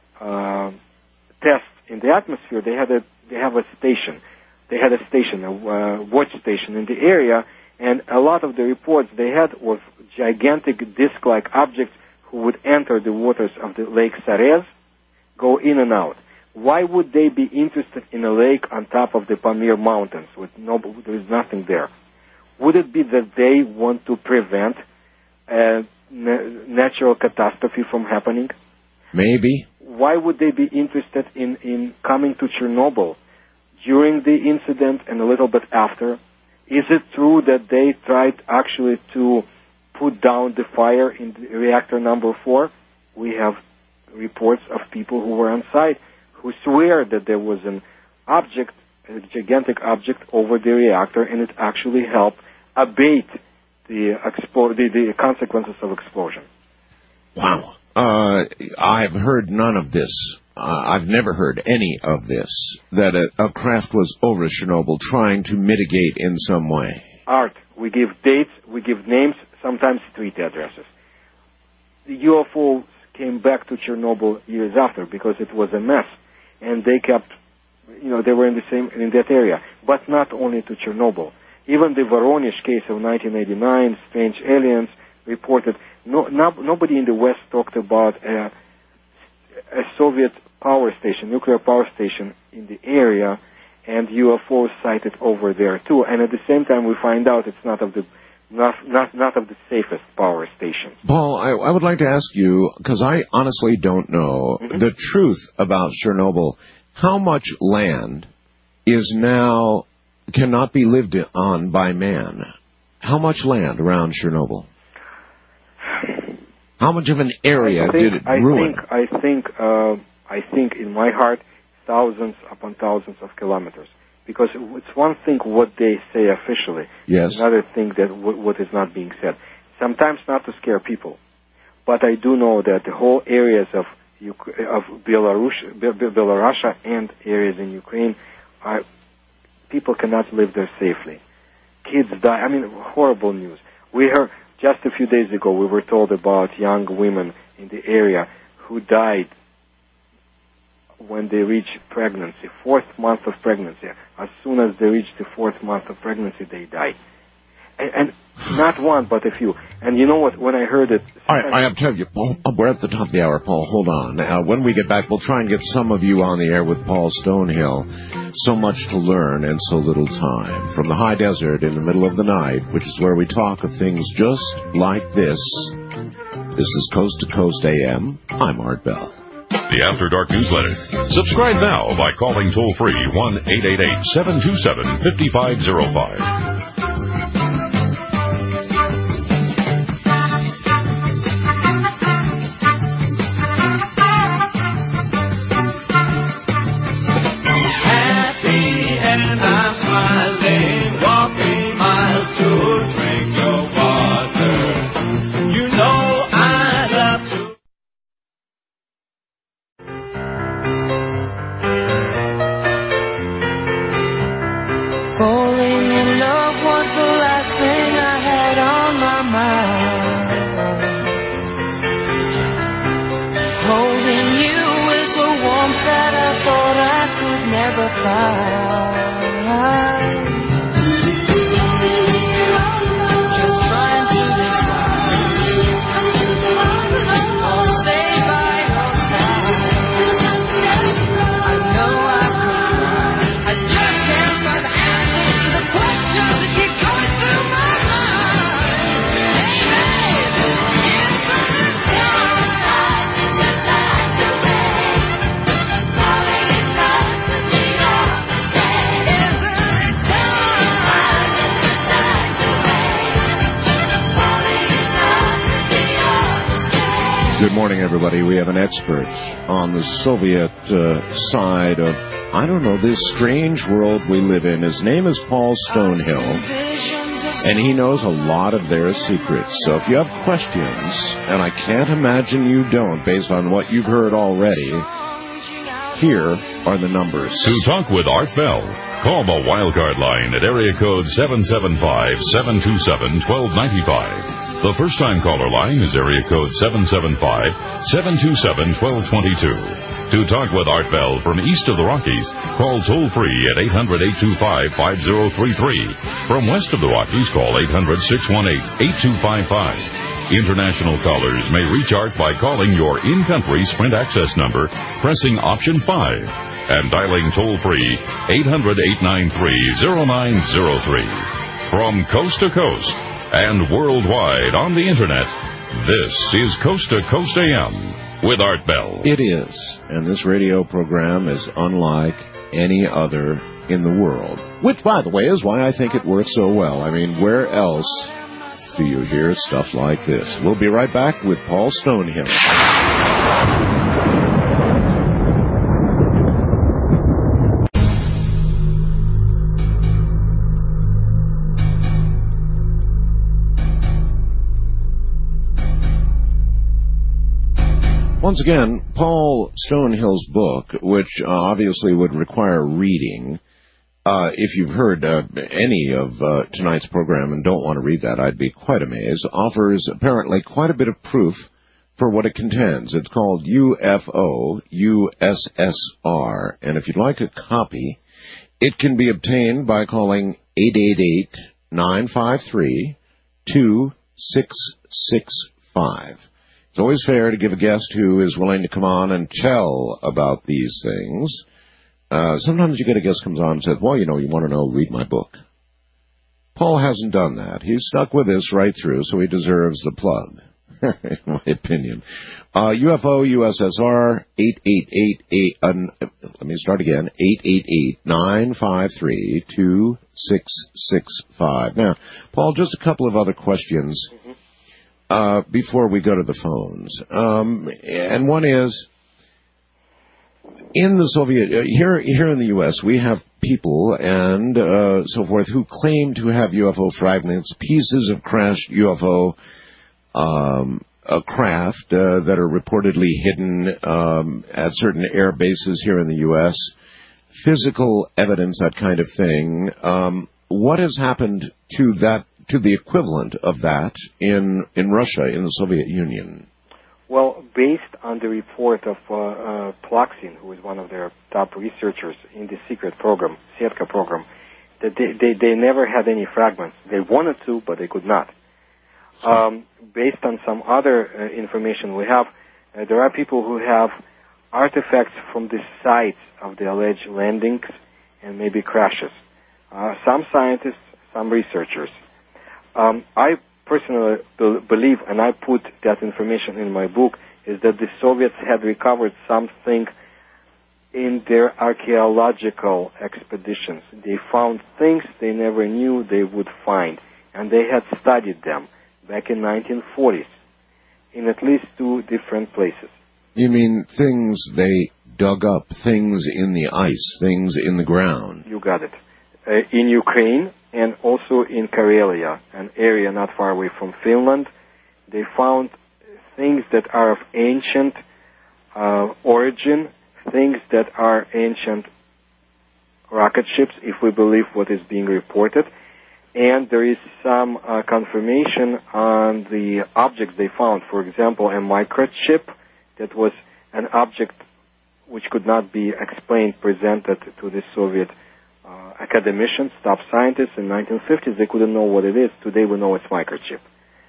tests in the atmosphere, they had a station. They had a station, a watch station in the area, and a lot of the reports they had was gigantic disc-like objects who would enter the waters of the Lake Sarez, go in and out. Why would they be interested in a lake on top of the Pamir Mountains there is nothing there? Would it be that they want to prevent a natural catastrophe from happening? Maybe. Why would they be interested in coming to Chernobyl during the incident and a little bit after? Is it true that they tried actually to put down the fire in reactor number 4? We have reports of people who were on site who swear that there was an object, a gigantic object over the reactor, and it actually helped abate the consequences of explosion. Wow. I've heard none of this. I've never heard any of this, that a craft was over Chernobyl trying to mitigate in some way. Art, we give dates, we give names, sometimes street addresses. The UFO came back to Chernobyl years after because it was a mess, and they kept, they were in that area, but not only to Chernobyl. Even the Voronezh case of 1989, strange aliens reported. Nobody in the West talked about a Soviet power station, nuclear power station in the area, and UFOs sighted over there too. And at the same time, we find out it's not of the safest power stations. Paul, I would like to ask you, because I honestly don't know the truth about Chernobyl. How much land cannot be lived on by man? How much land around Chernobyl? How much of an area did it ruin? I think in my heart, thousands upon thousands of kilometers. Because it's one thing what they say officially. Yes. Another thing that what is not being said. Sometimes not to scare people. But I do know that the whole areas of Belarus and areas in Ukraine, people cannot live there safely. Kids die. Horrible news. We heard just a few days ago, we were told about young women in the area who died when they reach pregnancy, 4th month of pregnancy. As soon as they reach the 4th month of pregnancy, they die. And not one, but a few. And you know what? When I heard it... All right, I have to tell you, Paul, we're at the top of the hour, Paul. Hold on. When we get back, we'll try and get some of you on the air with Paul Stonehill. So much to learn and so little time. From the high desert in the middle of the night, which is where we talk of things just like this. This is Coast to Coast AM. I'm Art Bell. The After Dark Newsletter. Subscribe now by calling toll-free 1-888-727-5505. Good morning, everybody. We have an expert on the Soviet side of, I don't know, this strange world we live in. His name is Paul Stonehill, and he knows a lot of their secrets. So if you have questions, and I can't imagine you don't based on what you've heard already, here are the numbers. To talk with Art Bell, call the Wildcard line at area code 775-727-1295. The first-time caller line is area code 775-727-1222. To talk with Art Bell from east of the Rockies, call toll-free at 800-825-5033. From west of the Rockies, call 800-618-8255. International callers may reach Art by calling your in-country Sprint access number, pressing option 5, and dialing toll-free 800-893-0903. From coast to coast and worldwide on the Internet, this is Coast to Coast AM with Art Bell. It is, and this radio program is unlike any other in the world, which, by the way, is why I think it works so well. I mean, where else do you hear stuff like this? We'll be right back with Paul Stonehill. Once again, Paul Stonehill's book, which obviously would require reading. If you've heard any of tonight's program and don't want to read that, I'd be quite amazed, offers apparently quite a bit of proof for what it contains. It's called UFO, USSR, and if you'd like a copy, it can be obtained by calling 888-953-2665. It's always fair to give a guest who is willing to come on and tell about these things. Sometimes you get a guest comes on and says, well, you want to know, read my book. Paul hasn't done that. He's stuck with this right through, so he deserves the plug, in my opinion. UFO, USSR, 888-953-2665. Now, Paul, just a couple of other questions before we go to the phones. And one is, in the Soviet, here in the U.S., we have people and so forth who claim to have UFO fragments, pieces of crashed UFO craft that are reportedly hidden at certain air bases here in the U.S., physical evidence, that kind of thing. What has happened to that, to the equivalent of that in Russia, in the Soviet Union? Well, based on the report of Plaksin, who is one of their top researchers in the secret program, Setka program, that they never had any fragments. They wanted to, but they could not. Based on some other information we have, there are people who have artifacts from the sites of the alleged landings and maybe crashes. Some scientists, some researchers. I personally believe, and I put that information in my book, is that the Soviets had recovered something in their archaeological expeditions. They found things they never knew they would find, and they had studied them back in 1940s in at least 2 different places. You mean things they dug up, things in the ice, things in the ground? You got it. In Ukraine and also in Karelia, an area not far away from Finland, they found things that are of ancient origin, things that are ancient rocket ships, if we believe what is being reported. And there is some confirmation on the objects they found. For example, a microchip that was an object which could not be explained, presented to the Soviet academicians, top scientists in the 1950s. They couldn't know what it is. Today we know it's microchip.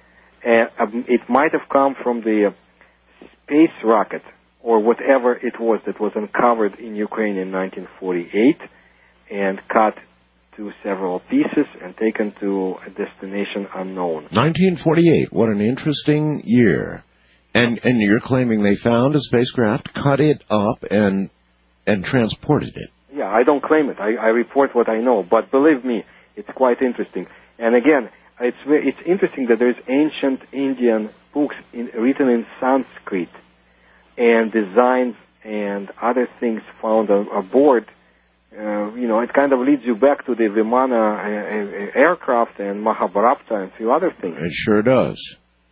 It might have come from the space rocket or whatever it was that was uncovered in Ukraine in 1948 and cut to several pieces and taken to a destination unknown. 1948, what an interesting year. And you're claiming they found a spacecraft, cut it up, and transported it. Yeah, I don't claim it. I report what I know. But believe me, it's quite interesting. And again, it's interesting that there's ancient Indian books written in Sanskrit and designs and other things found aboard. It kind of leads you back to the Vimana aircraft and Mahabharata and a few other things. It sure does.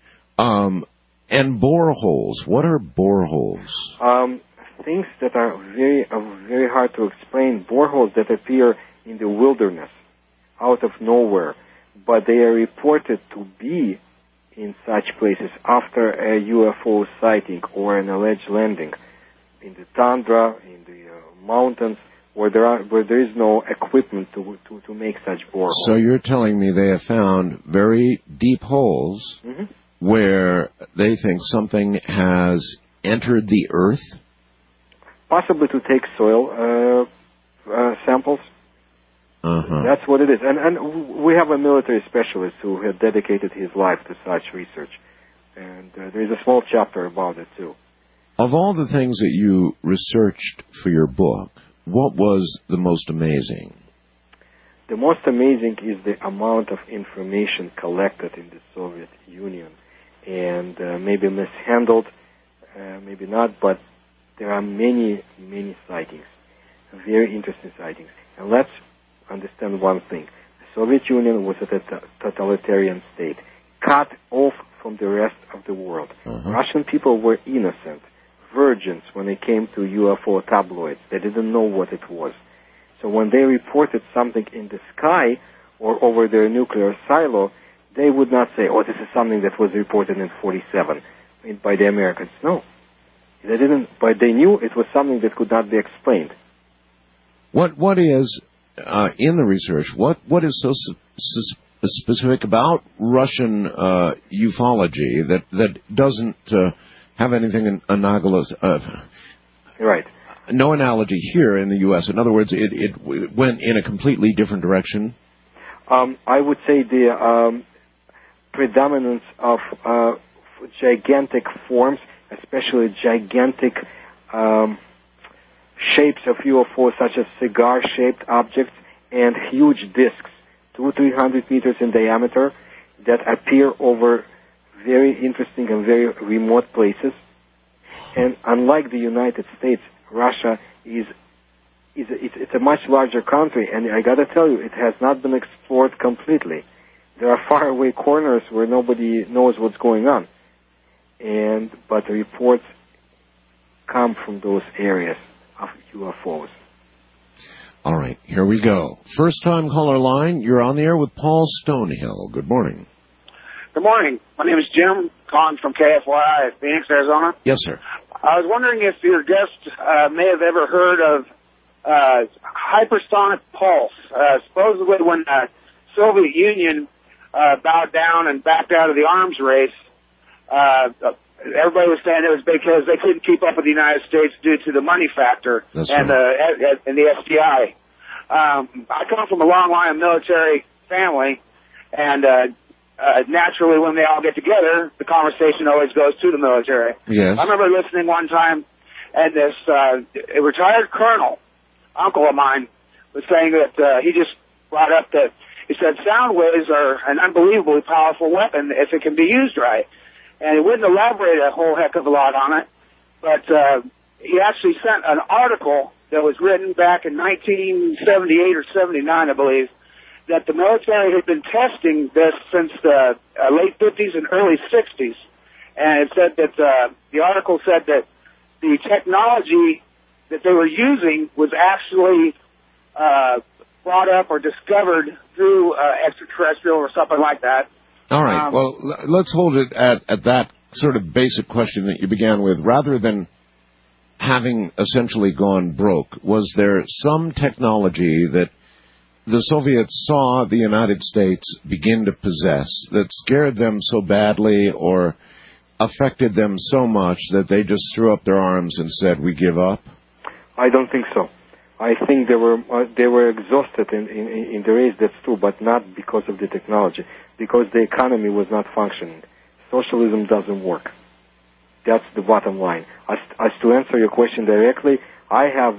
And boreholes. What are boreholes? Things that are very hard to explain. Boreholes that appear in the wilderness, out of nowhere, but they are reported to be in such places after a UFO sighting or an alleged landing in the tundra, in the mountains, where there is no equipment to make such boreholes. So you're telling me they have found very deep holes where they think something has entered the earth? Possibly to take soil samples. That's what it is. And we have a military specialist who had dedicated his life to such research. And there is a small chapter about it, too. Of all the things that you researched for your book, what was the most amazing? The most amazing is the amount of information collected in the Soviet Union. And maybe mishandled, maybe not, but there are many, many sightings, very interesting sightings. And let's understand one thing. The Soviet Union was a totalitarian state, cut off from the rest of the world. Russian people were innocent, virgins when it came to UFO tabloids. They didn't know what it was. So when they reported something in the sky or over their nuclear silo, they would not say, oh, this is something that was reported in 47 by the Americans. No. They didn't, but they knew it was something that could not be explained. What is, in the research, what is so specific about Russian ufology that doesn't have anything analogous? Right. No analogy here in the U.S. In other words, it went in a completely different direction? I would say the predominance of gigantic forms, especially gigantic shapes of UFOs, such as cigar-shaped objects and huge discs, 200-300 meters in diameter, that appear over very interesting and very remote places. And unlike the United States, Russia it's a much larger country, and I gotta tell you, it has not been explored completely. There are faraway corners where nobody knows what's going on. But the reports come from those areas of UFOs. All right, here we go. First time caller line, you're on the air with Paul Stonehill. Good morning. Good morning. My name is Jim, calling from KFYI, Phoenix, Arizona. Yes, sir. I was wondering if your guest may have ever heard of hypersonic pulse. Supposedly when the Soviet Union bowed down and backed out of the arms race, everybody was saying it was because they couldn't keep up with the United States due to the money factor and the SDI. I come from a long line of military family, and naturally when they all get together, the conversation always goes to the military. Yes. I remember listening one time, and this a retired colonel, uncle of mine, was saying that he just brought up that he said sound waves are an unbelievably powerful weapon if it can be used right. And he wouldn't elaborate a whole heck of a lot on it, but he actually sent an article that was written back in 1978 or 79, I believe, that the military had been testing this since the late 50s and early 60s. And it said that the article said that the technology that they were using was actually brought up or discovered through extraterrestrial or something like that. All right. Well, let's hold it at that sort of basic question that you began with. Rather than having essentially gone broke, was there some technology that the Soviets saw the United States begin to possess that scared them so badly or affected them so much that they just threw up their arms and said, "We give up"? I don't think so. I think they were exhausted in the race, that's true, but not because of the technology, because the economy was not functioning. Socialism doesn't work. That's the bottom line. As to answer your question directly, I have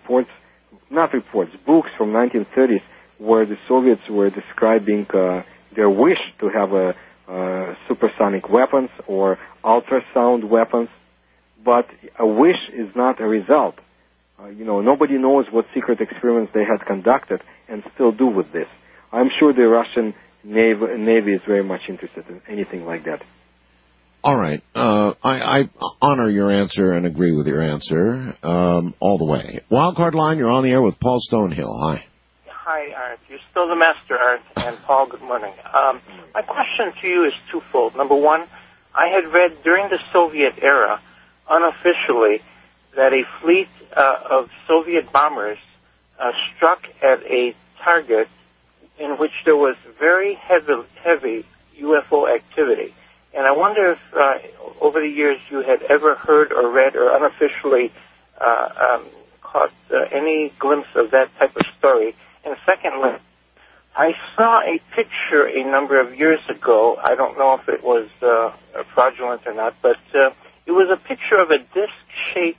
books from 1930s where the Soviets were describing their wish to have supersonic weapons or ultrasound weapons, but a wish is not a result. Nobody knows what secret experiments they had conducted and still do with this. I'm sure the Russian Navy is very much interested in anything like that. All right. I honor your answer and agree with your answer all the way. Wildcard line, you're on the air with Paul Stonehill. Hi. Hi, Art. You're still the master, Art. And Paul, good morning. My question to you is twofold. Number one, I had read during the Soviet era, unofficially, that a fleet of Soviet bombers struck at a target in which there was very heavy UFO activity. And I wonder if over the years you had ever heard or read or unofficially caught any glimpse of that type of story. And secondly, I saw a picture a number of years ago. I don't know if it was fraudulent or not, but it was a picture of a disc-shaped,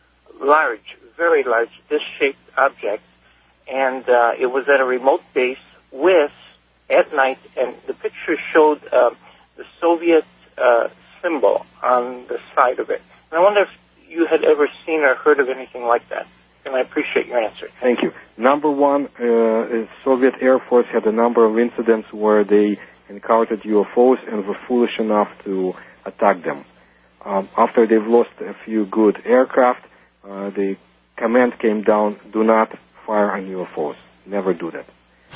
very large disc-shaped object, and it was at a remote base at night, and the picture showed the Soviet symbol on the side of it. And I wonder if you had ever seen or heard of anything like that. And I appreciate your answer. Thank you. Number one, Soviet Air Force had a number of incidents where they encountered UFOs and were foolish enough to attack them. After they've lost a few good aircraft, the command came down, do not fire on UFOs. Never do that.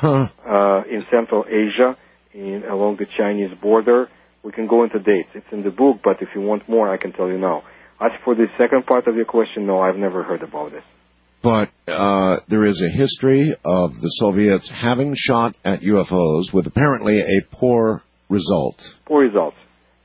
In Central Asia, along the Chinese border, we can go into dates. It's in the book, but if you want more, I can tell you now. As for the second part of your question, no, I've never heard about this. But there is a history of the Soviets having shot at UFOs with apparently a poor result. Poor results.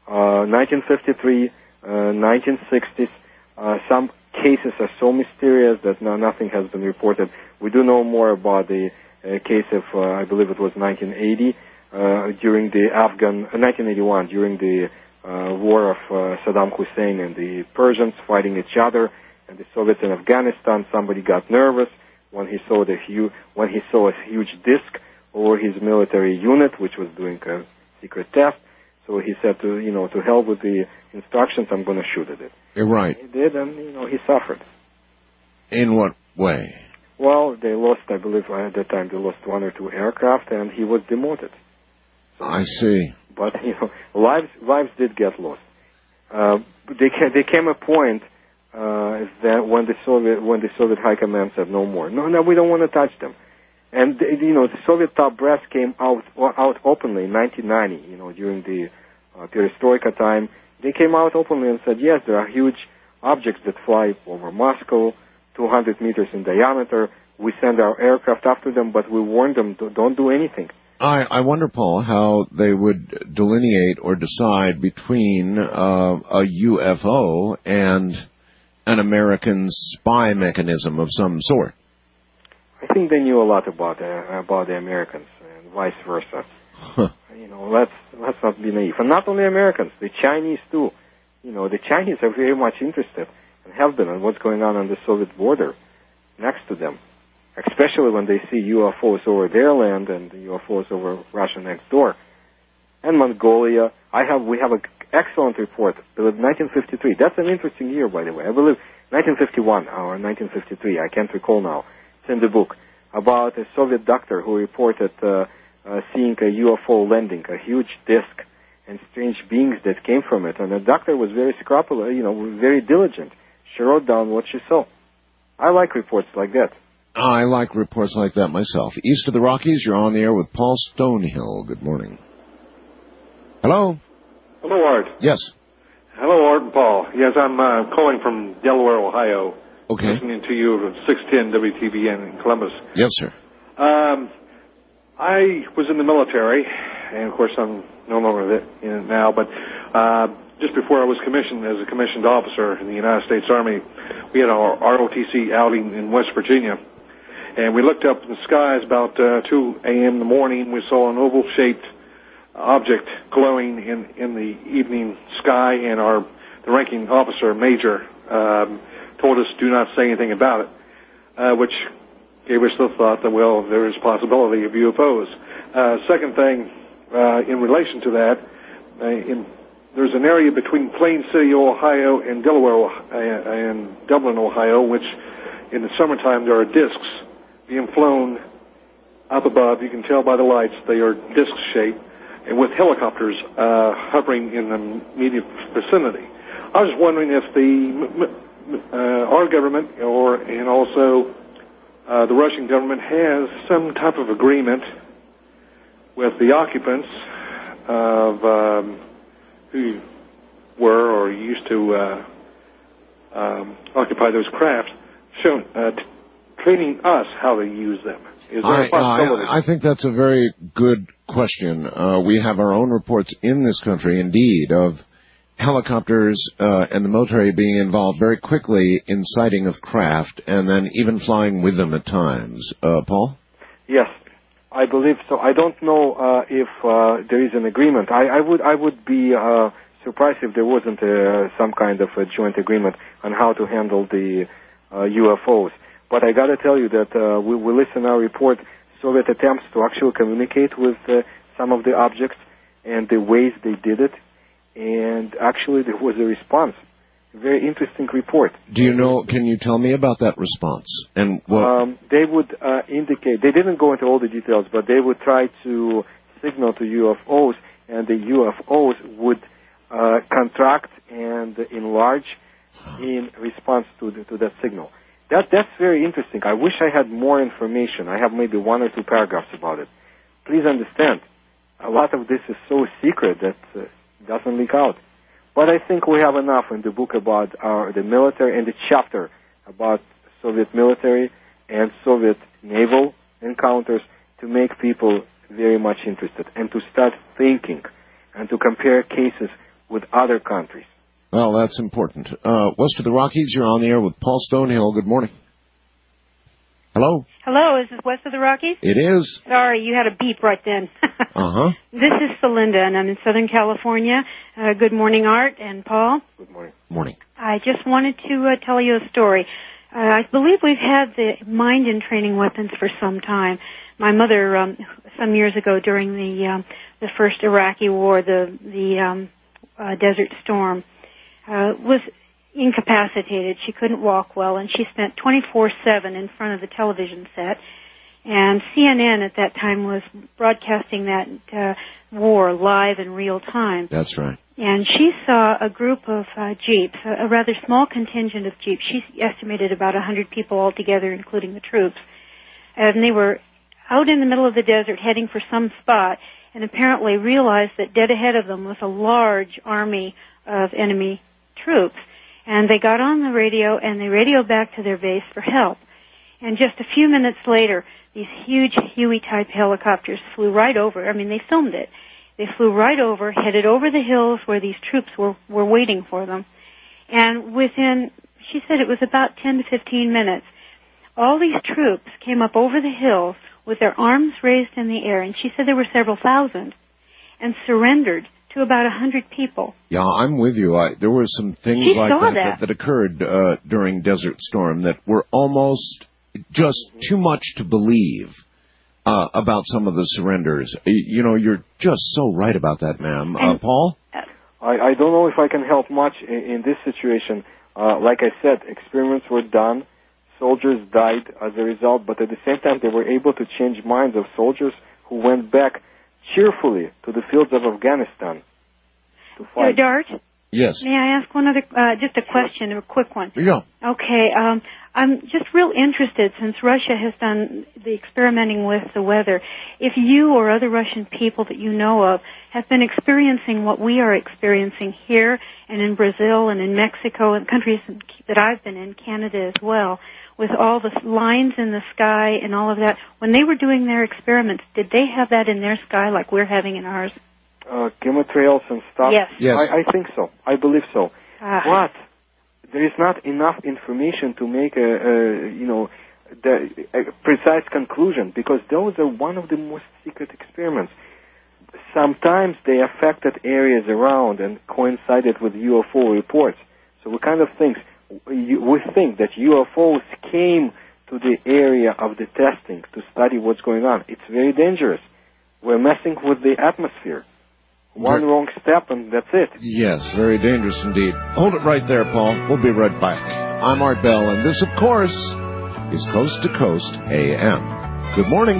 1953, 1960s, some cases are so mysterious that nothing has been reported. We do know more about the case of, I believe it was 1980, during the 1981, during the war of Saddam Hussein and the Persians fighting each other, and the Soviets in Afghanistan. Somebody got nervous when he saw a huge disc over his military unit, which was doing a secret test. So he said to hell with the instructions, I'm going to shoot at it. You're right. He did, and he suffered. In what way? Well, they lost, I believe at that time, they lost one or two aircraft, and he was demoted. So, I see. But, lives did get lost. There came a point that when the Soviet High Command said no more. No, we don't want to touch them. And, the Soviet top brass came out openly in 1990, during the perestroika time. They came out openly and said, yes, there are huge objects that fly over Moscow, 200 meters in diameter. We send our aircraft after them, but we warn them, don't do anything. I wonder, Paul, how they would delineate or decide between a UFO and an American spy mechanism of some sort. I think they knew a lot about the Americans and vice versa. Huh. Let's not be naive. And not only Americans, the Chinese too. The Chinese are very much interested and have been in what's going on the Soviet border next to them, especially when they see UFOs over their land and UFOs over Russia next door. And Mongolia, we have an excellent report. It was 1953. That's an interesting year, by the way. I believe 1951 or 1953. I can't recall now. It's in the book about a Soviet doctor who reported seeing a UFO landing, a huge disk, and strange beings that came from it. And the doctor was very scrupulous, very diligent. She wrote down what she saw. I like reports like that. I like reports like that myself. East of the Rockies, you're on the air with Paul Stonehill. Good morning. Hello? Hello, Art. Yes. Hello, Art and Paul. Yes, I'm calling from Delaware, Ohio. Okay. Listening to you at 610 WTBN in Columbus. Yes, sir. I was in the military, and of course I'm no longer in it now, but just before I was commissioned as a commissioned officer in the United States Army, we had our ROTC outing in West Virginia, and we looked up in the skies about 2 a.m. in the morning. We saw an oval-shaped object glowing in the evening sky, and the ranking officer, Major, told us do not say anything about it, which gave us the thought that, well, there is possibility of UFOs. Second thing, in relation to that, there's an area between Plain City, Ohio, and Delaware and Dublin, Ohio, which in the summertime there are discs being flown up above. You can tell by the lights they are disc-shaped, and with helicopters hovering in the immediate vicinity. I was wondering if our government and also the Russian government has some type of agreement with the occupants of who were or used to occupy those crafts, training us how to use them. Is there a possibility? I think that's a very good question. We have our own reports in this country, indeed, of helicopters and the military being involved very quickly in sighting of craft and then even flying with them at times. Paul? Yes, I believe so. I don't know if there is an agreement. I would be surprised if there wasn't some kind of a joint agreement on how to handle the UFOs. But I got to tell you that we listen to our report Soviet attempts to actually communicate with some of the objects and the ways they did it. And actually there was a response. A very interesting report. Can you tell me about that response? And what? They would indicate, they didn't go into all the details, but they would try to signal to UFOs, and the UFOs would contract and enlarge in response to that signal. That's very interesting. I wish I had more information. I have maybe 1 or 2 paragraphs about it. Please understand, a lot of this is so secret that doesn't leak out. But I think we have enough in the book about the military and the chapter about Soviet military and Soviet naval encounters to make people very much interested and to start thinking and to compare cases with other countries. Well, that's important. West of the Rockies, you're on the air with Paul Stonehill. Good morning. Hello? Hello, is this West of the Rockies? It is. Sorry, you had a beep right then. Uh-huh. This is Celinda, and I'm in Southern California. Good morning, Art and Paul. Good morning. Morning. I just wanted to tell you a story. I believe we've had the mind and training weapons for some time. My mother, some years ago during the first Iraqi war, the Desert Storm, was incapacitated. She couldn't walk well, and she spent 24/7 in front of the television set. And CNN at that time was broadcasting that war live in real time. That's right. And she saw a group of jeeps, a rather small contingent of jeeps. She estimated about 100 people altogether, including the troops. And they were out in the middle of the desert heading for some spot, and apparently realized that dead ahead of them was a large army of enemy troops. And they got on the radio, and they radioed back to their base for help. And just a few minutes later, these huge Huey-type helicopters flew right over. I mean, they filmed it. They flew right over, headed over the hills where these troops were waiting for them. And within, she said it was about 10 to 15 minutes, all these troops came up over the hills with their arms raised in the air, and she said there were several thousand, and surrendered to about 100 people. Yeah, I'm with you. There were some things like that occurred during Desert Storm that were almost just too much to believe about some of the surrenders. You know, you're just so right about that, ma'am. Paul? I don't know if I can help much in this situation. Like I said, experiments were done. Soldiers died as a result, but at the same time they were able to change minds of soldiers who went back cheerfully to the fields of Afghanistan to fight. Dart? Yes. May I ask one other, just a question, a quick one? Yeah. Okay, I'm just real interested, since Russia has done the experimenting with the weather, if you or other Russian people that you know of have been experiencing what we are experiencing here and in Brazil and in Mexico and countries that I've been in, Canada as well, with all the lines in the sky and all of that. When they were doing their experiments, did they have that in their sky like we're having in ours? Chemtrails and stuff? Yes. I think so. I believe so. But there is not enough information to make a precise conclusion, because those are one of the most secret experiments. Sometimes they affected areas around and coincided with UFO reports. So we kind of think that UFOs came to the area of the testing to study what's going on. It's very dangerous. We're messing with the atmosphere. One wrong step and that's it. Yes, very dangerous indeed. Hold it right there, Paul. We'll be right back. I'm Art Bell, and this, of course, is Coast to Coast AM. Good morning.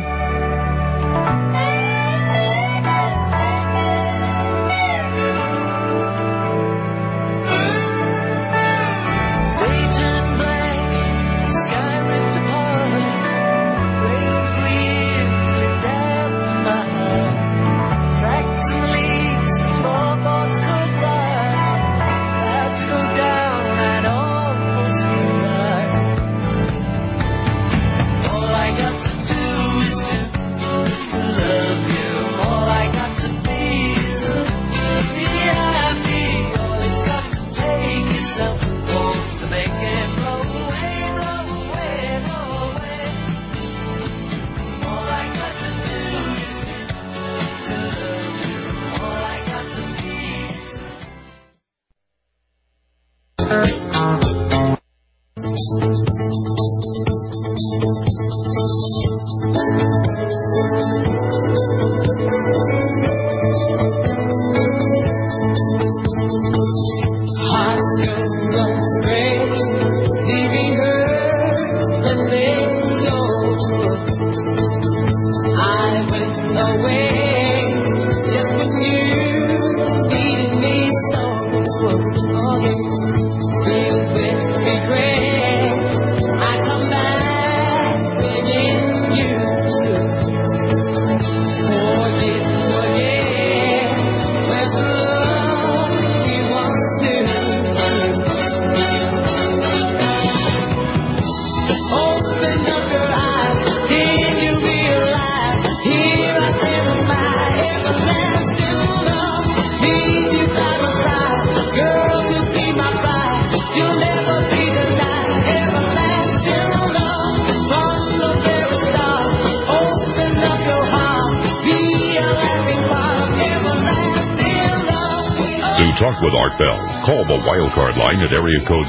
Talk with Art Bell. Call the Wildcard line at area code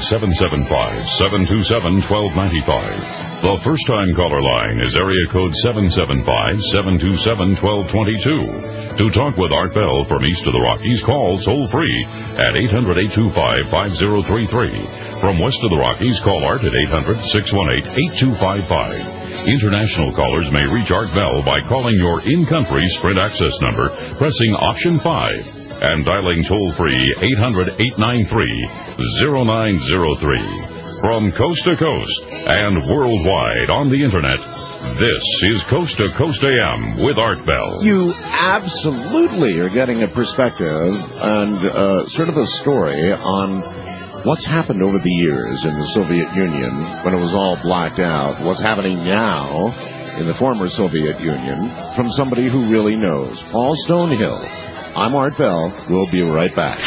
775-727-1295. The first-time caller line is area code 775-727-1222. To talk with Art Bell from east of the Rockies, call toll-free at 800-825-5033. From west of the Rockies, call Art at 800-618-8255. International callers may reach Art Bell by calling your in-country Sprint access number, pressing option 5. And dialing toll-free 800-893-0903. From coast to coast and worldwide on the Internet, This is Coast to Coast AM with Art Bell. You absolutely are getting a perspective and sort of a story on what's happened over the years in the Soviet Union when it was all blacked out, what's happening now in the former Soviet Union from somebody who really knows. Paul Stonehill. I'm Art Bell. We'll be right back.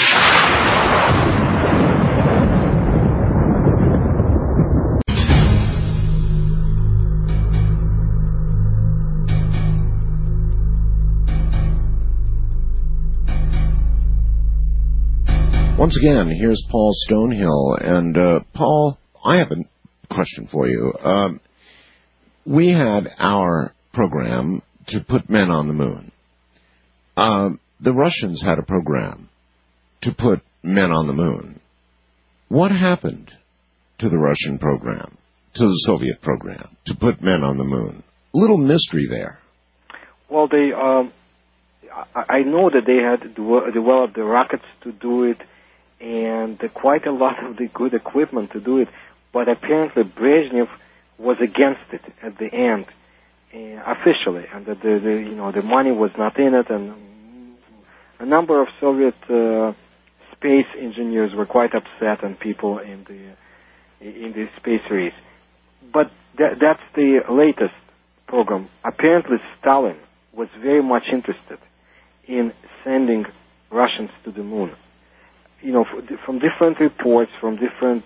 Once again, here's Paul Stonehill. And, Paul, I have a question for you. We had our program to put men on the moon. The Russians had a program to put men on the moon. What happened to the Russian program, to the Soviet program, to put men on the moon? A little mystery there. Well, I know that they had developed the rockets to do it, and quite a lot of the good equipment to do it, but apparently Brezhnev was against it at the end, officially, and that the money was not in it, and a number of Soviet space engineers were quite upset, and people in the space race. But that's the latest program. Apparently Stalin was very much interested in sending Russians to the moon. From different reports, from different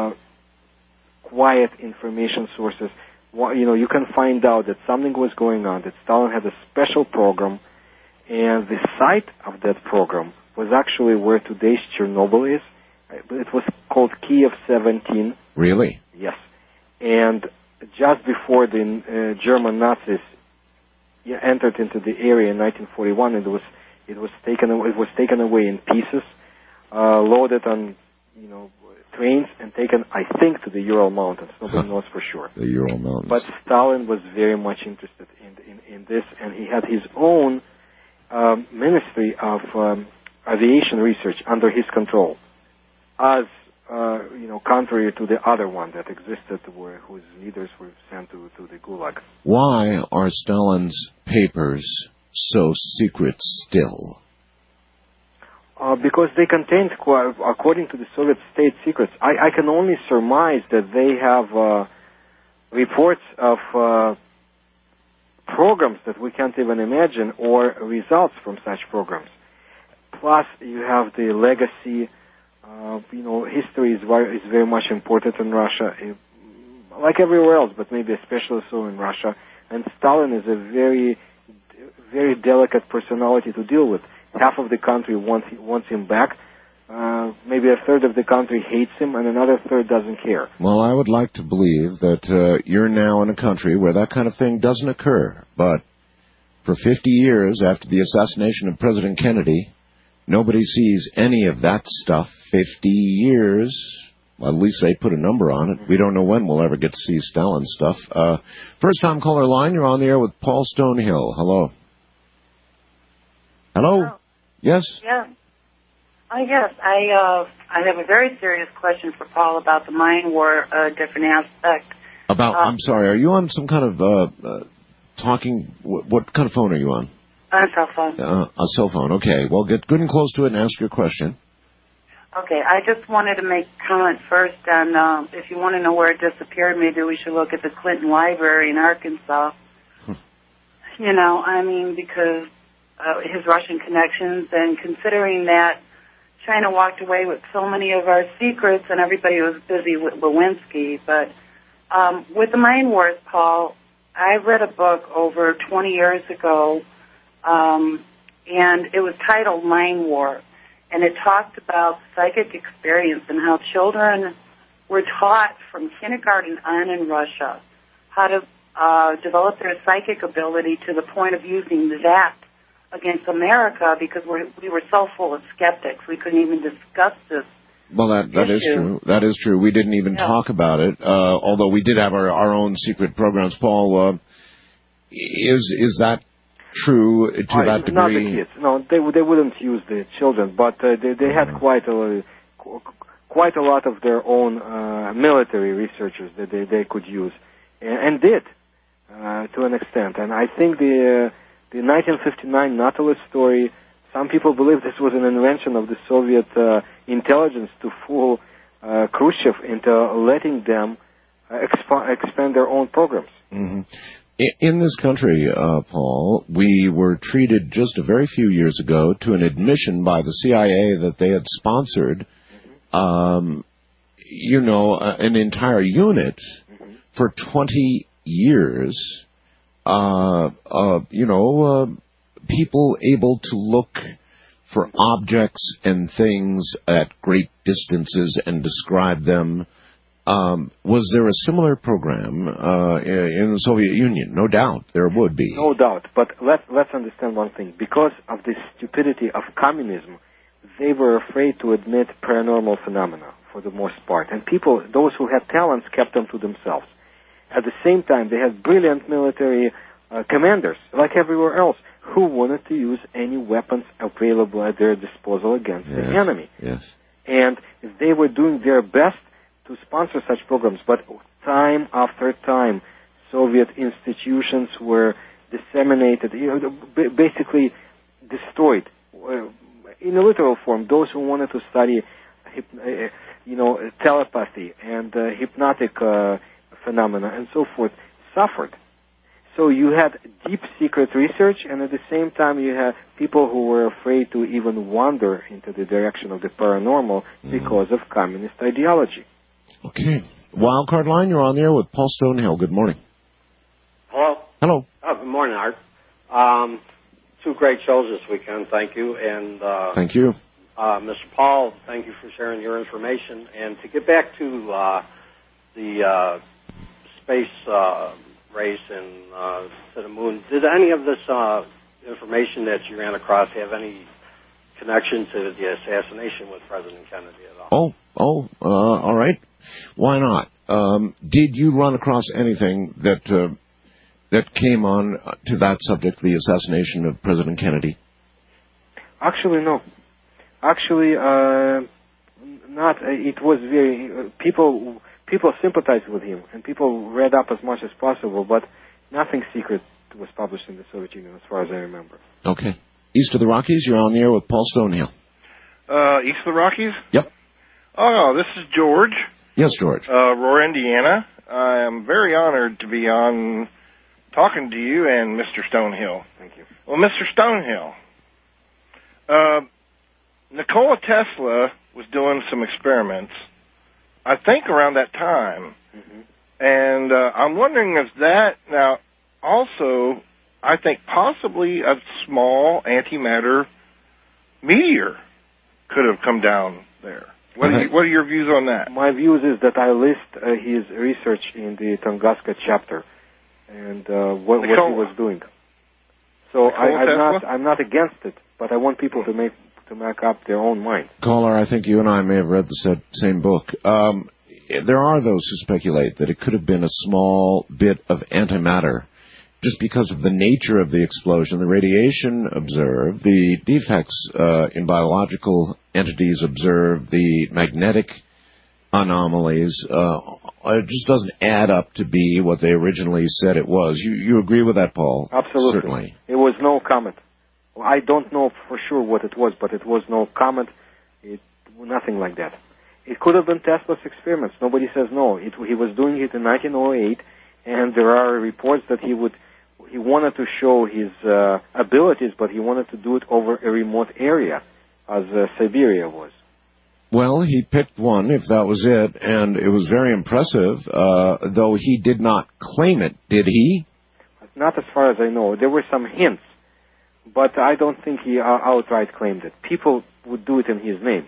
quiet information sources, you can find out that something was going on, that Stalin had a special program, and the site of that program was actually where today's Chernobyl is. It was called Kiev 17. Really? Yes. And just before the German Nazis entered into the area in 1941, it was taken away in pieces, loaded on trains, and taken, I think, to the Ural Mountains. Nobody knows for sure. The Ural Mountains. But Stalin was very much interested in this, and he had his own Ministry of Aviation Research under his control, as contrary to the other one that existed, whose leaders were sent to the Gulag. Why are Stalin's papers so secret still? Because they contained, according to the Soviet state secrets, I can only surmise that they have reports of programs that we can't even imagine, or results from such programs. Plus, you have the legacy. History is very much important in Russia, like everywhere else, but maybe especially so in Russia. And Stalin is a very, very delicate personality to deal with. Half of the country wants him back. Maybe a third of the country hates him, and another third doesn't care. Well, I would like to believe that you're now in a country where that kind of thing doesn't occur. But for 50 years after the assassination of President Kennedy, nobody sees any of that stuff. 50 years. Well, at least they put a number on it. We don't know when we'll ever get to see Stalin stuff. First-time caller line, you're on the air with Paul Stonehill. Hello. Hello? Oh. Yes? Yeah. Yes, I have a very serious question for Paul about the mine war, different aspect. I'm sorry, are you on some kind of talking, what kind of phone are you on? On a cell phone. A cell phone, okay. Well, get good and close to it and ask your question. Okay, I just wanted to make a comment first on, if you want to know where it disappeared, maybe we should look at the Clinton Library in Arkansas. Because his Russian connections, and considering that China walked away with so many of our secrets and everybody was busy with Lewinsky. But with the mine wars, Paul, I read a book over 20 years ago, and it was titled Mine War. And it talked about psychic experience and how children were taught from kindergarten on in Russia how to develop their psychic ability to the point of using that against America, because we were so full of skeptics. We couldn't even discuss this. Well, that is true. That is true. We didn't even talk about it, although we did have our own secret programs. Paul, is that true to that degree? Not the kids. No, they wouldn't use the children, but they had quite a lot of their own military researchers that they could use, and did. to an extent. And I think the 1959 Nautilus story, some people believe this was an invention of the Soviet intelligence to fool Khrushchev into letting them expand their own programs. Mm-hmm. In this country, Paul, we were treated just a very few years ago to an admission by the CIA that they had sponsored, an entire unit for 20 years, people able to look for objects and things at great distances and describe them. Was there a similar program in the Soviet Union? No doubt there would be. No doubt, but let's understand one thing. Because of the stupidity of communism, they were afraid to admit paranormal phenomena for the most part. And people, those who had talents, kept them to themselves. At the same time, they had brilliant military commanders, like everywhere else, who wanted to use any weapons available at their disposal against the enemy. Yes. And they were doing their best to sponsor such programs, but time after time, Soviet institutions were disseminated, basically destroyed. In a literal form, those who wanted to study, telepathy and hypnotic phenomena and so forth suffered. So you had deep secret research, and at the same time you had people who were afraid to even wander into the direction of the paranormal because of communist ideology. Okay. Wildcard Line, you're on the air with Paul Stonehill. Good morning. Hello. Hello. Oh, good morning, Art. 2 great shows this weekend. Thank you. And thank you. Mr. Paul, thank you for sharing your information. And to get back to the space race and to the moon, did any of this information that you ran across have any connection to the assassination with President Kennedy at all? All right. Why not? Did you run across anything that came on to that subject, the assassination of President Kennedy? Actually, no. Actually, not. It was very people sympathized with him, and people read up as much as possible, but nothing secret was published in the Soviet Union, as far as I remember. Okay. East of the Rockies, you're on the air with Paul Stonehill. East of the Rockies? Yep. Oh, this is George. Yes, George. Aurora, Indiana. I am very honored to be on talking to you and Mr. Stonehill. Thank you. Well, Mr. Stonehill, Nikola Tesla was doing some experiments, I think around that time. Mm-hmm. And I'm wondering if that, now, also, I think possibly a small antimatter meteor could have come down there. What are your views on that? My views is that I list his research in the Tunguska chapter and what he was doing. So I'm not against it, but I want people to make up their own mind. Caller, I think you and I may have read the same book. There are those who speculate that it could have been a small bit of antimatter, just because of the nature of the explosion, the radiation observed, the defects in biological entities observed, the magnetic anomalies. It just doesn't add up to be what they originally said it was. You agree with that, Paul? Absolutely. Certainly. It was no comet. I don't know for sure what it was, but it was no comet. Nothing like that. It could have been Tesla's experiments. Nobody says no. He was doing it in 1908, and there are reports that he wanted to show his abilities, but he wanted to do it over a remote area, as Siberia was. Well, he picked one, if that was it, and it was very impressive, though he did not claim it, did he? Not as far as I know. There were some hints, but I don't think he outright claimed it. People would do it in his name.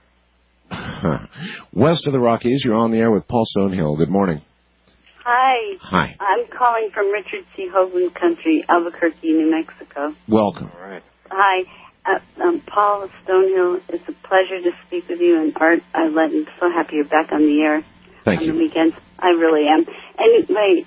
West of the Rockies, you're on the air with Paul Stonehill. Good morning. Hi. Hi. I'm calling from Richard C. Hoagland Country, Albuquerque, New Mexico. Welcome. All right. Hi. Paul Stonehill, it's a pleasure to speak with you, and Art, I'm so happy you're back on the air. Thank you. On the weekends. I really am. Anyway,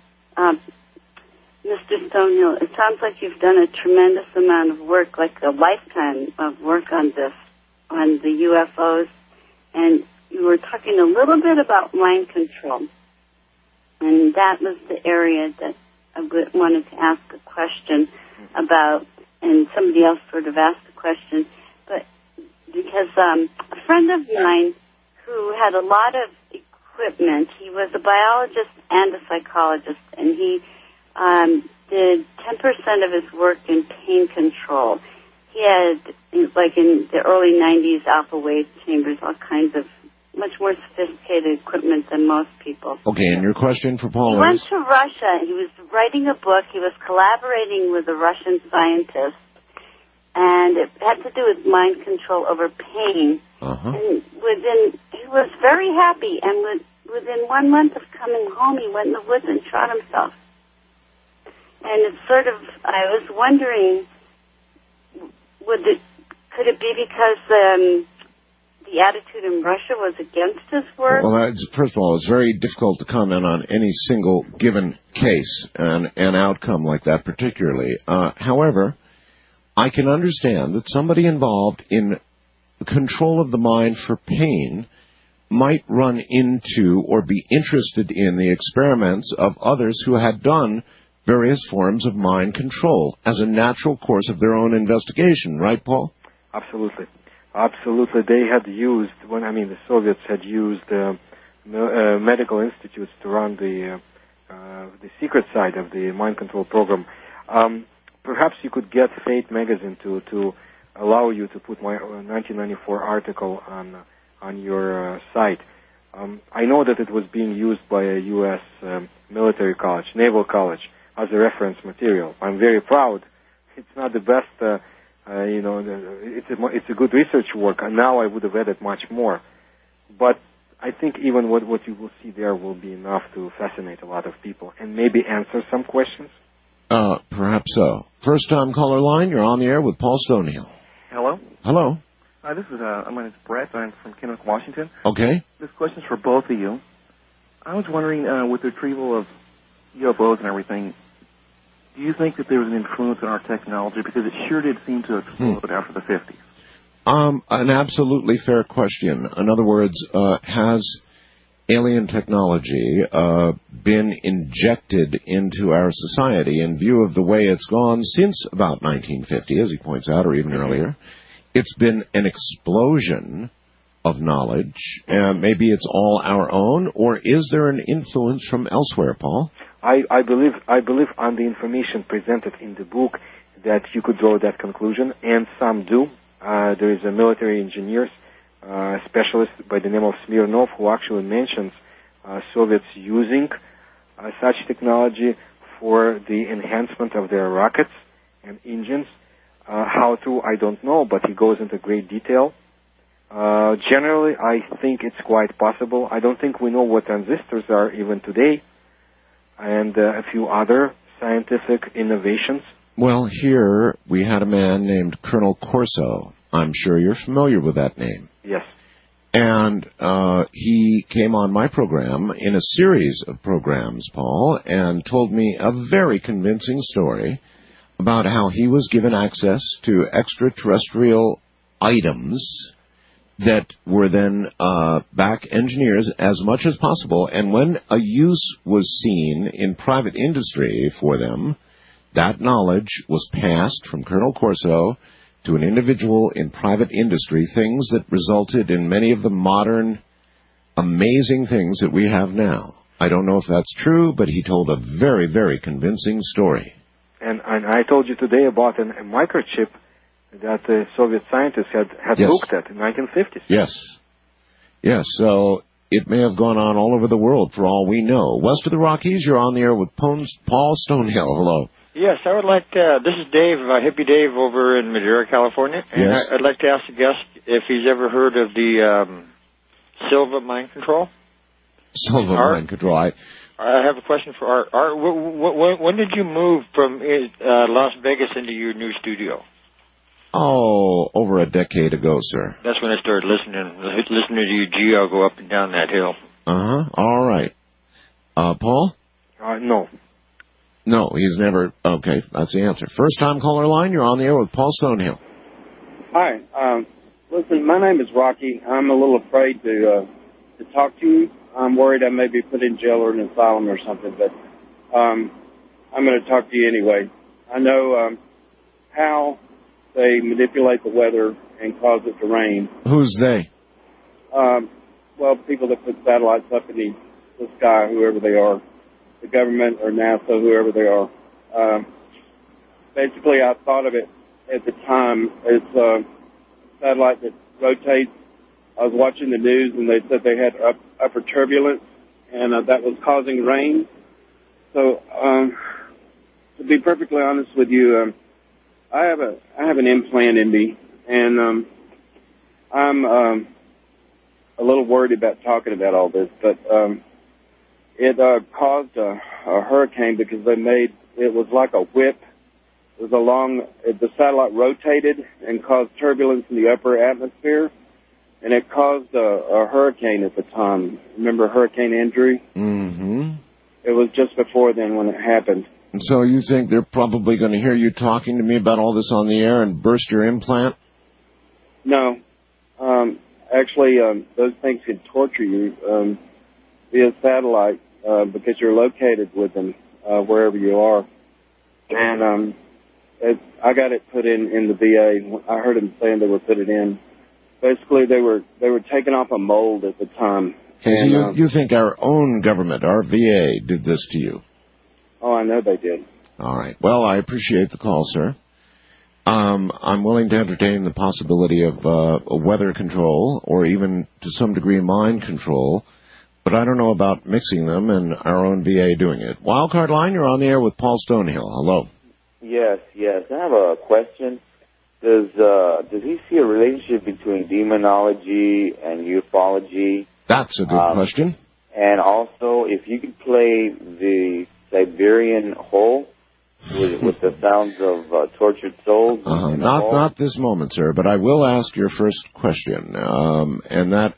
Mr. Stonehill, it sounds like you've done a tremendous amount of work, like a lifetime of work on this, on the UFOs, and you were talking a little bit about mind control, and that was the area that wanted to ask a question about, and somebody else sort of asked the question, but because a friend of mine who had a lot of equipment, he was a biologist and a psychologist, and he did 10% of his work in pain control. He had, like in the early 90s, alpha wave chambers, all kinds of much more sophisticated equipment than most people. Okay, and your question for Paul He went to Russia. He was writing a book. He was collaborating with a Russian scientist, and it had to do with mind control over pain. And he was very happy, and within 1 month of coming home, he went in the woods and shot himself. And it's sort of, I was wondering, could it be because the attitude in Russia was against his work? Well, first of all, it's very difficult to comment on any single given case and outcome like that particularly. However, I can understand that somebody involved in control of the mind for pain might run into or be interested in the experiments of others who had done various forms of mind control as a natural course of their own investigation. Right, Paul? Absolutely. Absolutely. They had used, the Soviets had used medical institutes to run the secret side of the mind control program. Perhaps you could get Fate magazine to allow you to put my 1994 article on your site. I know that it was being used by a U.S. military college, Naval College, as a reference material. I'm very proud. It's not the best, it's a good research work, and now I would have added much more. But I think even what you will see there will be enough to fascinate a lot of people and maybe answer some questions. Perhaps so. First time caller line, you're on the air with Paul Stonehill. Hello? Hello. Hi, this is, my name is Brett. I'm from Kennewick, Washington. Okay. This question's for both of you. I was wondering, with the retrieval of UFOs and everything, do you think that there was an influence in our technology? Because it sure did seem to explode after the 50s. An absolutely fair question. In other words, has alien technology been injected into our society in view of the way it's gone since about 1950, as he points out, or even earlier? It's been an explosion of knowledge. Maybe it's all our own, or is there an influence from elsewhere, Paul? I believe on the information presented in the book that you could draw that conclusion, and some do. There is a military engineer specialist by the name of Smirnov who actually mentions Soviets using such technology for the enhancement of their rockets and engines. How true, I don't know, but he goes into great detail. Generally, I think it's quite possible. I don't think we know what transistors are even today, and a few other scientific innovations. Well, here we had a man named Colonel Corso. I'm sure you're familiar with that name. Yes. And he came on my program in a series of programs, Paul, and told me a very convincing story about how he was given access to extraterrestrial items that were then back engineers as much as possible. And when a use was seen in private industry for them, that knowledge was passed from Colonel Corso to an individual in private industry, things that resulted in many of the modern amazing things that we have now. I don't know if that's true, but he told a very, very convincing story. And I told you today about a microchip that the Soviet scientists had looked at in the 1950s. Yes. Yes, so it may have gone on all over the world for all we know. West of the Rockies, you're on the air with Paul Stonehill. Hello. Yes, I would like to, this is Dave, Hippie Dave over in Madera, California. And yes. I'd like to ask the guest if he's ever heard of the Silva mind control. Silva mind control. I have a question for Art. Art, when did you move from Las Vegas into your new studio? Oh, over a decade ago, sir. That's when I started listening to you, Geo, go up and down that hill. Uh-huh. All right. Paul? No. No, he's never... Okay, that's the answer. First time caller line, you're on the air with Paul Stonehill. Hi. Listen, my name is Rocky. I'm a little afraid to talk to you. I'm worried I may be put in jail or an asylum or something, but I'm going to talk to you anyway. I know how they manipulate the weather and cause it to rain. Who's they? Well, people that put satellites up in the sky, whoever they are, the government or NASA, whoever they are. Basically, I thought of it at the time as a satellite that rotates. I was watching the news, and they said they had upper turbulence, and that was causing rain. So, to be perfectly honest with you, I have an implant in me, and I'm a little worried about talking about all this, but it caused a hurricane because it was like a whip. It was the satellite rotated and caused turbulence in the upper atmosphere, and it caused a hurricane at the time. Remember Hurricane Andrew? Mm-hmm. It was just before then when it happened. And so you think they're probably going to hear you talking to me about all this on the air and burst your implant? No. Actually, those things could torture you via satellite because you're located with them wherever you are. And I got it put in the VA. I heard them saying they would put it in. Basically, they were taking off a mold at the time. And, you think our own government, our VA, did this to you? Oh, I know they did. All right. Well, I appreciate the call, sir. I'm willing to entertain the possibility of weather control or even to some degree mind control, but I don't know about mixing them and our own VA doing it. Wildcard line, you're on the air with Paul Stonehill. Hello. Yes. I have a question. Does he see a relationship between demonology and ufology? That's a good question. And also, if you could play the Siberian Hole with the sounds of tortured souls. Not this moment, sir, but I will ask your first question. And that.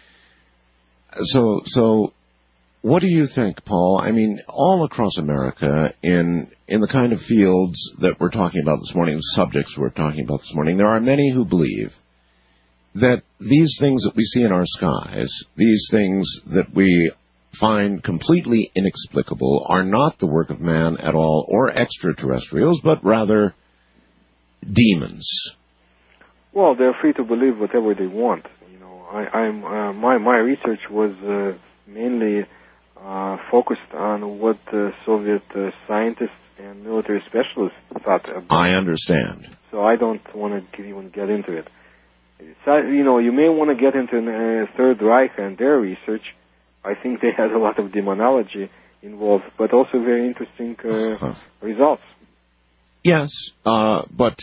So, what do you think, Paul? I mean, all across America, in the kind of fields that we're talking about this morning, the subjects we're talking about this morning, there are many who believe that these things that we see in our skies, these things that we find completely inexplicable, are not the work of man at all, or extraterrestrials, but rather demons. Well, they're free to believe whatever they want. You know, my research was mainly focused on what Soviet scientists and military specialists thought about. I understand. So I don't want to even get into it. So, you know, you may want to get into the Third Reich and their research. I think they had a lot of demonology involved, but also very interesting results. Yes, but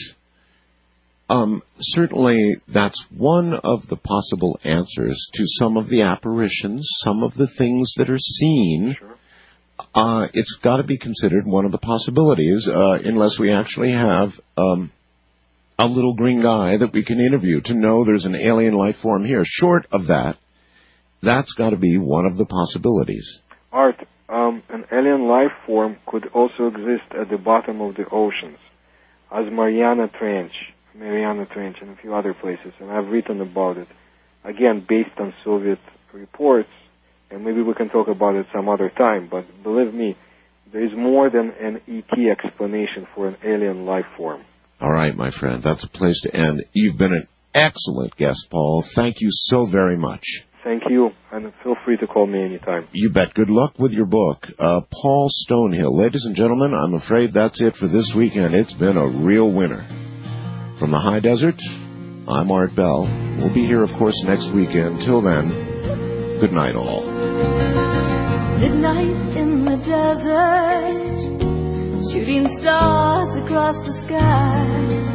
certainly that's one of the possible answers to some of the apparitions, some of the things that are seen. Sure. It's got to be considered one of the possibilities, unless we actually have a little green guy that we can interview to know there's an alien life form here. Short of that, that's got to be one of the possibilities. Art, an alien life form could also exist at the bottom of the oceans, as Mariana Trench, and a few other places, and I've written about it, again, based on Soviet reports, and maybe we can talk about it some other time, but believe me, there is more than an ET explanation for an alien life form. All right, my friend, that's a place to end. You've been an excellent guest, Paul. Thank you so very much. Thank you, and feel free to call me anytime. You bet. Good luck with your book. Paul Stonehill. Ladies and gentlemen, I'm afraid that's it for this weekend. It's been a real winner. From the high desert, I'm Art Bell. We'll be here, of course, next weekend. Till then, good night, all. Midnight in the desert, shooting stars across the sky.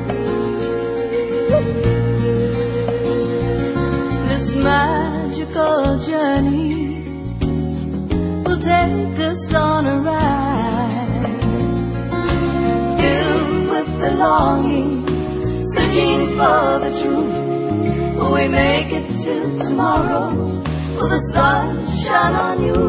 This magical journey will take us on a ride, filled with the longing, searching for the truth. Will we make it till tomorrow? Will the sun shine on you?